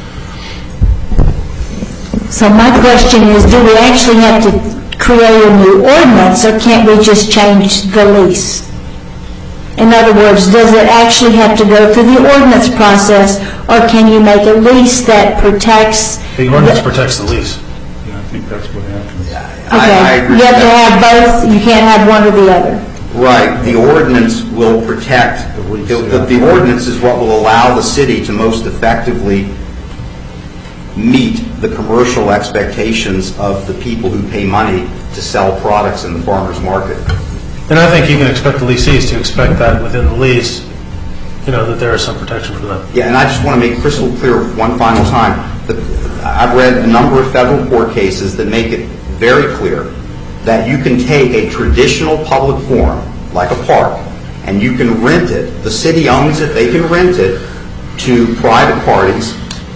So my question is, do we actually have to create a new ordinance, or can't we just change the lease? In other words, does it actually have to go through the ordinance process, or can you make a lease that protects... The ordinance protects the lease. Yeah, I think that's what happens. Okay, I, I agree you have with to that. have both, you can't have one or the other. Right, the ordinance will protect, the, the, the ordinance is what will allow the city to most effectively meet the commercial expectations of the people who pay money to sell products in the farmer's market. And I think you can expect the leasees to expect that within the lease, you know, that there is some protection for them. Yeah, and I just want to make crystal clear one final time that I've read a number of federal court cases that make it very clear that you can take a traditional public forum, like a park, and you can rent it. The city owns it, they can rent it to private parties,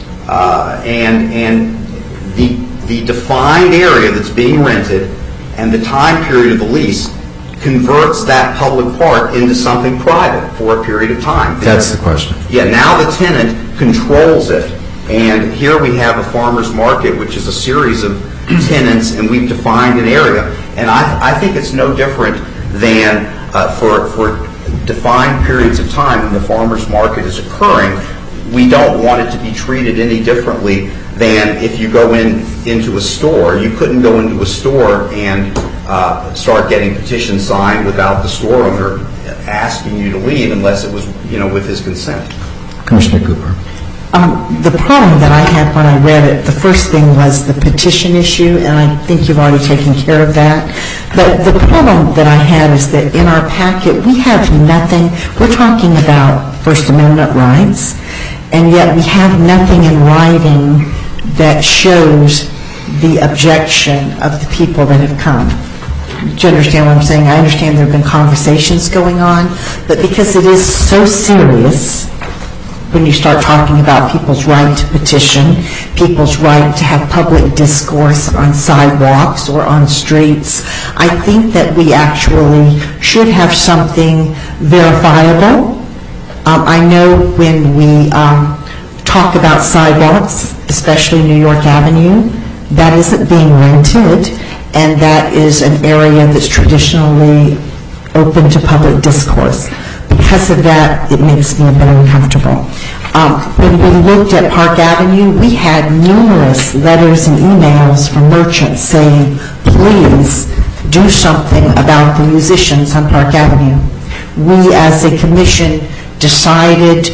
uh, and and the the defined area that's being rented and the time period of the lease converts that public park into something private for a period of time. That's the question. Yeah, now the tenant controls it. And here we have a farmer's market, which is a series of tenants, and we've defined an area. And I, I think it's no different than uh, for, for defined periods of time when the farmer's market is occurring. We don't want it to be treated any differently than if you go in into a store. You couldn't go into a store and uh, start getting petitions signed without the store owner asking you to leave unless it was, you know, with his consent. Commissioner Cooper. Um, the problem that I had when I read it, the first thing was the petition issue, and I think you've already taken care of that. But the problem that I had is that in our packet, we have nothing. We're talking about First Amendment rights, and yet we have nothing in writing that shows the objection of the people that have come. Do you understand what I'm saying? I understand there have been conversations going on, but because it is so serious, when you start talking about people's right to petition, people's right to have public discourse on sidewalks or on streets, I think that we actually should have something verifiable. Um, I know when we um, talk about sidewalks, especially New York Avenue, that isn't being rented, and that is an area that's traditionally open to public discourse. Because of that, it makes me a bit uncomfortable. Um, when we looked at Park Avenue, we had numerous letters and emails from merchants saying, please do something about the musicians on Park Avenue. We, as a commission, decided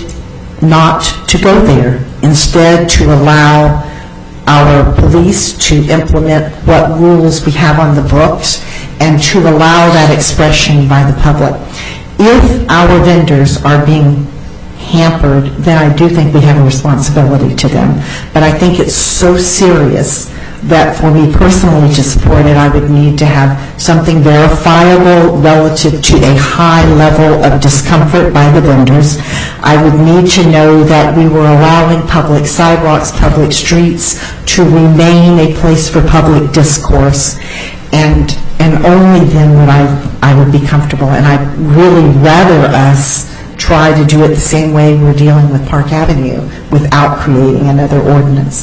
not to go there, instead to allow our police to implement what rules we have on the books and to allow that expression by the public. If our vendors are being hampered, then I do think we have a responsibility to them. But I think it's so serious that for me personally to support it, I would need to have something verifiable relative to a high level of discomfort by the vendors. I would need to know that we were allowing public sidewalks, public streets to remain a place for public discourse. And and only then would I, I would be comfortable. And I'd really rather us try to do it the same way we're dealing with Park Avenue without creating another ordinance.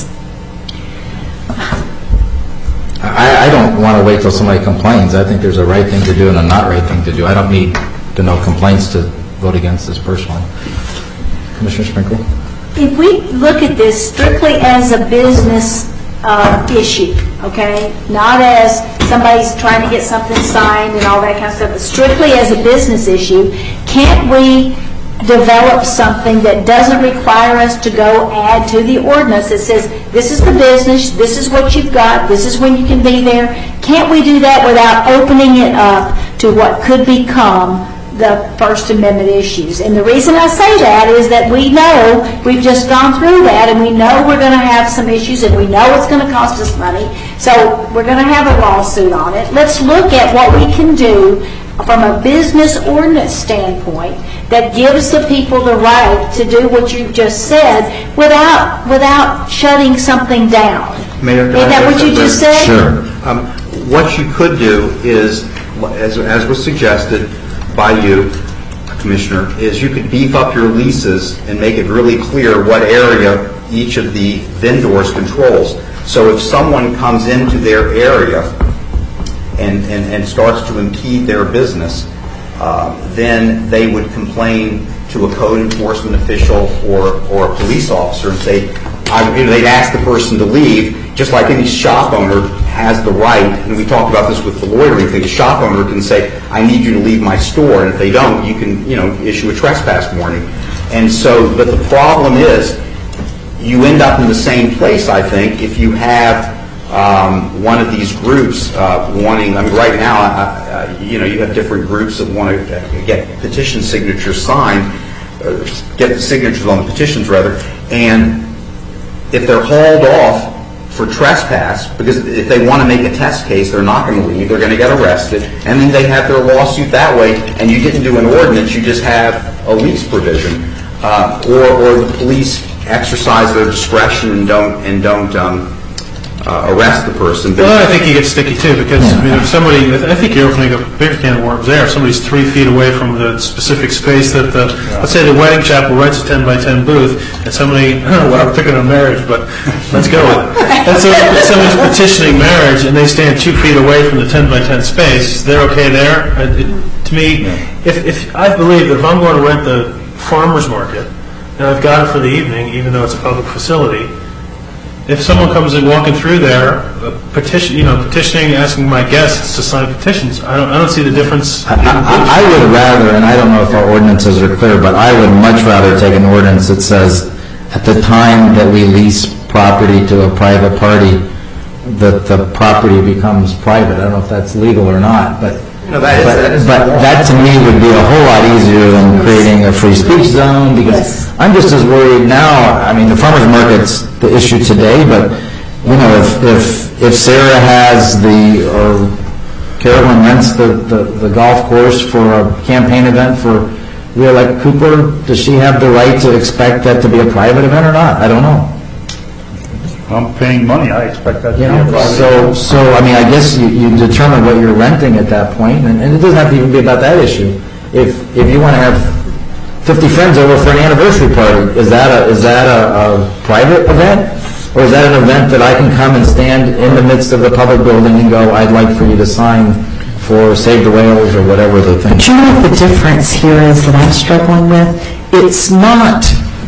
I, I don't want to wait till somebody complains. I think there's a right thing to do and a not right thing to do. I don't need to know complaints to vote against this personally. Commissioner Sprinkle? If we look at this strictly as a business uh, issue, okay, not as somebody's trying to get something signed and all that kind of stuff, but strictly as a business issue, can't we develop something that doesn't require us to go add to the ordinance that says, this is the business, this is what you've got, this is when you can be there? Can't we do that without opening it up to what could become the First Amendment issues. And the reason I say that is that we know, we've just gone through that, and we know we're going to have some issues, and we know it's going to cost us money, so we're going to have a lawsuit on it. Let's look at what we can do from a business ordinance standpoint that gives the people the right to do what you just said without without shutting something down. Mayor, can Is I that say what you something? just said? Sure. Um, what you could do is, as, as was suggested by you, Commissioner, is you could beef up your leases and make it really clear what area each of the vendors controls. So if someone comes into their area and, and, and starts to impede their business, uh, then they would complain to a code enforcement official or, or a police officer and say, I, you know, they'd ask the person to leave, just like any shop owner has the right, and we talked about this with the loitering thing, a shop owner can say, I need you to leave my store, and if they don't, you can, you know, issue a trespass warning. And so, but the problem is, you end up in the same place, I think, if you have um, one of these groups uh, wanting, I mean, right now, uh, uh, you know, you have different groups that want to get petition signatures signed, uh, get the signatures on the petitions, rather, and if they're hauled off for trespass, because if they want to make a test case, they're not going to leave, they're going to get arrested, and then they have their lawsuit that way, and you didn't do an ordinance, you just have a lease provision. Uh, or, or the police exercise their discretion and don't, and don't um, uh, arrest the person. Well, I think you get sticky too, because I mean, if somebody, I think you're opening a bigger can of worms there. If somebody's three feet away from the specific space that the, let's say the wedding chapel rents a ten by ten booth, and somebody, I don't know what I'm picking on marriage, but let's go with it. And so if somebody's petitioning marriage and they stand two feet away from the ten by ten space, they're okay there. Uh, it, to me, if, if I believe that if I'm going to rent the farmer's market, and I've got it for the evening, even though it's a public facility, if someone comes in walking through there, uh, petition, you know, petitioning, asking my guests to sign petitions, I don't, I don't see the difference. I, I, I would rather, and I don't know if our ordinances are clear, but I would much rather take an ordinance that says, at the time that we lease property to a private party, that the property becomes private. I don't know if that's legal or not, but No, that is, but, that is but that to me would be a whole lot easier than creating a free speech zone, because I'm just as worried now. I mean, the farmer's market's the issue today, but you know, if if if Sarah has the, or Carolyn rents the, the, the golf course for a campaign event for re-elect Cooper, does she have the right to expect that to be a private event or not? I don't know. I'm paying money, I expect that to You be a know, private. so, so, I mean, I guess you, you determine what you're renting at that point, and, and it doesn't have to even be about that issue. If, if you want to have fifty friends over for an anniversary party, is that a, is that a, a private event? Or is that an event that I can come and stand in the midst of the public building and go, I'd like for you to sign for Save the Whales or whatever the thing? But you know what the difference here is that I'm struggling with? It's not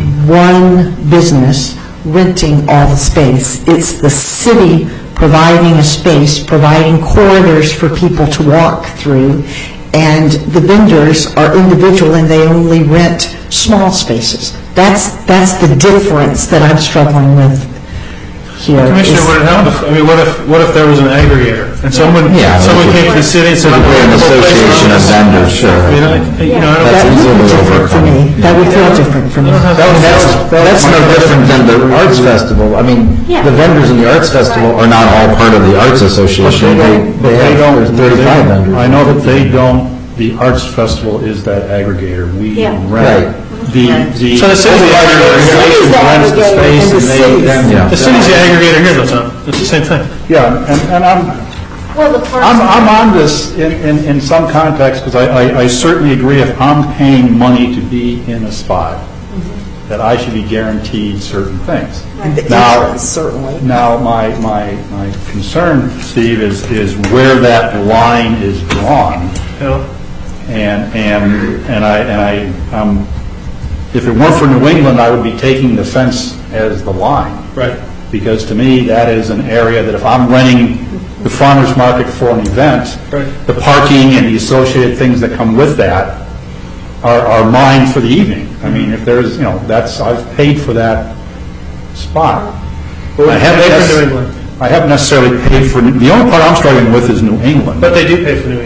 one business renting all the space. It's the city providing a space, providing corridors for people to walk through, and the vendors are individual and they only rent small spaces. That's that's the difference that I'm struggling with here. Commissioner, would it help if, I mean, what if, what if there was an aggregator, and someone, Yeah, someone came to the city and said, I'm going an to put a place association around of this? vendors, sure. I mean, I, you know, I don't. That would be different for me. That would feel different for me. That was, that's, that's no different than the Arts Festival. I mean, Yeah. the vendors in the Arts Festival are not all part of the Arts Association. They, But they they have don't, there's thirty-five they- vendors. I know that they don't, the Arts Festival is that aggregator. We Yeah. rent. The, the. So the city's the aggregator here. Association rents the space and they then. Yeah. The city's the aggregator here, though, Tom. It's the same thing. Yeah, and, and I'm, Well, the first. I'm, I'm on this in, in, in some context, because I, I, I certainly agree if I'm paying money to be in a spot, that I should be guaranteed certain things. And the Now- entrance, certainly. Now, my, my, my concern, Steve, is, is where that line is drawn. Yeah. And, and, and I, and I, um, if it weren't for New England, I would be taking the fence as the line. Right. Because to me, that is an area that if I'm renting the farmer's market for an event, Right. the parking and the associated things that come with that are, are mine for the evening. I mean, if there's, you know, that's, I've paid for that spot. Well, I we haven't pay for necess- New England. I haven't necessarily paid for, the only part I'm struggling with is New England. But they do pay for New England.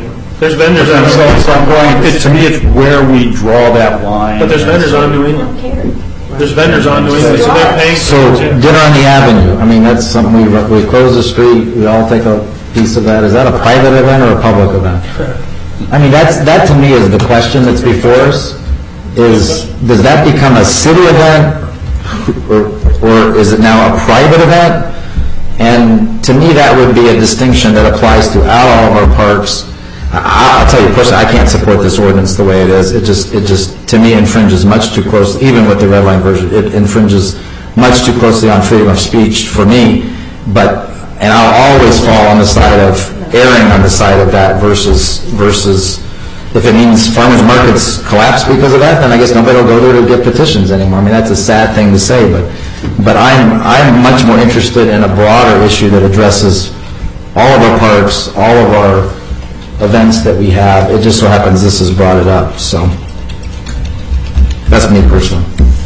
There's vendors on So so I'm going, it- to me, it's where we draw that line. But there's vendors on New England. There's vendors on New England, so they're paying So for it too. dinner on the avenue, I mean, that's something we, we close the street, we all take a piece of that. Is that a private event or a public event? I mean, that's, that to me is the question that's before us, is, does that become a city event, or, or is it now a private event? And to me, that would be a distinction that applies throughout all of our parks. I- I'll tell you personally, I can't support this ordinance the way it is. It just, it just, to me, infringes much too close, even with the red line version, it infringes much too closely on freedom of speech for me. But, and I'll always fall on the side of erring on the side of that versus, versus, if it means farmers markets collapse because of that, then I guess nobody will go there to get petitions anymore. I mean, that's a sad thing to say, but, but I'm, I'm much more interested in a broader issue that addresses all of our parks, all of our events that we have. It just so happens this has brought it up, so that's me personally.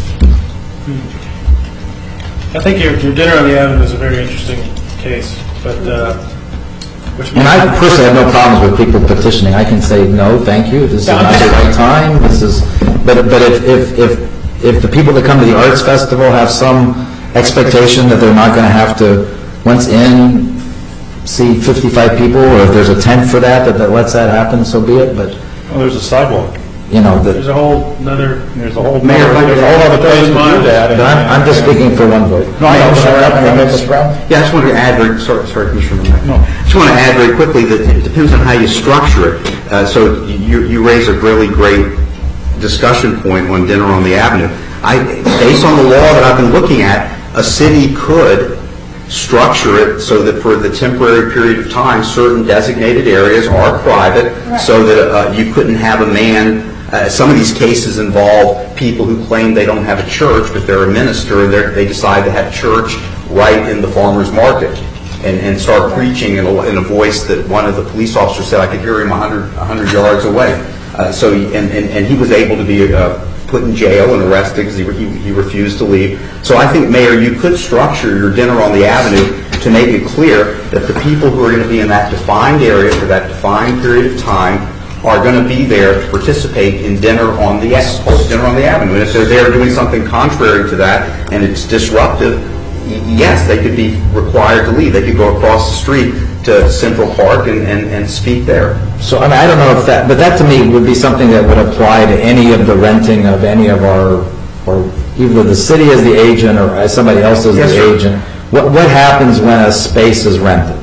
I think your, your dinner on the avenue is a very interesting case, but, uh, which And I personally have no problems with people petitioning. I can say, no, thank you, this is not the right time, this is, but, but if, if, if, if the people that come to the Arts Festival have some expectation that they're not going to have to, once in, see fifty-five people, or if there's a tent for that, that, that lets that happen, so be it, but, Well, there's a sidewalk. you know, that, there's a whole another. There's a whole, Mayor, if I there's could- a whole other place to do that. but I'm, I'm just speaking for one vote. No, I know, Commissioner sorry, Brown, you wanna make I- this round? Yeah, I just wanted to add very, sorry, sorry, Commissioner Mack. No. I just want to add very quickly that it depends on how you structure it. Uh, so you, you raise a really great discussion point on dinner on the avenue. I, based on the law that I've been looking at, a city could structure it so that for the temporary period of time, certain designated areas are private, so that uh, you couldn't have a man. Uh, some of these cases involve people who claim they don't have a church, but they're a minister, and they're, they decide to have church right in the farmer's market and, and start preaching in a, in a voice that one of the police officers said I could hear him one hundred, one hundred yards away. Uh, so, he, and, and, and he was able to be uh, put in jail and arrested because he, he, he refused to leave. So I think, Mayor, you could structure your dinner on the avenue to make it clear that the people who are going to be in that defined area for that defined period of time are going to be there to participate in dinner on the dinner on the avenue. And if they're there doing something contrary to that and it's disruptive, y- yes, they could be required to leave. They could go across the street to Central Park and, and, and speak there. So, I mean, I don't know if that, but that to me would be something that would apply to any of the renting of any of our, or either the city as the agent or as somebody else as Yes, the sir. agent. What, what happens when a space is rented?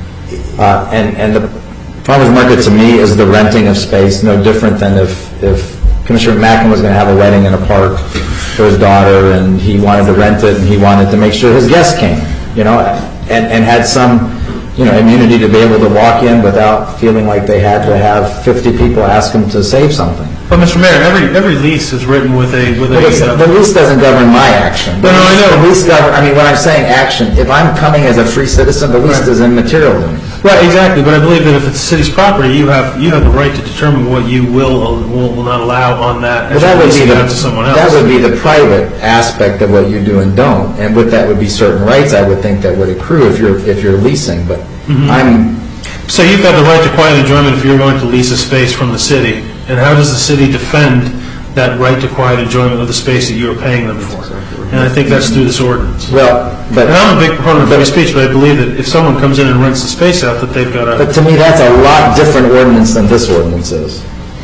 Uh, and, and the farmer's market to me is the renting of space, no different than if, if Commissioner Mackin was going to have a wedding in a park for his daughter and he wanted to rent it and he wanted to make sure his guests came, you know, and, and had some, you know, immunity to be able to walk in without feeling like they had to have fifty people ask them to save something. But Mister Mayor, every every lease is written with a with But it's, a. the lease doesn't govern my action. No, no, I know. The lease govern, I mean, when I'm saying action, if I'm coming as a free citizen, the lease is immaterial to me. Right, exactly. But I believe that if it's the city's property, you have you have the right to determine what you will or will, will not allow on that. Well, that would be leasing it the, out to someone else. that would be the private aspect of what you do and don't, and with that would be certain rights I would think that would accrue if you're if you're leasing. But Mhm. I'm So you've got the right to quiet enjoyment if you're going to lease a space from the city. And how does the city defend that right to quiet enjoyment of the space that you are paying them for? And I think that's through this ordinance. Well, but and I'm a big proponent of free speech, but I believe that if someone comes in and rents the space out, that they've got a. But to me, that's a lot different ordinance than this ordinance is.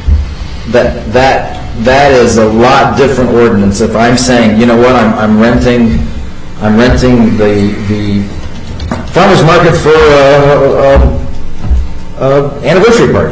That that that is a lot different ordinance. If I'm saying, you know what, I'm I'm renting, I'm renting the the farmers market for a, a, a anniversary party.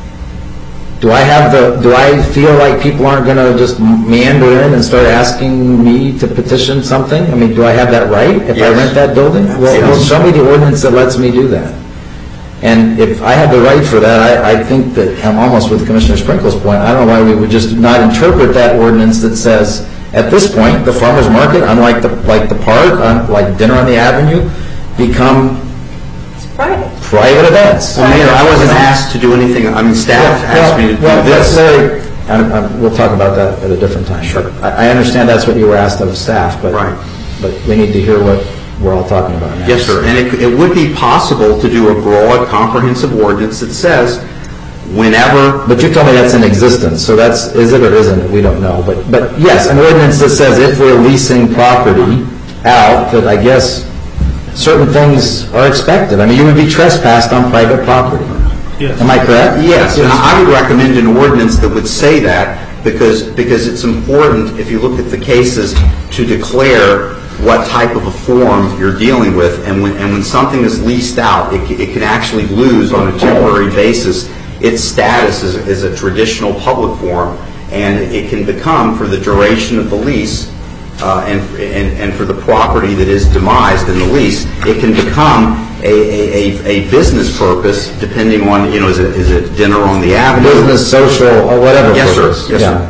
Do I have the? Do I feel like people aren't going to just meander in and start asking me to petition something? I mean, do I have that right if I Yes. rent that building? Well, Yes. well, show me the ordinance that lets me do that. And if I have the right for that, I, I think that I'm almost with Commissioner Sprinkle's point. I don't know why we would just not interpret that ordinance that says, at this point, the farmers market, unlike the like the park, unlike dinner on the avenue, become Private. private events. Well, Mayor, I wasn't asked to do anything. I mean, staff asked me to do Well, this. that's very, I'm- I'm- we'll talk about that at a different time. Sure. I I understand that's what you were asked of staff, but but we need to hear what we're all talking about now. Yes, sir. And it, it would be possible to do a broad, comprehensive ordinance that says whenever... But you told me that's in existence, so that's, is it or isn't it? We don't know. But, but yes, an ordinance that says if we're leasing property out, that I guess certain things are expected. I mean, you would be trespassed on private property. Yes. Am I correct? Yes, and I would recommend an ordinance that would say that because because it's important, if you look at the cases, to declare what type of a form you're dealing with, and when and when something is leased out, it, it can actually lose on a temporary basis its status as, as a traditional public forum, and it can become, for the duration of the lease, uh, and, and and for the property that is demised in the lease, it can become a, a, a, a business purpose, depending on, you know, is it, is it dinner on the avenue? Business, social, or whatever Yes, purpose. sir. Yes, Yeah.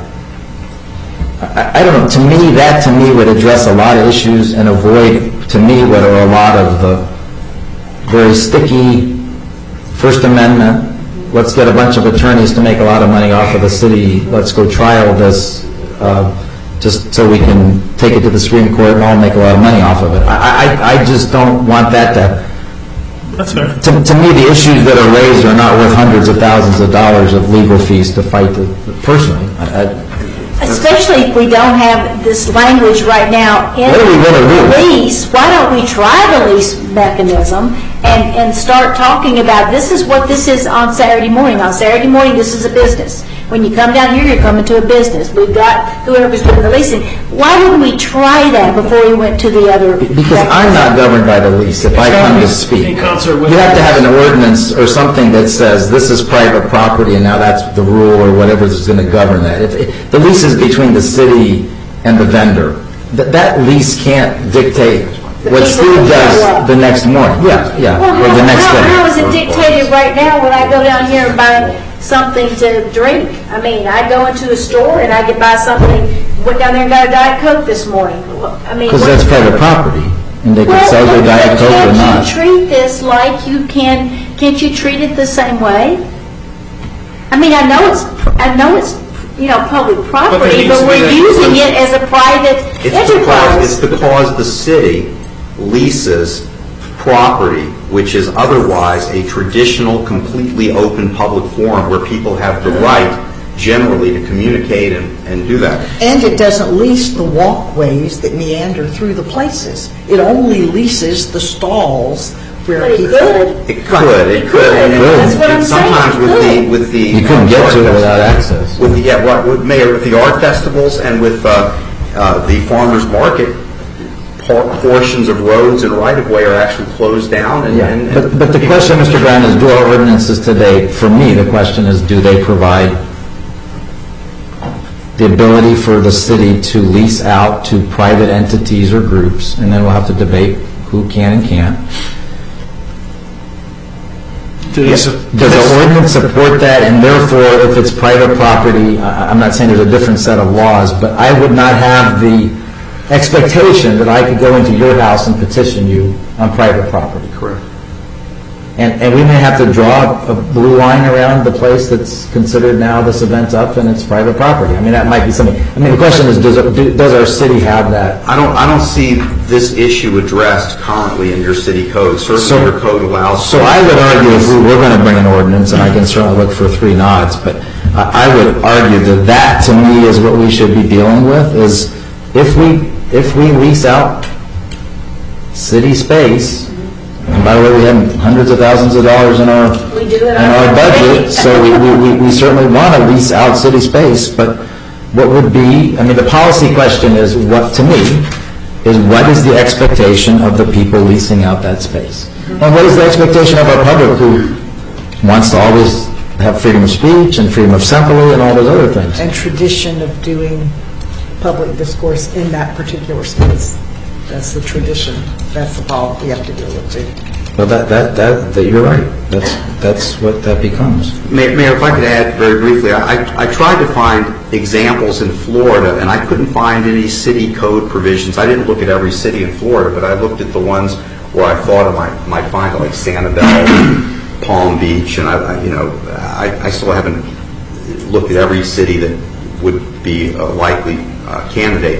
sir. I, I don't know, to me, that to me would address a lot of issues and avoid, to me, what are a lot of the very sticky First Amendment, let's get a bunch of attorneys to make a lot of money off of the city, let's go trial this, uh, just so we can take it to the Supreme Court and all make a lot of money off of it. I, I, I just don't want that to... That's fair. To, to me, the issues that are raised are not worth hundreds of thousands of dollars of legal fees to fight the, the personally. I, I, Especially if we don't have this language right now in What are we gonna do? the lease. Why don't we try the lease mechanism and, and start talking about this is what this is on Saturday morning. On Saturday morning, this is a business. When you come down here, you're coming to a business. We've got whoever's doing the leasing. Why wouldn't we try that before we went to the other? Because I'm not governed by the lease if I come to speak. In concert with- You have to have an ordinance or something that says this is private property and now that's the rule or whatever is going to govern that. If if the lease is between the city and the vendor, that that lease can't dictate what Steve does the next morning. Yeah, yeah, Well, or the next how, day. how is it dictated right now when I go down here and buy something to drink? I mean, I go into a store and I could buy something, went down there and got a Diet Coke this morning. Well, I mean, Because what- that's private property and they can Well, sell their but Diet Coke or Can't not. you treat this like you can, can't you treat it the same way? I mean, I know it's, I know it's, you know, public property, needs but to be we're that- using it as a private It's because, it's enterprise. because the city leases property which is otherwise a traditional, completely open public forum where people have the right generally to communicate and, and do that. And it doesn't lease the walkways that meander through the places. It only leases the stalls where But it people... could. It could, it could. And- That's what and I'm saying, Sometimes it with the, could. with the... You couldn't get to it without access. With the, yeah, right, with, Mayor, with the art festivals and with uh, uh, the farmers market, por- portions of roads and right-of-way are actually closed down. And, Yeah, and- but, but the question, Mister Brown, is do our ordinances today, for me, the question is, do they provide the ability for the city to lease out to private entities or groups, and then we'll have to debate who can and can't. Does Does the ordinance support that, and therefore, if it's private property, I- I'm not saying there's a different set of laws, but I would not have the expectation that I could go into your house and petition you on private property. Correct. And, and we may have to draw a blue line around the place that's considered now this event's up and it's private property. I mean, that might be something. I mean, the question is, does, it- do- does our city have that? I don't, I don't see this issue addressed currently in your city code. Certainly, So- your code allows... So I would argue if we were going to bring an ordinance, and I can certainly look for three nods, but I I would argue that that, to me, is what we should be dealing with, is if we, if we lease out city space, and by the way, we have hundreds of thousands of dollars in our, We do it in on our our budget, rate. so we, we, we- we certainly want to lease out city space, but what would be, I mean, the policy question is, what, to me, is what is the expectation of the people leasing out that space? And what is the expectation of our public who wants to always have freedom of speech and freedom of assembly and all those other things? And tradition of doing public discourse in that particular space. That's the tradition. That's the policy we have to deal with, too. Well, that, that, that, that, you're right. That's, that's what that becomes. Mayor, Mayor, if I could add very briefly, I, I tried to find examples in Florida, and I couldn't find any city code provisions. I didn't look at every city in Florida, but I looked at the ones where I thought I might, might find it, like Sanibel, Palm Beach, and I, I you know, I, I still haven't looked at every city that would be a likely uh, candidate.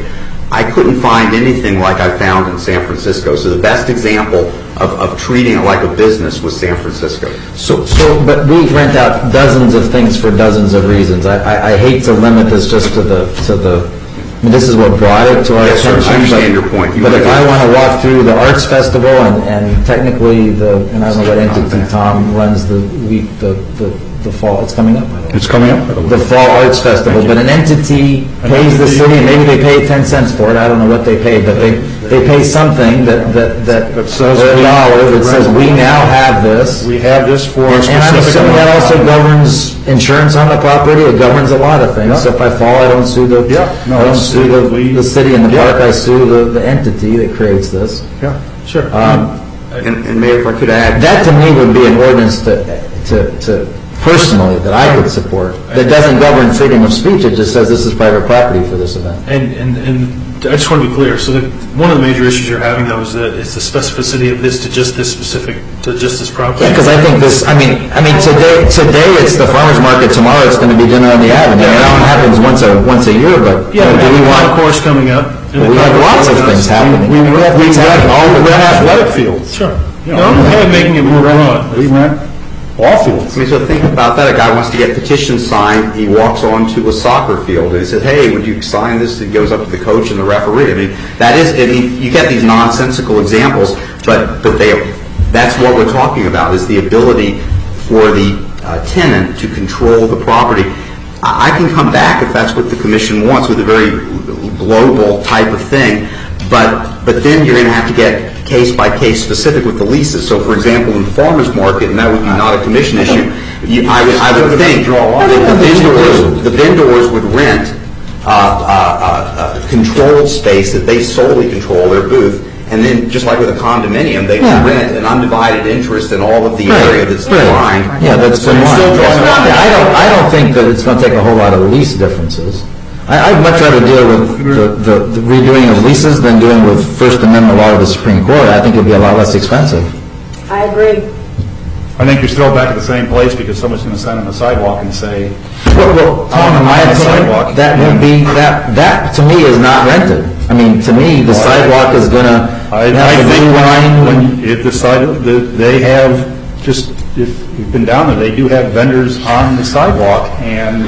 I couldn't find anything like I found in San Francisco. So the best example of, of treating it like a business was San Francisco. So, so, but we rent out dozens of things for dozens of reasons. I, I, I hate to limit this just to the, to the, I mean, this is what brought it to our Yes, sir, attention. I understand but- your point. You But if wanna- I want to walk through the Arts Festival and, and technically the, and I don't know what entity Tom runs the week, the, the, the fall, it's coming up, by the way. It's coming up. The Fall Arts Festival, but an entity pays the city, and maybe they pay ten cents for it, I don't know what they pay, but they, they pay something that, that, that, That says or a we- dollar that says, we now have this. We have this for a And I'm specific assuming that amount of also time. governs insurance on the property, it governs a lot of things. Yeah. So if I fall, I don't sue the, Yeah. No, I don't it's- sue the, we- the city and the Yeah. park, I sue the, the entity that creates this. Yeah. Sure. Um, And, and Mayor, if I could add, That to me would be an ordinance to, to, to personally, that I could support, that doesn't govern freedom of speech, it just says this is private property for this event. And, and, and I just want to be clear, so that one of the major issues you're having though is that it's the specificity of this to just this specific, to just this property. Yeah, because I think this, I mean, I mean, today, today it's the farmer's market, tomorrow it's going to be dinner on the avenue. And that one happens once a, once a year, but Yeah, you know, we do have we a want, concourse coming up. and we the have lots concourse of coming things up. happening. We rent, we Things rent happening all the all athletic fields. Sure. You No, know, I'm okay with making it more broad. We rent all fields. I mean, so think about that. A guy wants to get petitions signed. He walks onto a soccer field and he says, "Hey, would you sign this?" He goes up to the coach and the referee. I mean, that is. I mean, you get these nonsensical examples, but but they. That's what we're talking about: is the ability for the uh, tenant to control the property. I, I can come back if that's what the commission wants with a very global type of thing, but but then you're going to have to get case by case specific with the leases. So, for example, in farmers market, and that would be not a commission issue, you, I would I would think that the vendors the vendors would rent uh, uh, uh, controlled space that they solely control their booth, and then just like with a condominium, they Yeah. would rent an undivided interest in all of the Right. area that's Right. defined. Yeah, that's So been you're one. still drawing a line. Yeah, I don't, I don't think that it's going to take a whole lot of lease differences. I, I'd much rather deal with the, the, the redoing of leases than doing with First Amendment law of the Supreme Court. I think it'd be a lot less expensive. I agree. I think you're still back at the same place because someone's going to sign on the sidewalk and say, Well, well, Tom, in my On the opinion, sidewalk. that would be, that, that to me is not rented. I mean, to me, the sidewalk is going to I, I have the think blue line. when, if the side, the- they have, just, if you've been down there, they do have vendors on the sidewalk, and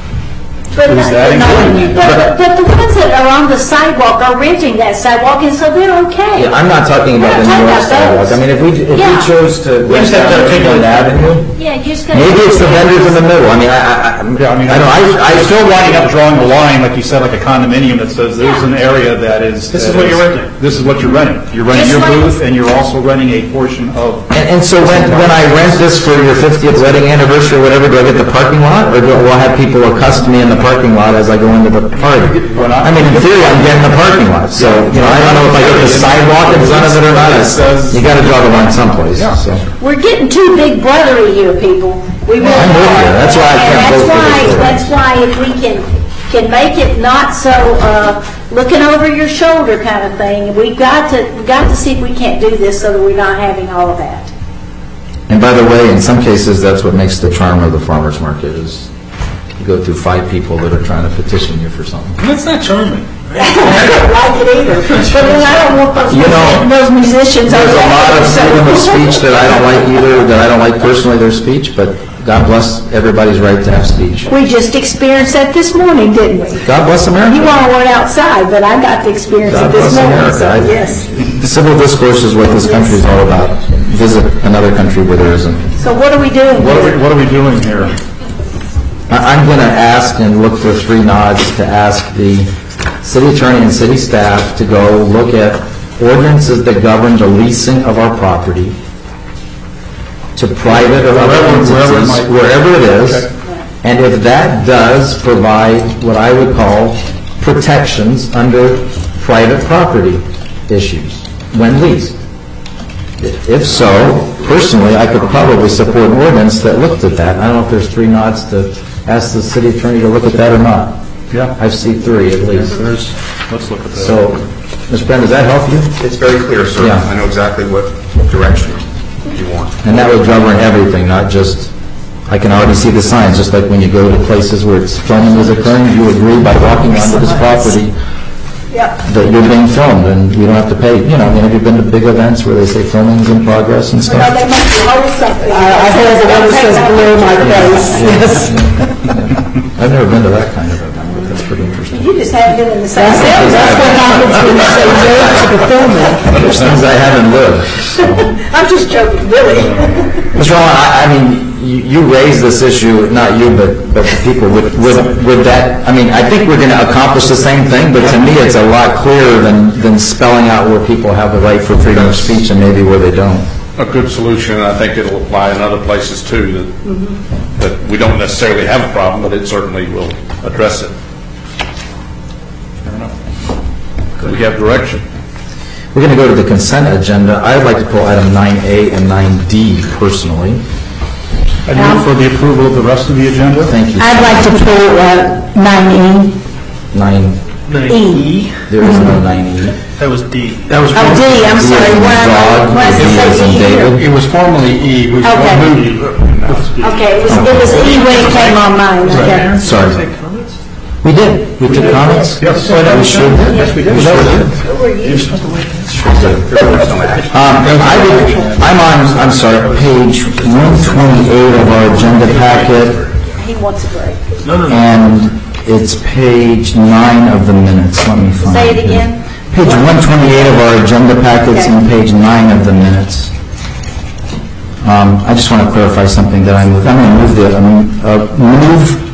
But, is that but, included? but, but the ones that are on the sidewalk are renting that sidewalk, and so they're okay. Yeah, I'm not talking about the We're not north talking about sidewalk. I mean, if we, if we Yeah. chose to We rent just have to down articulate Cleveland Avenue, Yeah, you just gotta. maybe it's the vendors in the middle. I mean, I, I, I- Yeah, I mean, I don't, I, I I'm still still winding want up drawing the line, like you said, like a condominium that says there's an area that is. This is that what you're renting. This is what you're renting. You're renting Just your like- booth, and you're also renting a portion of. And, and so when, when I rent this for your fiftieth wedding anniversary or whatever, do I get the parking lot? Or do will I have people accost me in the parking lot as I go into the party? I mean, in theory, I'm getting the parking lot, so, you know, I don't know if I get the sidewalk in front of it or not. It's- You gotta draw the line someplace, so. We're getting too big brother-y here, people. We really I'm with you. are. That's why I And can't that's vote for why- this. That's why if we can, can make it not so, uh, looking over your shoulder kind of thing, we've got to, we've got to see if we can't do this so that we're not having all of that. And by the way, in some cases, that's what makes the charm of the farmer's market is you go through five people that are trying to petition you for something. That's not charming. I don't like it either. But then I don't want those, You know, those musicians. There's a lot of freedom of speech that I don't like either, that I don't like personally their speech, but God bless everybody's right to have speech. We just experienced that this morning, didn't we? God bless America. You all weren't outside, but I got to experience God it this bless morning, America. so I- yes. Civil discourse is what this country is all about. Visit another country where there isn't. So what are we doing What are we, here? what are we doing here? I- I'm going to ask and look for three nods to ask the city attorney and city staff to go look at ordinances that govern the leasing of our property to private or other Wherever- wherever it entities, might- wherever it is. Okay. And if that does provide what I would call protections under private property issues when leased. If so, personally, I could probably support an ordinance that looked at that. I don't know if there's three nods to ask the city attorney to look at that or not. Yeah. I see three at least. There's, let's look at that. So, Miz Brenda, does that help you? It's very clear, sir. Yeah. I know exactly what direction you want. And that would govern everything, not just, I can already see the signs, just like when you go to places where it's filming is occurring, you agree by walking onto this property, that you're being filmed and you don't have to pay, you know, I mean, have you been to big events where they say filming's in progress and stuff? Well, they must be holding something. I heard the one that says blue in my face, yes. I've never been to that kind of event, but that's pretty interesting. You just haven't been in the same city. That's what happens when you say no to the filming. There's things I haven't lived. I'm just joking, really. Mister Rowland, I, I mean, you, you raised this issue, not you, but, but the people, with, with, with that, I mean, I think we're going to accomplish the same thing, but to me it's a lot clearer than, than spelling out where people have the right for freedom of speech and maybe where they don't. A good solution, and I think it'll apply in other places too, that, Mm-hmm. that we don't necessarily have a problem, but it certainly will address it. Fair enough. We have direction. We're going to go to the consent agenda. I'd like to pull item nine A and nine D personally. I move for the approval of the rest of the agenda. Thank you. I'd like to pull uh, nine E. Nine E. There is no nine E. That was D. That was Oh, D, I'm sorry. What, what D does as in it say here? David. It was formerly E. We Okay. moved it. Okay, it was, it was E when it came on mine, okay. Sorry. We did. We took comments? Yes. We sure did. Yes, we did. We sure did. Um, I would, I'm on, I'm sorry, page one twenty-eight of our agenda packet, He wants a break. and it's page nine of the minutes. Let me find Say it again. Page one twenty-eight of our agenda packets and page nine of the minutes. Um, I just want to clarify something that I moved. I'm going to move the, um, uh, move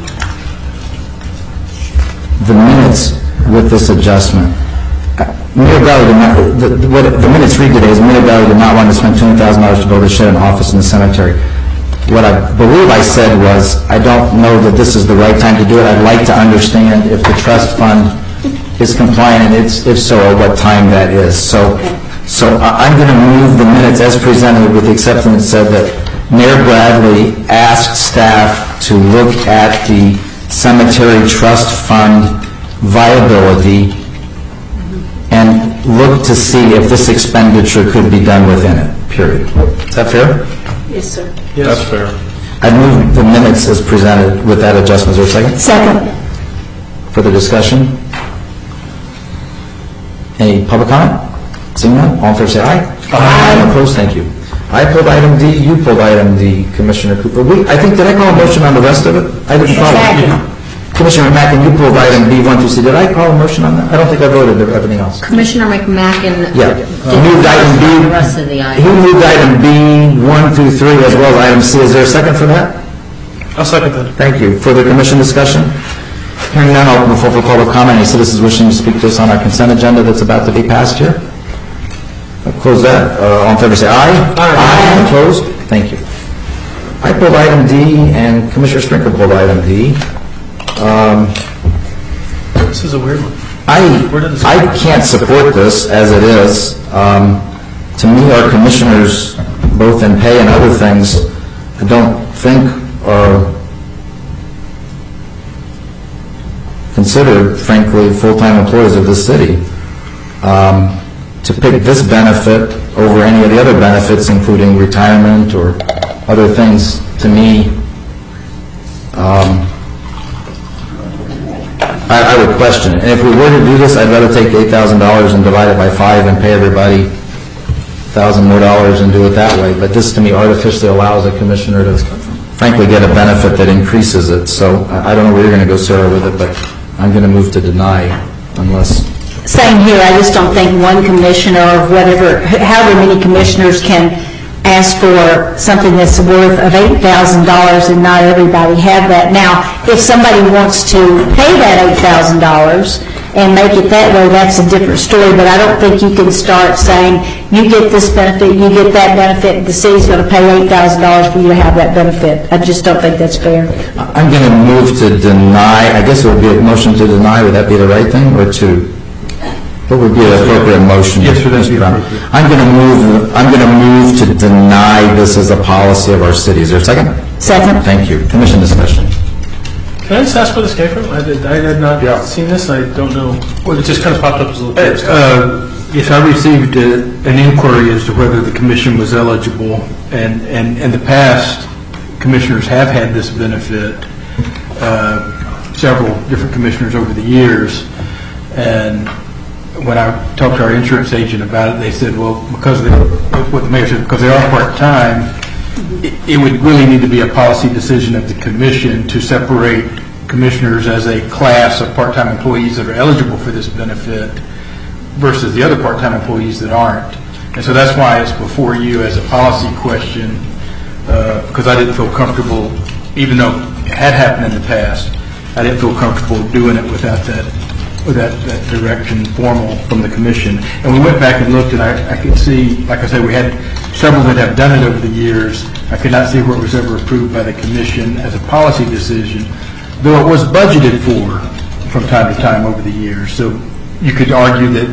the minutes with this adjustment. Uh, Mayor Bradley did not, the, the, what the minutes read today is Mayor Bradley did not want to spend two hundred thousand dollars to build a shed and office in the cemetery. What I believe I said was, I don't know that this is the right time to do it. I'd like to understand if the trust fund is compliant, and it's, if so, at what time that is. So, so I- I'm going to move the minutes as presented with the exception that said that Mayor Bradley asked staff to look at the cemetery trust fund viability and look to see if this expenditure could be done within it, period. Is that fair? Yes, sir. That's fair. I move the minutes as presented with that adjustment. Is there a second? Second. Further discussion? Any public comment? Seeing none, all in favor say aye. Aye. Opposed, thank you. I pulled item D, you pulled item D, Commissioner Cooper. We, I think, did I call a motion on the rest of it? I didn't call it. Commissioner McMackin, you pulled item B one through C. Did I call a motion on that? I don't think I voted everything else. Commissioner McMackin Yeah. did He moved item B. the rest of the He items. moved item B one through three as well as item C. Is there a second for that? I'll second that. Thank you. Further commission discussion? Hearing none, I'll open the floor for public comment. Any citizens wishing to speak to us on our consent agenda that's about to be passed here? I'll close that. Uh, All in favor say aye. Aye. Opposed? Thank you. I pulled item D, and Commissioner Sprinkle pulled item D. Um, This is a weird one. I, Where did this I come from? can't support this as it is. Um, To me, our commissioners, both in pay and other things, I don't think are considered, frankly, full-time employees of this city. Um, To pick this benefit over any of the other benefits, including retirement or other things, to me, um, I, I would question it. And if we were to do this, I'd rather take eight thousand dollars and divide it by five and pay everybody one thousand more dollars and do it that way. But this, to me, artificially allows a commissioner to, frankly, get a benefit that increases it. So I I don't know where you're going to go, Sarah, with it, but I'm going to move to deny unless... Same here, I just don't think one commissioner or whatever, however many commissioners can ask for something that's worth of eight thousand dollars and not everybody have that. Now, if somebody wants to pay that eight thousand dollars and make it that way, that's a different story, but I don't think you can start saying, you get this benefit, you get that benefit, the city's going to pay eight thousand dollars for you to have that benefit. I just don't think that's fair. I'm going to move to deny, I guess it would be a motion to deny, would that be the right thing, or to... What would be the appropriate motion? Yes, sir, that'd be Mister Brown? appropriate. I'm going to move, I'm going to move to deny this as a policy of our city. Is there a second? Second. Thank you. Commission discussion. Can I just ask where this came from? I did, I had not seen this, I don't know. Well, it just kind of popped up as a little curious. Uh, Yes, I received uh, an inquiry as to whether the commission was eligible, and and in the past, commissioners have had this benefit, uh, several different commissioners over the years, and when I talked to our insurance agent about it, they said, well, because they, what the mayor said, because they are part-time, it, it would really need to be a policy decision of the commission to separate commissioners as a class of part-time employees that are eligible for this benefit versus the other part-time employees that aren't. And so that's why it's before you as a policy question, uh, because I didn't feel comfortable, even though it had happened in the past, I didn't feel comfortable doing it without that with that, that direction formal from the commission. And we went back and looked, and I, I could see, like I said, we had several that have done it over the years. I could not see where it was ever approved by the commission as a policy decision, though it was budgeted for from time to time over the years. So you could argue that,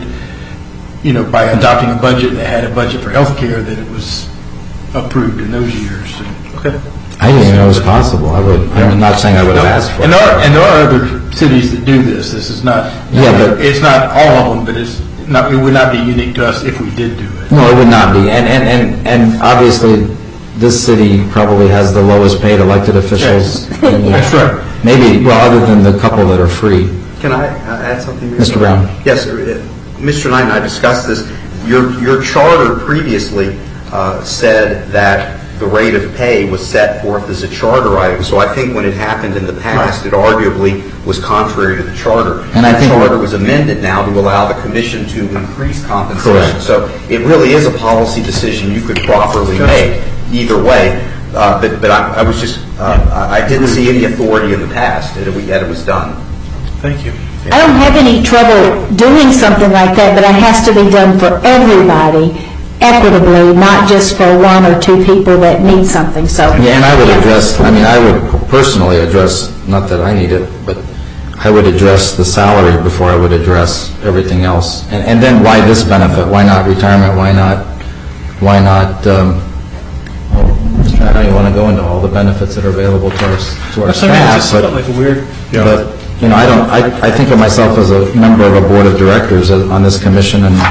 you know, by adopting a budget that had a budget for health care, that it was approved in those years. So, okay. I didn't even know it was possible. I would, I'm not saying I would have asked for and it. there are, and there are other cities that do this. This is not, Yeah, but- it's not all of them, but it's not, it would not be unique to us if we did do it. No, it would not be. And, and, and, and obviously, this city probably has the lowest paid elected officials. in the- That's right. Maybe, well, other than the couple that are free. Can I uh, add something? Mayor? Mister Brown. Yes, sir. Uh, Mister Knight and I discussed this. Your, your charter previously uh, said that the rate of pay was set forth as a charter item. So I think when it happened in the past, it arguably was contrary to the charter. And I the think charter was amended now to allow the commission to increase compensation. Correct. So it really is a policy decision you could properly make either way. Uh, but but I, I was just, uh, I I didn't see any authority in the past that it, that it was done. Thank you. I don't have any trouble doing something like that, but it has to be done for everybody equitably, not just for one or two people that need something, so. Yeah, and I would address, I mean, I would personally address, not that I need it, but I would address the salary before I would address everything else. And, and then why this benefit? Why not retirement? Why not, why not, um, well, I don't even want to go into all the benefits that are available to our, to our That's something staff, that's just but, like a weird, but, you know, I don't, I, I think of myself as a member of a board of directors on this commission, and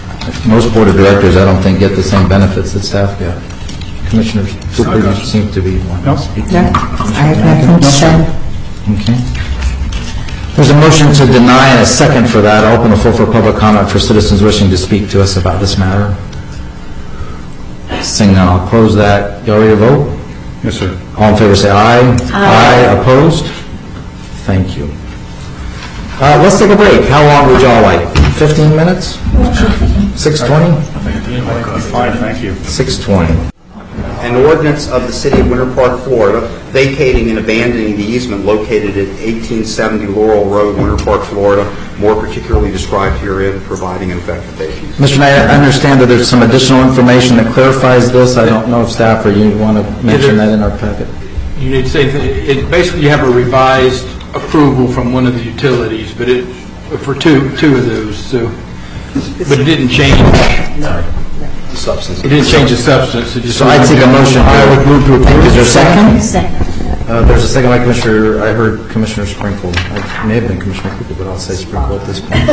most board of directors, I don't think, get the same benefits that staff get. Commissioners, Cooper seem to be one. No, I have nothing to say. Okay. There's a motion to deny and a second for that. I'll open the floor for public comment for citizens wishing to speak to us about this matter. Seeing none, I'll close that. You all ready to vote? Yes, sir. All in favor say aye. Aye. Opposed? Thank you. Uh, let's take a break. How long would y'all like? fifteen minutes? six twenty? Fine, thank you. six twenty. An ordinance of the City of Winter Park, Florida, vacating and abandoning the easement located at eighteen seventy Laurel Road, Winter Park, Florida, more particularly described herein, providing an effective date. Mister Knight, I understand that there's some additional information that clarifies this. I don't know if staff or you want to mention that in our packet. You need to say, it, basically you have a revised approval from one of the utilities, but it, for two, two of those, so, but it didn't change. The substance. It didn't change the substance. It just So I'd take a motion. I would move to approve. Is there a second? Second. Uh, There's a second by Commissioner, I heard Commissioner Sprinkle. It may have been Commissioner Cooper, but I'll say Sprinkle at this point.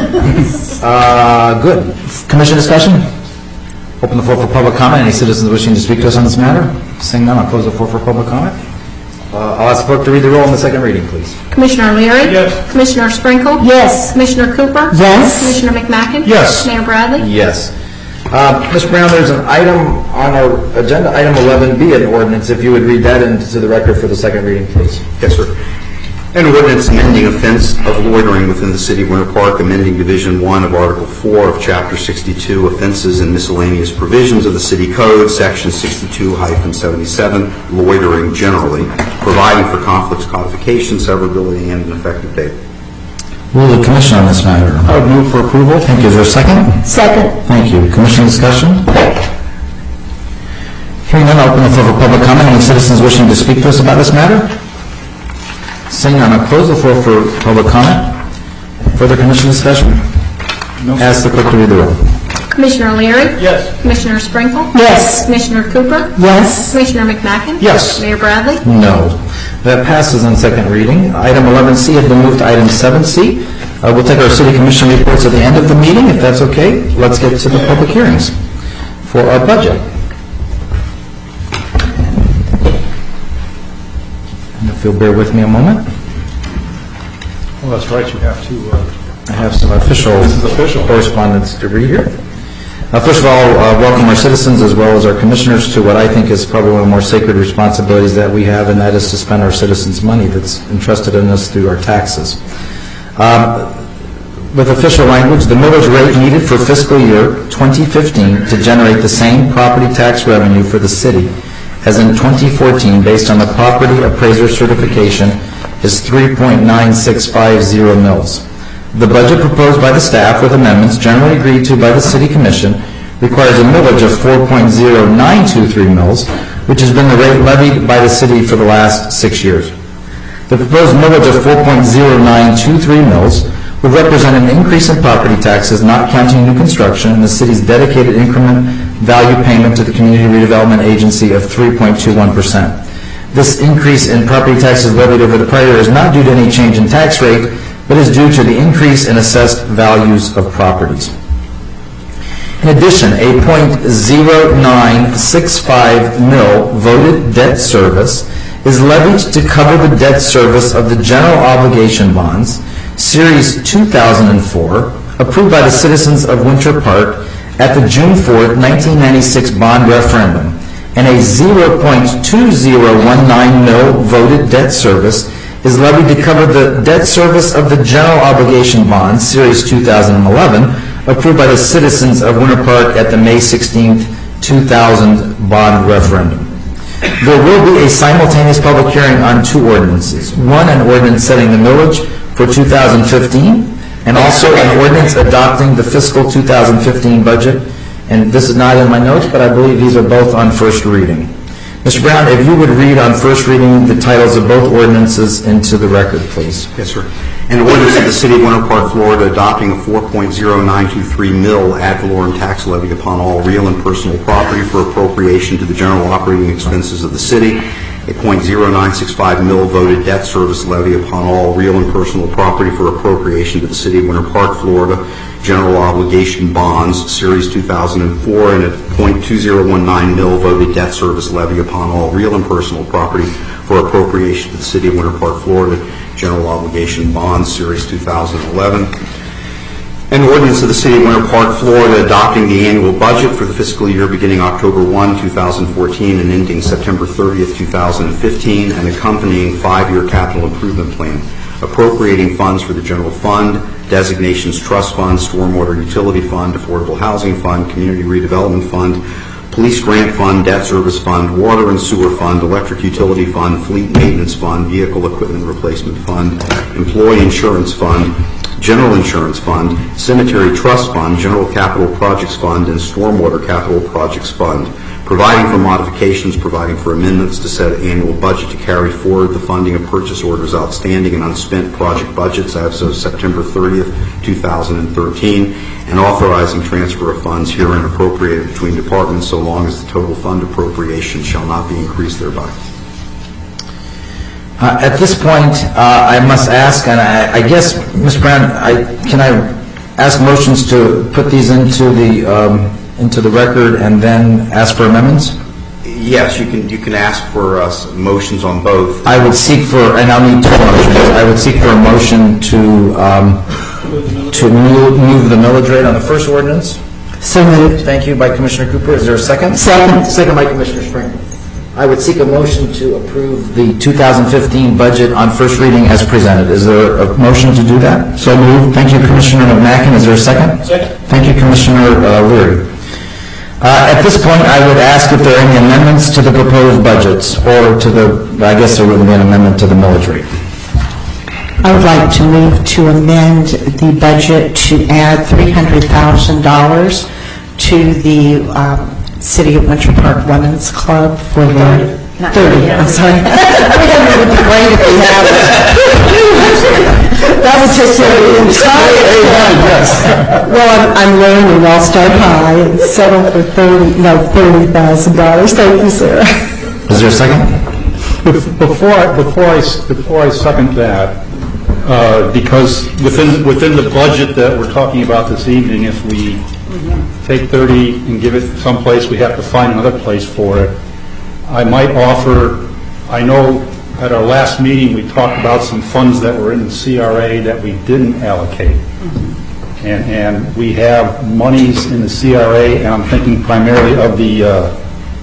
Uh, Good. Commission discussion? Open the floor for public comment. Any citizens wishing to speak to us on this matter? Seeing none, I'll close the floor for public comment. Uh, I'll ask the clerk to read the roll on the second reading, please. Commissioner Leary? Yes. Commissioner Sprinkle? Yes. Commissioner Cooper? Yes. Commissioner McMacken? Yes. Mayor Bradley? Yes. Uh, Mister Brown, there's an item on our agenda, item eleven B, an ordinance. If you would read that into the record for the second reading, please. Yes, sir. An ordinance amending offense of loitering within the City of Winter Park, amending Division one of Article four of Chapter sixty-two, Offenses and Miscellaneous Provisions of the City Code, Section sixty-two seventy-seven, loitering generally, providing for conflicts, codification, severability, and an effective date. Will the commission on this matter? I would move for approval. Thank you. Is there a second? Second. Thank you. Commission discussion? Hearing none, I'll open the floor for public comment. Any citizens wishing to speak to us about this matter? Seeing none, I'll close the floor for public comment. Further commission discussion? Ask the clerk to read the roll. Commissioner Leary? Yes. Commissioner Sprinkle? Yes. Commissioner Cooper? Yes. Commissioner McMacken? Yes. Mayor Bradley? No. That passes on second reading. Item eleven C has been moved to item seven C. Uh, We'll take our city commission reports at the end of the meeting, if that's okay. Let's get to the public hearings for our budget. And if you'll bear with me a moment. Well, that's right, you have to uh, I have some official correspondence to read here. Uh, First of all, uh, welcome our citizens as well as our commissioners to what I think is probably one of the more sacred responsibilities that we have, and that is to spend our citizens' money that's entrusted in us through our taxes. Um, With official language, the millage rate needed for fiscal year twenty fifteen to generate the same property tax revenue for the city as in twenty fourteen based on the property appraiser certification is three point nine six five zero mils. The budget proposed by the staff with amendments generally agreed to by the City Commission requires a millage of four point zero nine two three mils, which has been the rate levied by the city for the last six years. The proposed millage of four point zero nine two three mils would represent an increase in property taxes not counting new construction and the city's dedicated increment value payment to the Community Redevelopment Agency of three point two one percent. This increase in property taxes levied over the prior year is not due to any change in tax rate, but is due to the increase in assessed values of properties. In addition, a zero point zero nine six five mil voted debt service is levied to cover the debt service of the general obligation bonds, Series two thousand four, approved by the citizens of Winter Park at the June fourth, nineteen ninety-six bond referendum, and a zero point two zero one nine mil voted debt service is levied to cover the debt service of the general obligation bonds, Series two thousand eleven, approved by the citizens of Winter Park at the May sixteenth, two thousand bond referendum. There will be a simultaneous public hearing on two ordinances. One, an ordinance setting the millage for two thousand fifteen, and also an ordinance adopting the fiscal two thousand fifteen budget. And this is not in my notes, but I believe these are both on first reading. Mister Brown, if you would read on first reading the titles of both ordinances into the record, please. Yes, sir. An ordinance of the City of Winter Park, Florida, adopting a four point zero nine two three mil ad valorem tax levy upon all real and personal property for appropriation to the general operating expenses of the city. A zero point zero nine six five mil voted debt service levy upon all real and personal property for appropriation to the City of Winter Park, Florida, general obligation bonds, Series two thousand four, and a zero point two zero one nine mil voted debt service levy upon all real and personal property for appropriation to the City of Winter Park, Florida, general obligation bonds, Series two thousand eleven. An ordinance of the City of Winter Park, Florida, adopting the annual budget for the fiscal year beginning October first, two thousand fourteen and ending September thirtieth, two thousand fifteen, and accompanying five-year capital improvement plan, appropriating funds for the general fund, designations trust fund, stormwater utility fund, affordable housing fund, community redevelopment fund, police grant fund, debt service fund, water and sewer fund, electric utility fund, fleet maintenance fund, vehicle equipment replacement fund, employee insurance fund, general insurance fund, cemetery trust fund, general capital projects fund, and stormwater capital projects fund, providing for modifications, providing for amendments to set annual budget to carry forward the funding of purchase orders outstanding and unspent project budgets as of September thirtieth, two thousand thirteen, and authorizing transfer of funds herein appropriated between departments so long as the total fund appropriation shall not be increased thereby. Uh, at this point, uh, I must ask, and I, I guess, Mister Brown, I, can I ask motions to put these into the um, into the record and then ask for amendments? Yes, you can. You can ask for uh, motions on both. I would seek for, and I'll need two motions. I would seek for a motion to um, to move, move the millage rate on the first ordinance. So moved. Thank you, by Commissioner Cooper. Is there a second? Second. Second by Commissioner Sprinkle. I would seek a motion to approve the two thousand fifteen budget on first reading as presented. Is there a motion to do that? So moved. Thank you, Commissioner McMackin. Is there a second? Second. Thank you, Commissioner uh, Leary. Uh, at this point, I would ask if there are any amendments to the proposed budgets, or to the, I guess there wouldn't be an amendment to the millage rate. I would like to move to amend the budget to add three hundred thousand dollars to the um, City of Winter Park Women's Club for their thirty. I'm sorry. It would be great if we have it. That would take care of the entire. Well, I'm, I'm learning. I'll start high and settle for thirty. No, thirty thousand dollars. Thank you, Sarah. Is there a second? Before I, before I, before I second that, uh, because within within the budget that we're talking about this evening, if we take thirty and give it someplace, we have to find another place for it. I might offer, I know at our last meeting, we talked about some funds that were in the C R A that we didn't allocate. And, and we have monies in the C R A, and I'm thinking primarily of the, uh,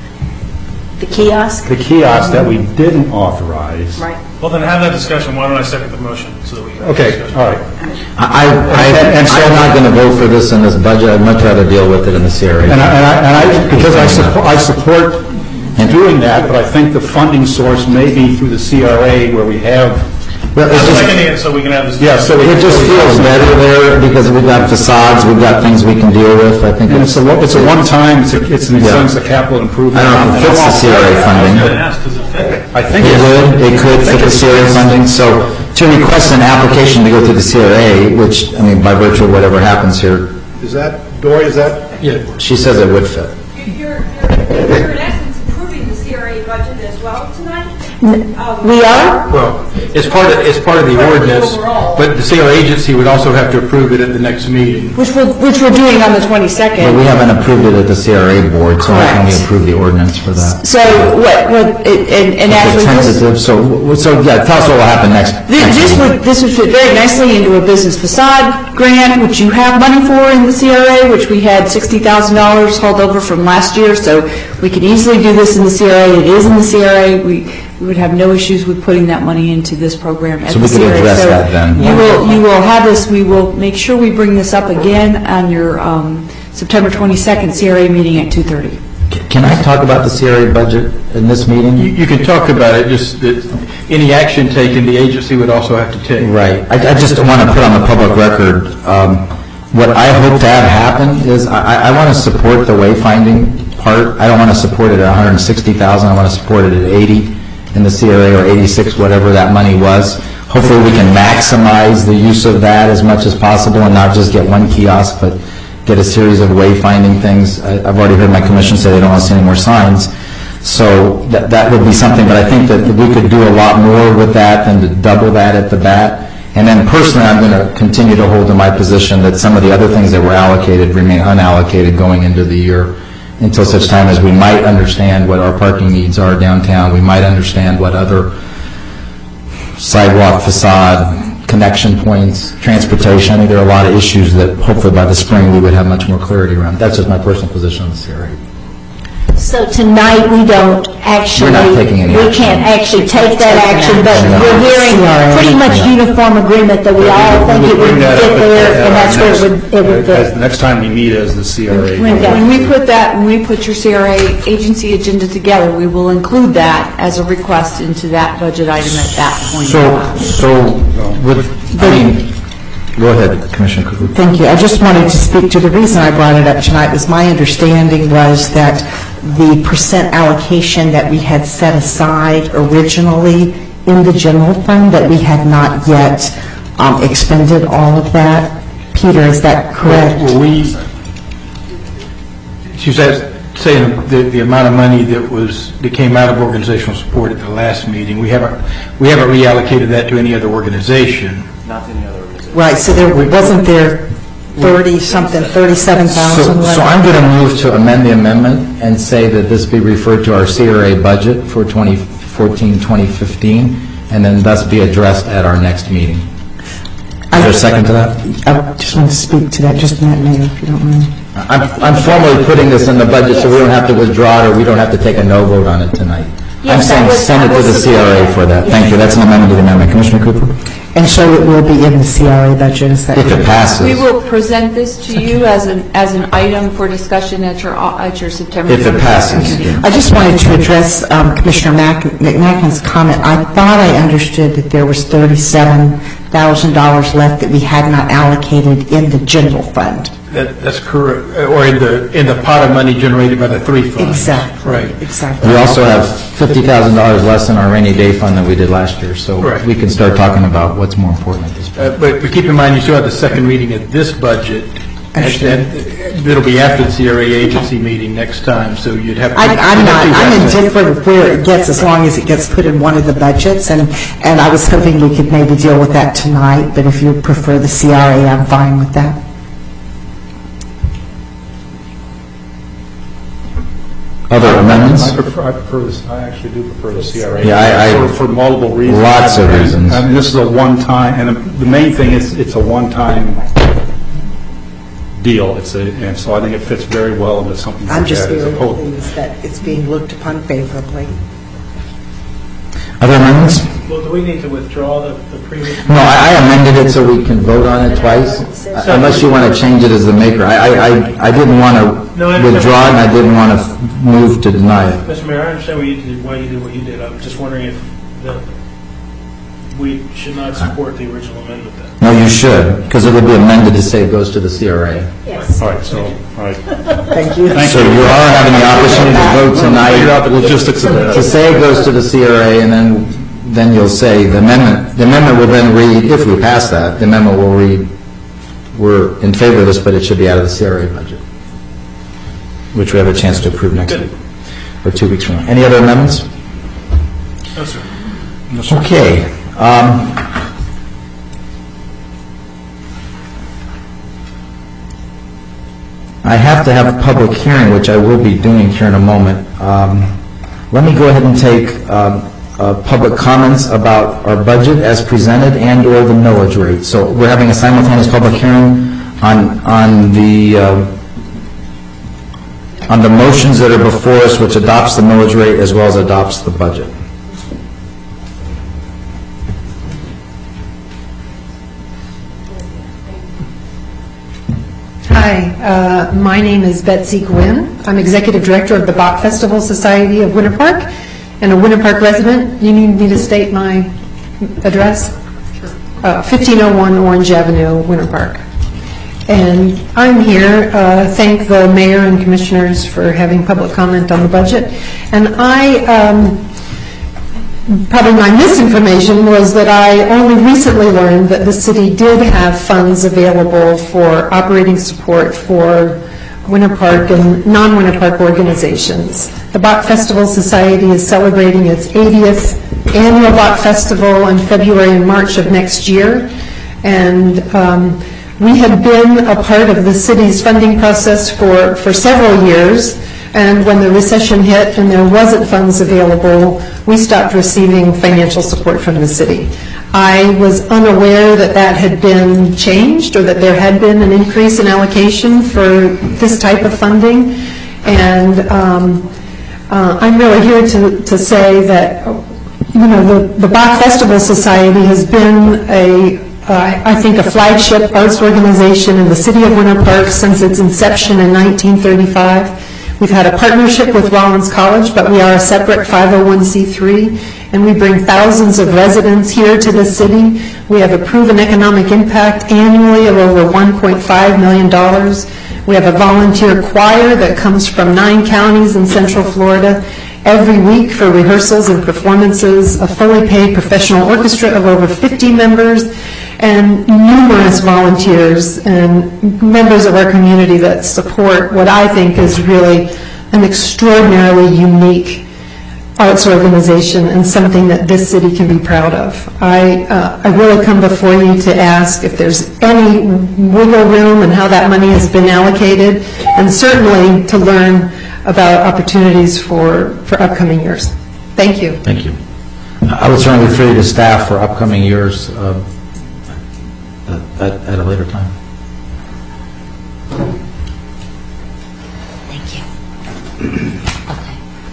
The kiosk? the kiosk that we didn't authorize. Right. Well, then have that discussion. Why don't I second the motion so that we can have Okay, that discussion? all right. I, I, And so- I'm not going to vote for this in this budget. I'd much rather deal with it in the C R A. And I, and I, and I because I support, I support doing that, but I think the funding source may be through the C R A where we have. Well, it's I'm just- seconding it so we can have this. Yeah, so It just feels better there because we've got facades, we've got things we can deal with. I think And it's a, one- it's a one-time, it's a, it's an Yeah. expense of capital improvement. I don't know if it fits the C R A funding. I was going to ask, does it fit? I think It would, it could fit the C R A funding. So to request an application to go through the C R A, which, I mean, by virtue of whatever happens here, Is that, Dory, is that? Yeah. she says it would fit. You're, you're, you're in essence approving the C R A budget as well tonight? We are? Well, it's part of, it's part of the ordinance, but the C R agency would also have to approve it at the next meeting. Which we're, which we're doing on the But twenty-second. we haven't approved it at the C R A board, so how can we Correct. approve the ordinance for that? So what, what, and, and It's actually, a this, tentative, so, so, yeah, tell us what will happen next. this next this meeting. would, this would fit very nicely into a business facade grant, which you have money for in the C R A, which we had sixty thousand dollars hauled over from last year, so we could easily do this in the C R A. It is in the C R A. We, we would have no issues with putting that money into this program at So the we could C R A. address So that then. You will, you will have this, we will make sure we bring this up again on your um, September twenty-second C R A meeting at two thirty. Can I talk about the C R A budget in this meeting? You, you can talk about it, just that any action taken, the agency would also have to take. Right. I, I just want to put on the public record, um, what I hope to have happen is, I, I want to support the wayfinding part. I don't want to support it at one hundred sixty thousand, I want to support it at eighty in the C R A, or eighty-six, whatever that money was. Hopefully we can maximize the use of that as much as possible and not just get one kiosk, but get a series of wayfinding things. I- I've already heard my commission say they don't want to see any more signs. So that, that would be something, but I think that we could do a lot more with that than to double that at the bat. And then personally, I'm going to continue to hold to my position that some of the other things that were allocated remain unallocated going into the year until such time as we might understand what our parking needs are downtown. We might understand what other sidewalk, facade, connection points, transportation. I think there are a lot of issues that hopefully by the spring we would have much more clarity around. That's just my personal position on the C R A. So tonight, we don't actually, We're not taking any we action. can't actually take that action, but No. we're hearing pretty much Yeah. uniform agreement that we all think it would Bring that get up at- there, at and our that's where it would, it would next- as fit. the Next time we meet as the C R A. When when we put that, when we put your C R A agency agenda together, we will include that as a request into that budget item at that point. So, so with, I mean, go ahead, Commissioner Kukla. Thank you. I just wanted to speak to, the reason I brought it up tonight was my understanding was that the percent allocation that we had set aside originally in the general fund, that we had not yet um, expended all of that. Peter, is that correct? Well, we, she was ask- saying the, the amount of money that was, that came out of organizational support at the last meeting, we haven't, we haven't reallocated that to any other organization. Not to any other organization. Right, so there, wasn't there thirty-something, thirty-seven So, thousand? so I'm going to move to amend the amendment and say that this be referred to our C R A budget for twenty fourteen, twenty fifteen, and then thus be addressed at our next meeting. Is there a second to that? I just want to speak to that just a minute, Mayor, if you don't mind. I'm, I'm formally putting this in the budget so we don't have to withdraw it or we don't have to take a no vote on it tonight. I'm Yes, I saying would- send it I to would the C R A support for that. that. Thank you. That's an amendment to the amendment. Commissioner Cooper? And so it will be in the C R A budget, is that If it correct? passes. We will present this to you as an, as an item for discussion at your, at your September. If it passes. meeting. I just wanted to address um, Commissioner Mac- McMackin's comment. I thought I understood that there was thirty-seven thousand dollars left that we had not allocated in the general fund. That, that's correct, or in the, in the pot of money generated by the three funds. Exactly. Right. Exactly. We also have fifty thousand dollars less in our rainy day fund than we did last year, so Right. we can start talking about what's more important at this point. Uh, But but keep in mind, you still have the second reading of this budget. and then It'll be after the C R A agency meeting next time, so you'd have to... I- I'm not, you'd have I'm to- indifferent where it gets, as long as it gets put in one of the budgets, and, and I was hoping we could maybe deal with that tonight, but if you prefer the C R A, I'm fine with that. Other amendments? I prefer, I prefer this, I actually do prefer the C R A. Yeah, I- I- For for multiple reasons. Lots of And- reasons. I mean, this is a one-time, and the main thing is, it's a one-time deal. It's a, and so I think it fits very well into something I'm like just that. as very opposed- pleased that it's being looked upon favorably. Other amendments? Well, do we need to withdraw the the previous? No, I I amended it so we can vote on it twice, uh, unless you want to change it as the maker. I, I, I- I didn't want No, I to understand. withdraw it, and I didn't want to move to deny it. Mister Mayor, I understand what you did, why you did what you did. I'm just wondering if the, we should not support the original amendment then. No, you should, because it would be amended to say it goes to the C R A. Yes. All right, so, all right. Thank you. So you are having the opportunity to vote tonight. Figure out the logistics of that. To say it goes to the C R A, and then, then you'll say, the amendment, the amendment will then read, if we pass that, the amendment will read, we're in favor of this, but it should be out of the C R A budget, which we have a chance to approve next week, or two weeks from now. Any other amendments? No, sir. Okay. um, I have to have a public hearing, which I will be doing here in a moment. Um, Let me go ahead and take um, uh, public comments about our budget as presented and/or the millage rate. So we're having a simultaneous public hearing on on the uh, on the motions that are before us, which adopts the millage rate as well as adopts the budget. Hi, uh, my name is Betsy Gwynn. I'm Executive Director of the Bach Festival Society of Winter Park and a Winter Park resident. You need me to state my address? Uh, fifteen oh one Orange Avenue, Winter Park. And I'm here, uh, thank the mayor and commissioners for having public comment on the budget. And I, um, probably my misinformation was that I only recently learned that the city did have funds available for operating support for Winter Park and non-Winter Park organizations. The Bach Festival Society is celebrating its eightieth annual Bach Festival in February and March of next year. And um, we had been a part of the city's funding process for, for several years. And when the recession hit and there wasn't funds available, we stopped receiving financial support from the city. I was unaware that that had been changed or that there had been an increase in allocation for this type of funding. And um, uh, I'm really here to, to say that, you know, the, the Bach Festival Society has been a Uh, I think a flagship arts organization in the city of Winter Park since its inception in nineteen thirty-five. We've had a partnership with Rollins College, but we are a separate five oh one c three, and we bring thousands of residents here to the city. We have a proven economic impact annually of over one point five million dollars. We have a volunteer choir that comes from nine counties in Central Florida every week for rehearsals and performances, a fully paid professional orchestra of over fifty members, and numerous volunteers and members of our community that support what I think is really an extraordinarily unique arts organization and something that this city can be proud of. I, uh, I really come before you to ask if there's any wiggle room and how that money has been allocated, and certainly to learn about opportunities for, for upcoming years. Thank you. Thank you. I would certainly refer you to staff for upcoming years uh, at, at a later time. Thank you. Okay.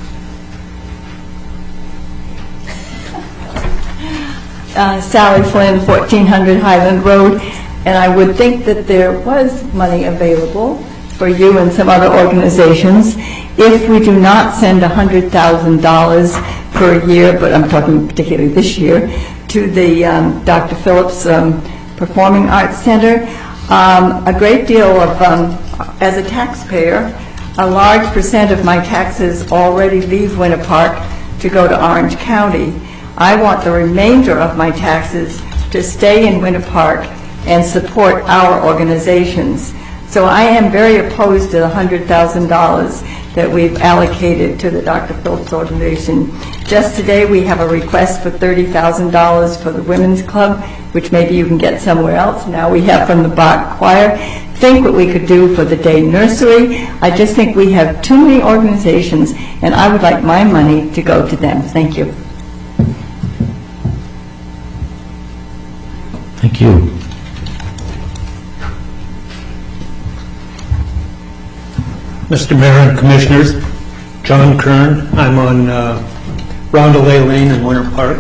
Uh, Sally Flynn, fourteen hundred Highland Road, and I would think that there was money available for you and some other organizations if we do not send one hundred thousand dollars per year, but I'm talking particularly this year, to the um, Doctor Phillips um, Performing Arts Center. Um, a great deal of, um, as a taxpayer, a large percent of my taxes already leave Winter Park to go to Orange County. I want the remainder of my taxes to stay in Winter Park and support our organizations. So I am very opposed to the one hundred thousand dollars. that we've allocated to the Doctor Phillips organization. Just today, we have a request for thirty thousand dollars for the Women's Club, which maybe you can get somewhere else. Now we have from the Bach Choir. Think what we could do for the Day Nursery. I just think we have too many organizations, and I would like my money to go to them. Thank you. Thank you. Mister Mayor and Commissioners, John Kern. I'm on uh, Roundelay Lane in Winter Park.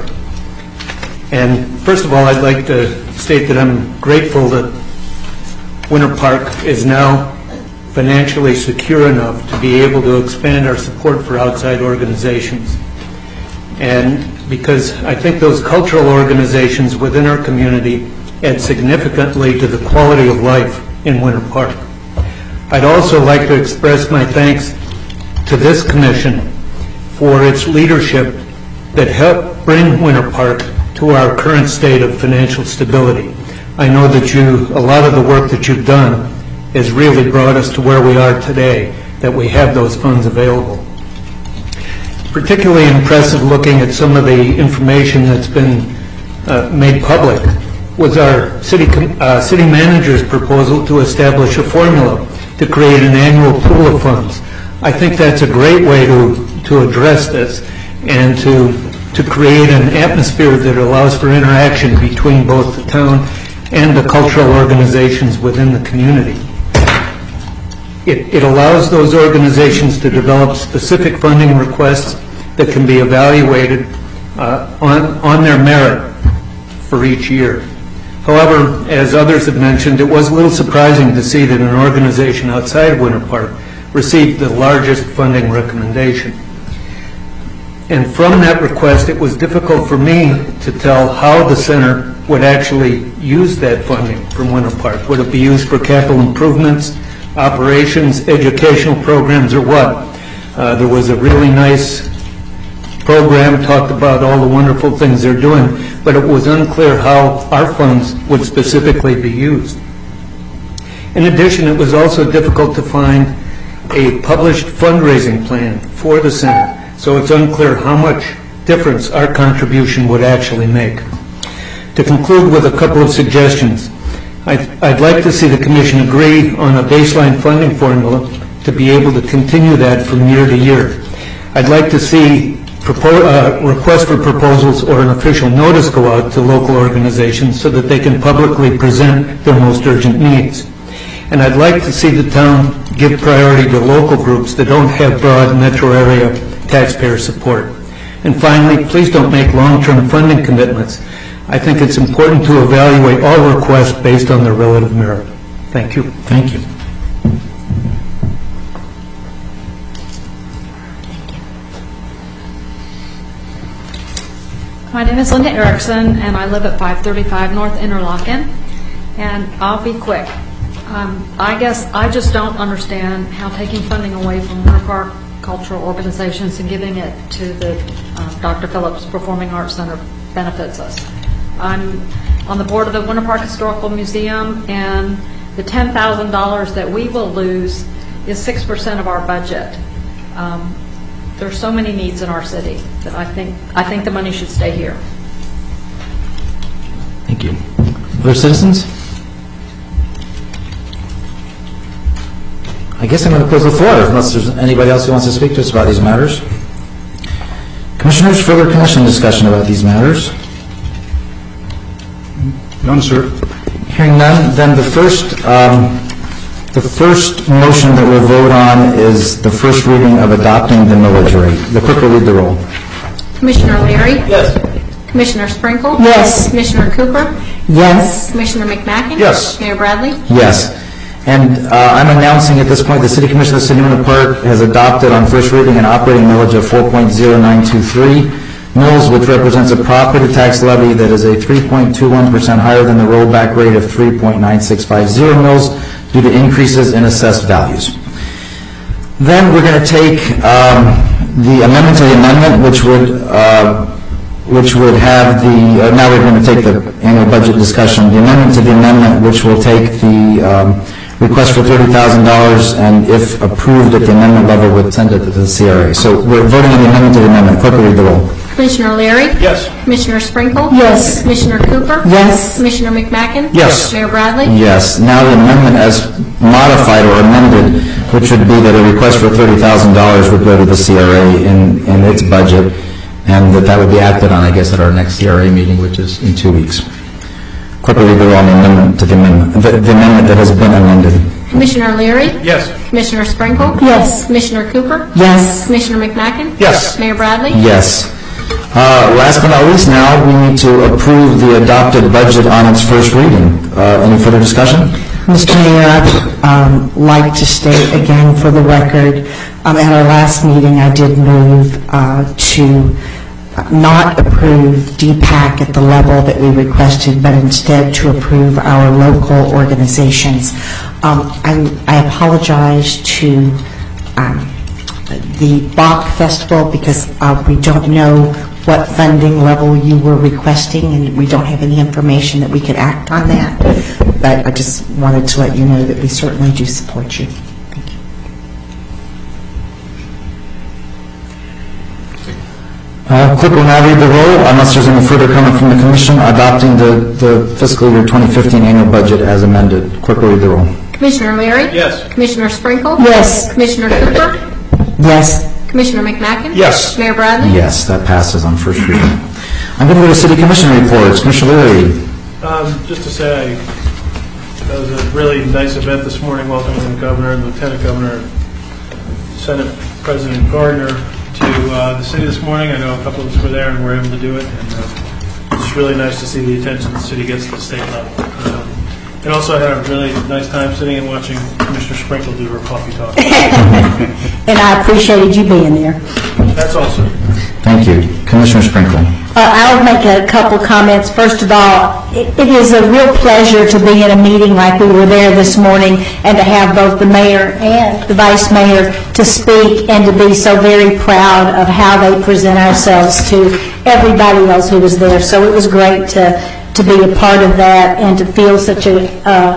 And first of all, I'd like to state that I'm grateful that Winter Park is now financially secure enough to be able to expand our support for outside organizations. And because I think those cultural organizations within our community add significantly to the quality of life in Winter Park. I'd also like to express my thanks to this commission for its leadership that helped bring Winter Park to our current state of financial stability. I know that you, a lot of the work that you've done has really brought us to where we are today, that we have those funds available. Particularly impressive looking at some of the information that's been uh, made public was our city, uh, city manager's proposal to establish a formula to create an annual pool of funds. I think that's a great way to, to address this and to, to create an atmosphere that allows for interaction between both the town and the cultural organizations within the community. It, it allows those organizations to develop specific funding requests that can be evaluated uh, on, on their merit for each year. However, as others have mentioned, it was a little surprising to see that an organization outside of Winter Park received the largest funding recommendation. And from that request, it was difficult for me to tell how the center would actually use that funding from Winter Park. Would it be used for capital improvements, operations, educational programs, or what? Uh, there was a really nice program, talked about all the wonderful things they're doing, but it was unclear how our funds would specifically be used. In addition, it was also difficult to find a published fundraising plan for the center, so it's unclear how much difference our contribution would actually make. To conclude with a couple of suggestions, I'd, I'd like to see the Commission agree on a baseline funding formula to be able to continue that from year to year. I'd like to see Propo uh, request for proposals or an official notice go out to local organizations so that they can publicly present their most urgent needs. And I'd like to see the town give priority to local groups that don't have broad metro area taxpayer support. And finally, please don't make long-term funding commitments. I think it's important to evaluate all requests based on their relative merit. Thank you. Thank you. My name is Linda Erickson, and I live at five thirty-five North Interlochen, and I'll be quick. Um, I guess I just don't understand how taking funding away from Winter Park cultural organizations and giving it to the uh, Doctor Phillips Performing Arts Center benefits us. I'm on the board of the Winter Park Historical Museum, and the ten thousand dollars that we will lose is six percent of our budget. Um, There's so many needs in our city that I think I think the money should stay here. Thank you. Other citizens? I guess I'm going to close the floor unless there's anybody else who wants to speak to us about these matters. Commissioners, further commission discussion about these matters? None, sir. Hearing none, then the first um, The first motion that we'll vote on is the first reading of adopting the millage rate. The clerk will read the roll. Commissioner Leary? Yes. Commissioner Sprinkle? Yes. Commissioner Cooper? Yes. Commissioner McMacken? Yes. Mayor Bradley? Yes. And uh, I'm announcing at this point the City Commission of the City of Winter Park has adopted on first reading an operating millage of four point zero nine two three mills, which represents a property tax levy that is a three point two one percent higher than the rollback rate of three point nine six five zero mills due to increases in assessed values. Then we're going to take um, the amendment to the amendment, which would uh, which would have the, uh, now we're going to take the annual budget discussion, the amendment to the amendment, which will take the um, request for thirty thousand dollars, and if approved at the amendment level, would send it to the C R A. So we're voting on the amendment to the amendment. Clerk, will read the roll. Commissioner Leary? Yes. Commissioner Sprinkle? Yes. Commissioner Cooper? Yes. Commissioner McMacken? Yes. Mayor Bradley? Yes. Now the amendment as modified or amended, which would be that a request for thirty thousand dollars would go to the C R A in, in its budget, and that that would be acted on, I guess, at our next C R A meeting, which is in two weeks. Clerk, will read the roll on the amendment to the amendment, the, the amendment that has been amended. Commissioner Leary? Yes. Commissioner Sprinkle? Yes. Commissioner Cooper? Yes. Commissioner McMacken? Yes. Mayor Bradley? Yes. Uh, last but not least, now we need to approve the adopted budget on its first reading. Uh, any further discussion? Mister Mayor, I'd um, like to state again for the record, um, at our last meeting, I did move uh, to not approve D PAC at the level that we requested, but instead to approve our local organizations. Um, I, I apologize to um, the Bach Festival because uh, we don't know what funding level you were requesting, and we don't have any information that we could act on that. But I just wanted to let you know that we certainly do support you. Uh, Clerk will now read the roll, unless there's any further comment from the Commission, adopting the, the fiscal year twenty fifteen annual budget as amended. Clerk will read the roll. Commissioner Leary? Yes. Commissioner Sprinkle? Yes. Commissioner Cooper? Yes. Commissioner McMacken? Yes. Mayor Bradley? Yes, that passes on first reading. I'm going to go to City Commission reports. Commissioner Leary. Um, just to say, that was a really nice event this morning, welcoming the governor, the lieutenant governor, Senate President Gardner to uh, the city this morning. I know a couple of us were there and were able to do it, and uh, it's really nice to see the attention the city gets at the state level. Um, and also I had a really nice time sitting and watching Commissioner Sprinkle do her coffee talk. And I appreciated you being there. That's awesome. Thank you. Commissioner Sprinkle. Uh, I'll make a couple comments. First of all, it, it is a real pleasure to be in a meeting like we were there this morning and to have both the mayor and the vice mayor to speak and to be so very proud of how they present ourselves to everybody else who was there. So it was great to, to be a part of that and to feel such a,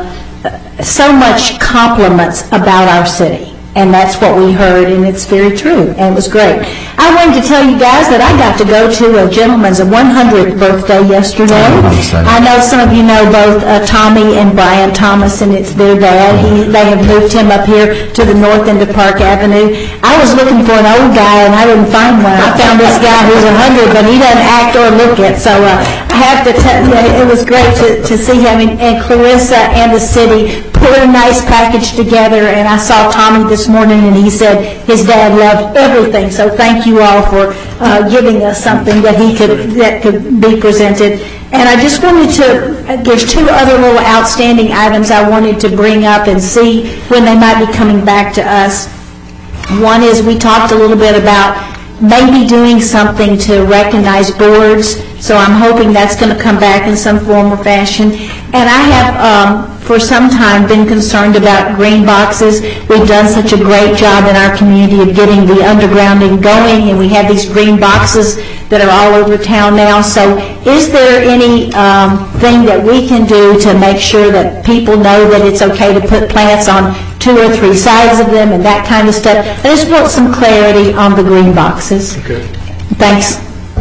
uh, so much compliments about our city. And that's what we heard, and it's very true, and it was great. I wanted to tell you guys that I got to go to a gentleman's one hundredth birthday yesterday. I know some of you know both uh, Tommy and Brian Thomas, and it's their dad. He, they have moved him up here to the north end of Park Avenue. I was looking for an old guy, and I didn't find one. I found this guy who's one hundred, but he doesn't act or look it. So uh, I have to tell you, it was great to, to see him, and, and Clarissa and the city put a nice package together, and I saw Tommy this morning, and he said his dad loved everything. So thank you all for uh, giving us something that he could that could be presented. And I just wanted to, there's two other little outstanding items I wanted to bring up and see when they might be coming back to us. One is we talked a little bit about maybe doing something to recognize boards, so I'm hoping that's going to come back in some form or fashion. And I have, um, for some time, been concerned about green boxes. We've done such a great job in our community of getting the undergrounding going, and we have these green boxes that are all over town now. So is there any um, thing that we can do to make sure that people know that it's okay to put plants on two or three sides of them and that kind of stuff? I just want some clarity on the green boxes. Okay. Thanks.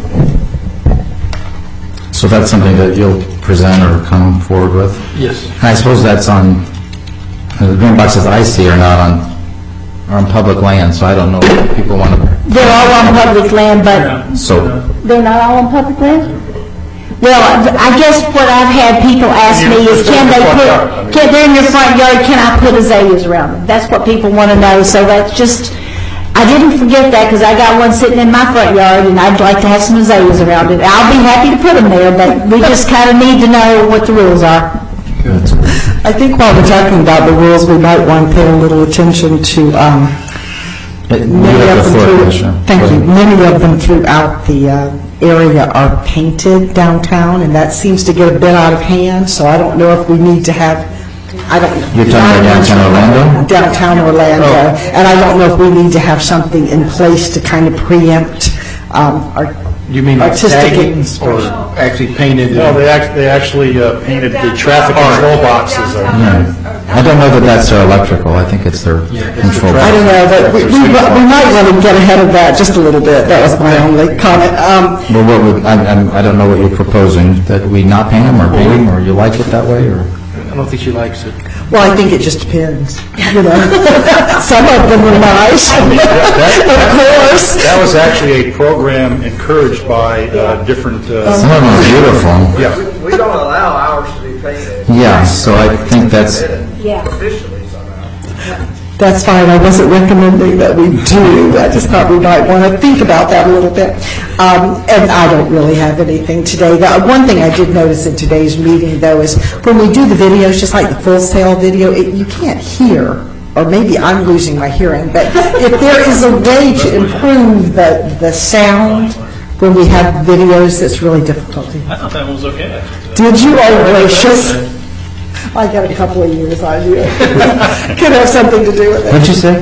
So that's something that you'll present or come forward with? Yes. And I suppose that's on, the green boxes I see are not on, are on public land, so I don't know if people want to... They're all on public land, but So, they're not all on public land? Well, I guess what I've had people ask me is, can they put, can, they're in your front yard, can I put azaleas around them? That's what people want to know, so that's just, I didn't forget that because I got one sitting in my front yard and I'd like to have some azaleas around it. I'll be happy to put them there, but we just kind of need to know what the rules are. I think while we're talking about the rules, we might want to pay a little attention to um, many of them through, thank you. Many of them throughout the uh, area are painted downtown, and that seems to get a bit out of hand. So I don't know if we need to have. I don't. You're talking about downtown Orlando? Downtown Orlando, oh. And I don't know if we need to have something in place to kind of preempt um, our You mean like Artistic tagging or actually painted? No, they act- they actually uh, painted the traffic control boxes. uh, I don't know that that's their electrical, I think it's their control. I don't know, but we, we we might want to get ahead of that just a little bit. That was my only comment. Um, Well, what would, I, I'm- I don't know what you're proposing, that we not paint them or paint them, or you like it that way, or? I don't think she likes it. Well, I think it just depends, you know. Some of them are nice, of course. That was actually a program encouraged by uh, different... uh, Some of them are beautiful. Yeah. We don't allow ours to be painted. Yeah, so I think that's, Yeah. Officially somehow. That's fine, I wasn't recommending that we do, I just thought we might want to think about that a little bit. Um, And I don't really have anything today. The one thing I did notice in today's meeting, though, is when we do the videos, just like the Full Sail video, it- you can't hear, or maybe I'm losing my hearing, but if there is a way to improve the the sound when we have videos, that's really difficult to hear. I thought that one was okay. Did you, oh gracious? I got a couple of years on you. Could have something to do with it. what'd you say?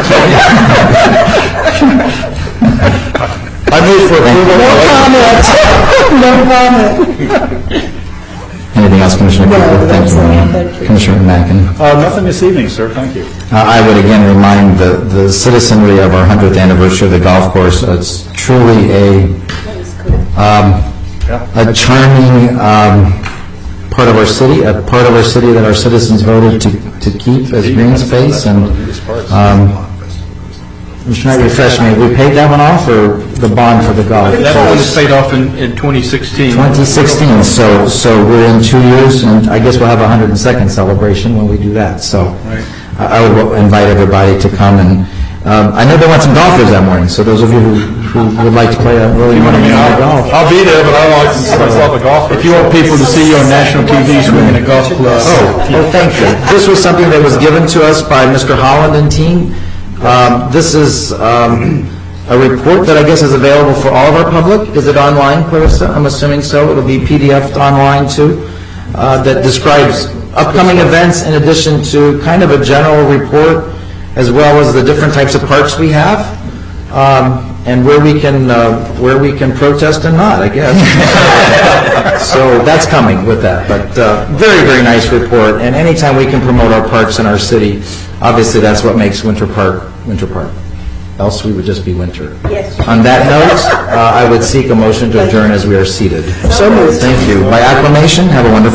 I move for approval. No comment. No comment. Anything else, Commissioner No, Cooper? Thank that's you, all. Mayor. Thank you. Commissioner Mackin. Uh, Nothing this evening, sir, thank you. Uh, I would again remind the, the citizenry of our hundredth anniversary of the golf course. Uh, It's truly a, um, a charming um, part of our city, a part of our city that our citizens voted to, to keep as green space. And um, Mister Knight, refresh me, we paid that one off, or the bond for the golf? That one was paid off in, in twenty sixteen. twenty sixteen, so, so we're in two years, and I guess we'll have a hundred and second celebration when we do that, so I I would invite everybody to come, and um, I know they want some golfers that morning, so those of you who, who would like to play a really one of golf. I'll be there, but I don't like to consider myself a golfer. If you want people to see you on national T V swinging a golf club. Oh, oh, thank you. This was something that was given to us by Mister Holland and team. Um, This is um, a report that I guess is available for all of our public. Is it online, Clarissa? I'm assuming so. It'll be P D F'd online too, uh, that describes upcoming events in addition to kind of a general report, as well as the different types of parks we have, um, and where we can, uh, where we can protest and not, I guess. So that's coming with that, but uh, very, very nice report, and anytime we can promote our parks in our city, obviously that's what makes Winter Park, Winter Park. Else we would just be winter. Yes. On that note, uh, I would seek a motion to adjourn as we are seated. So moved. Thank you. By acclamation, have a wonderful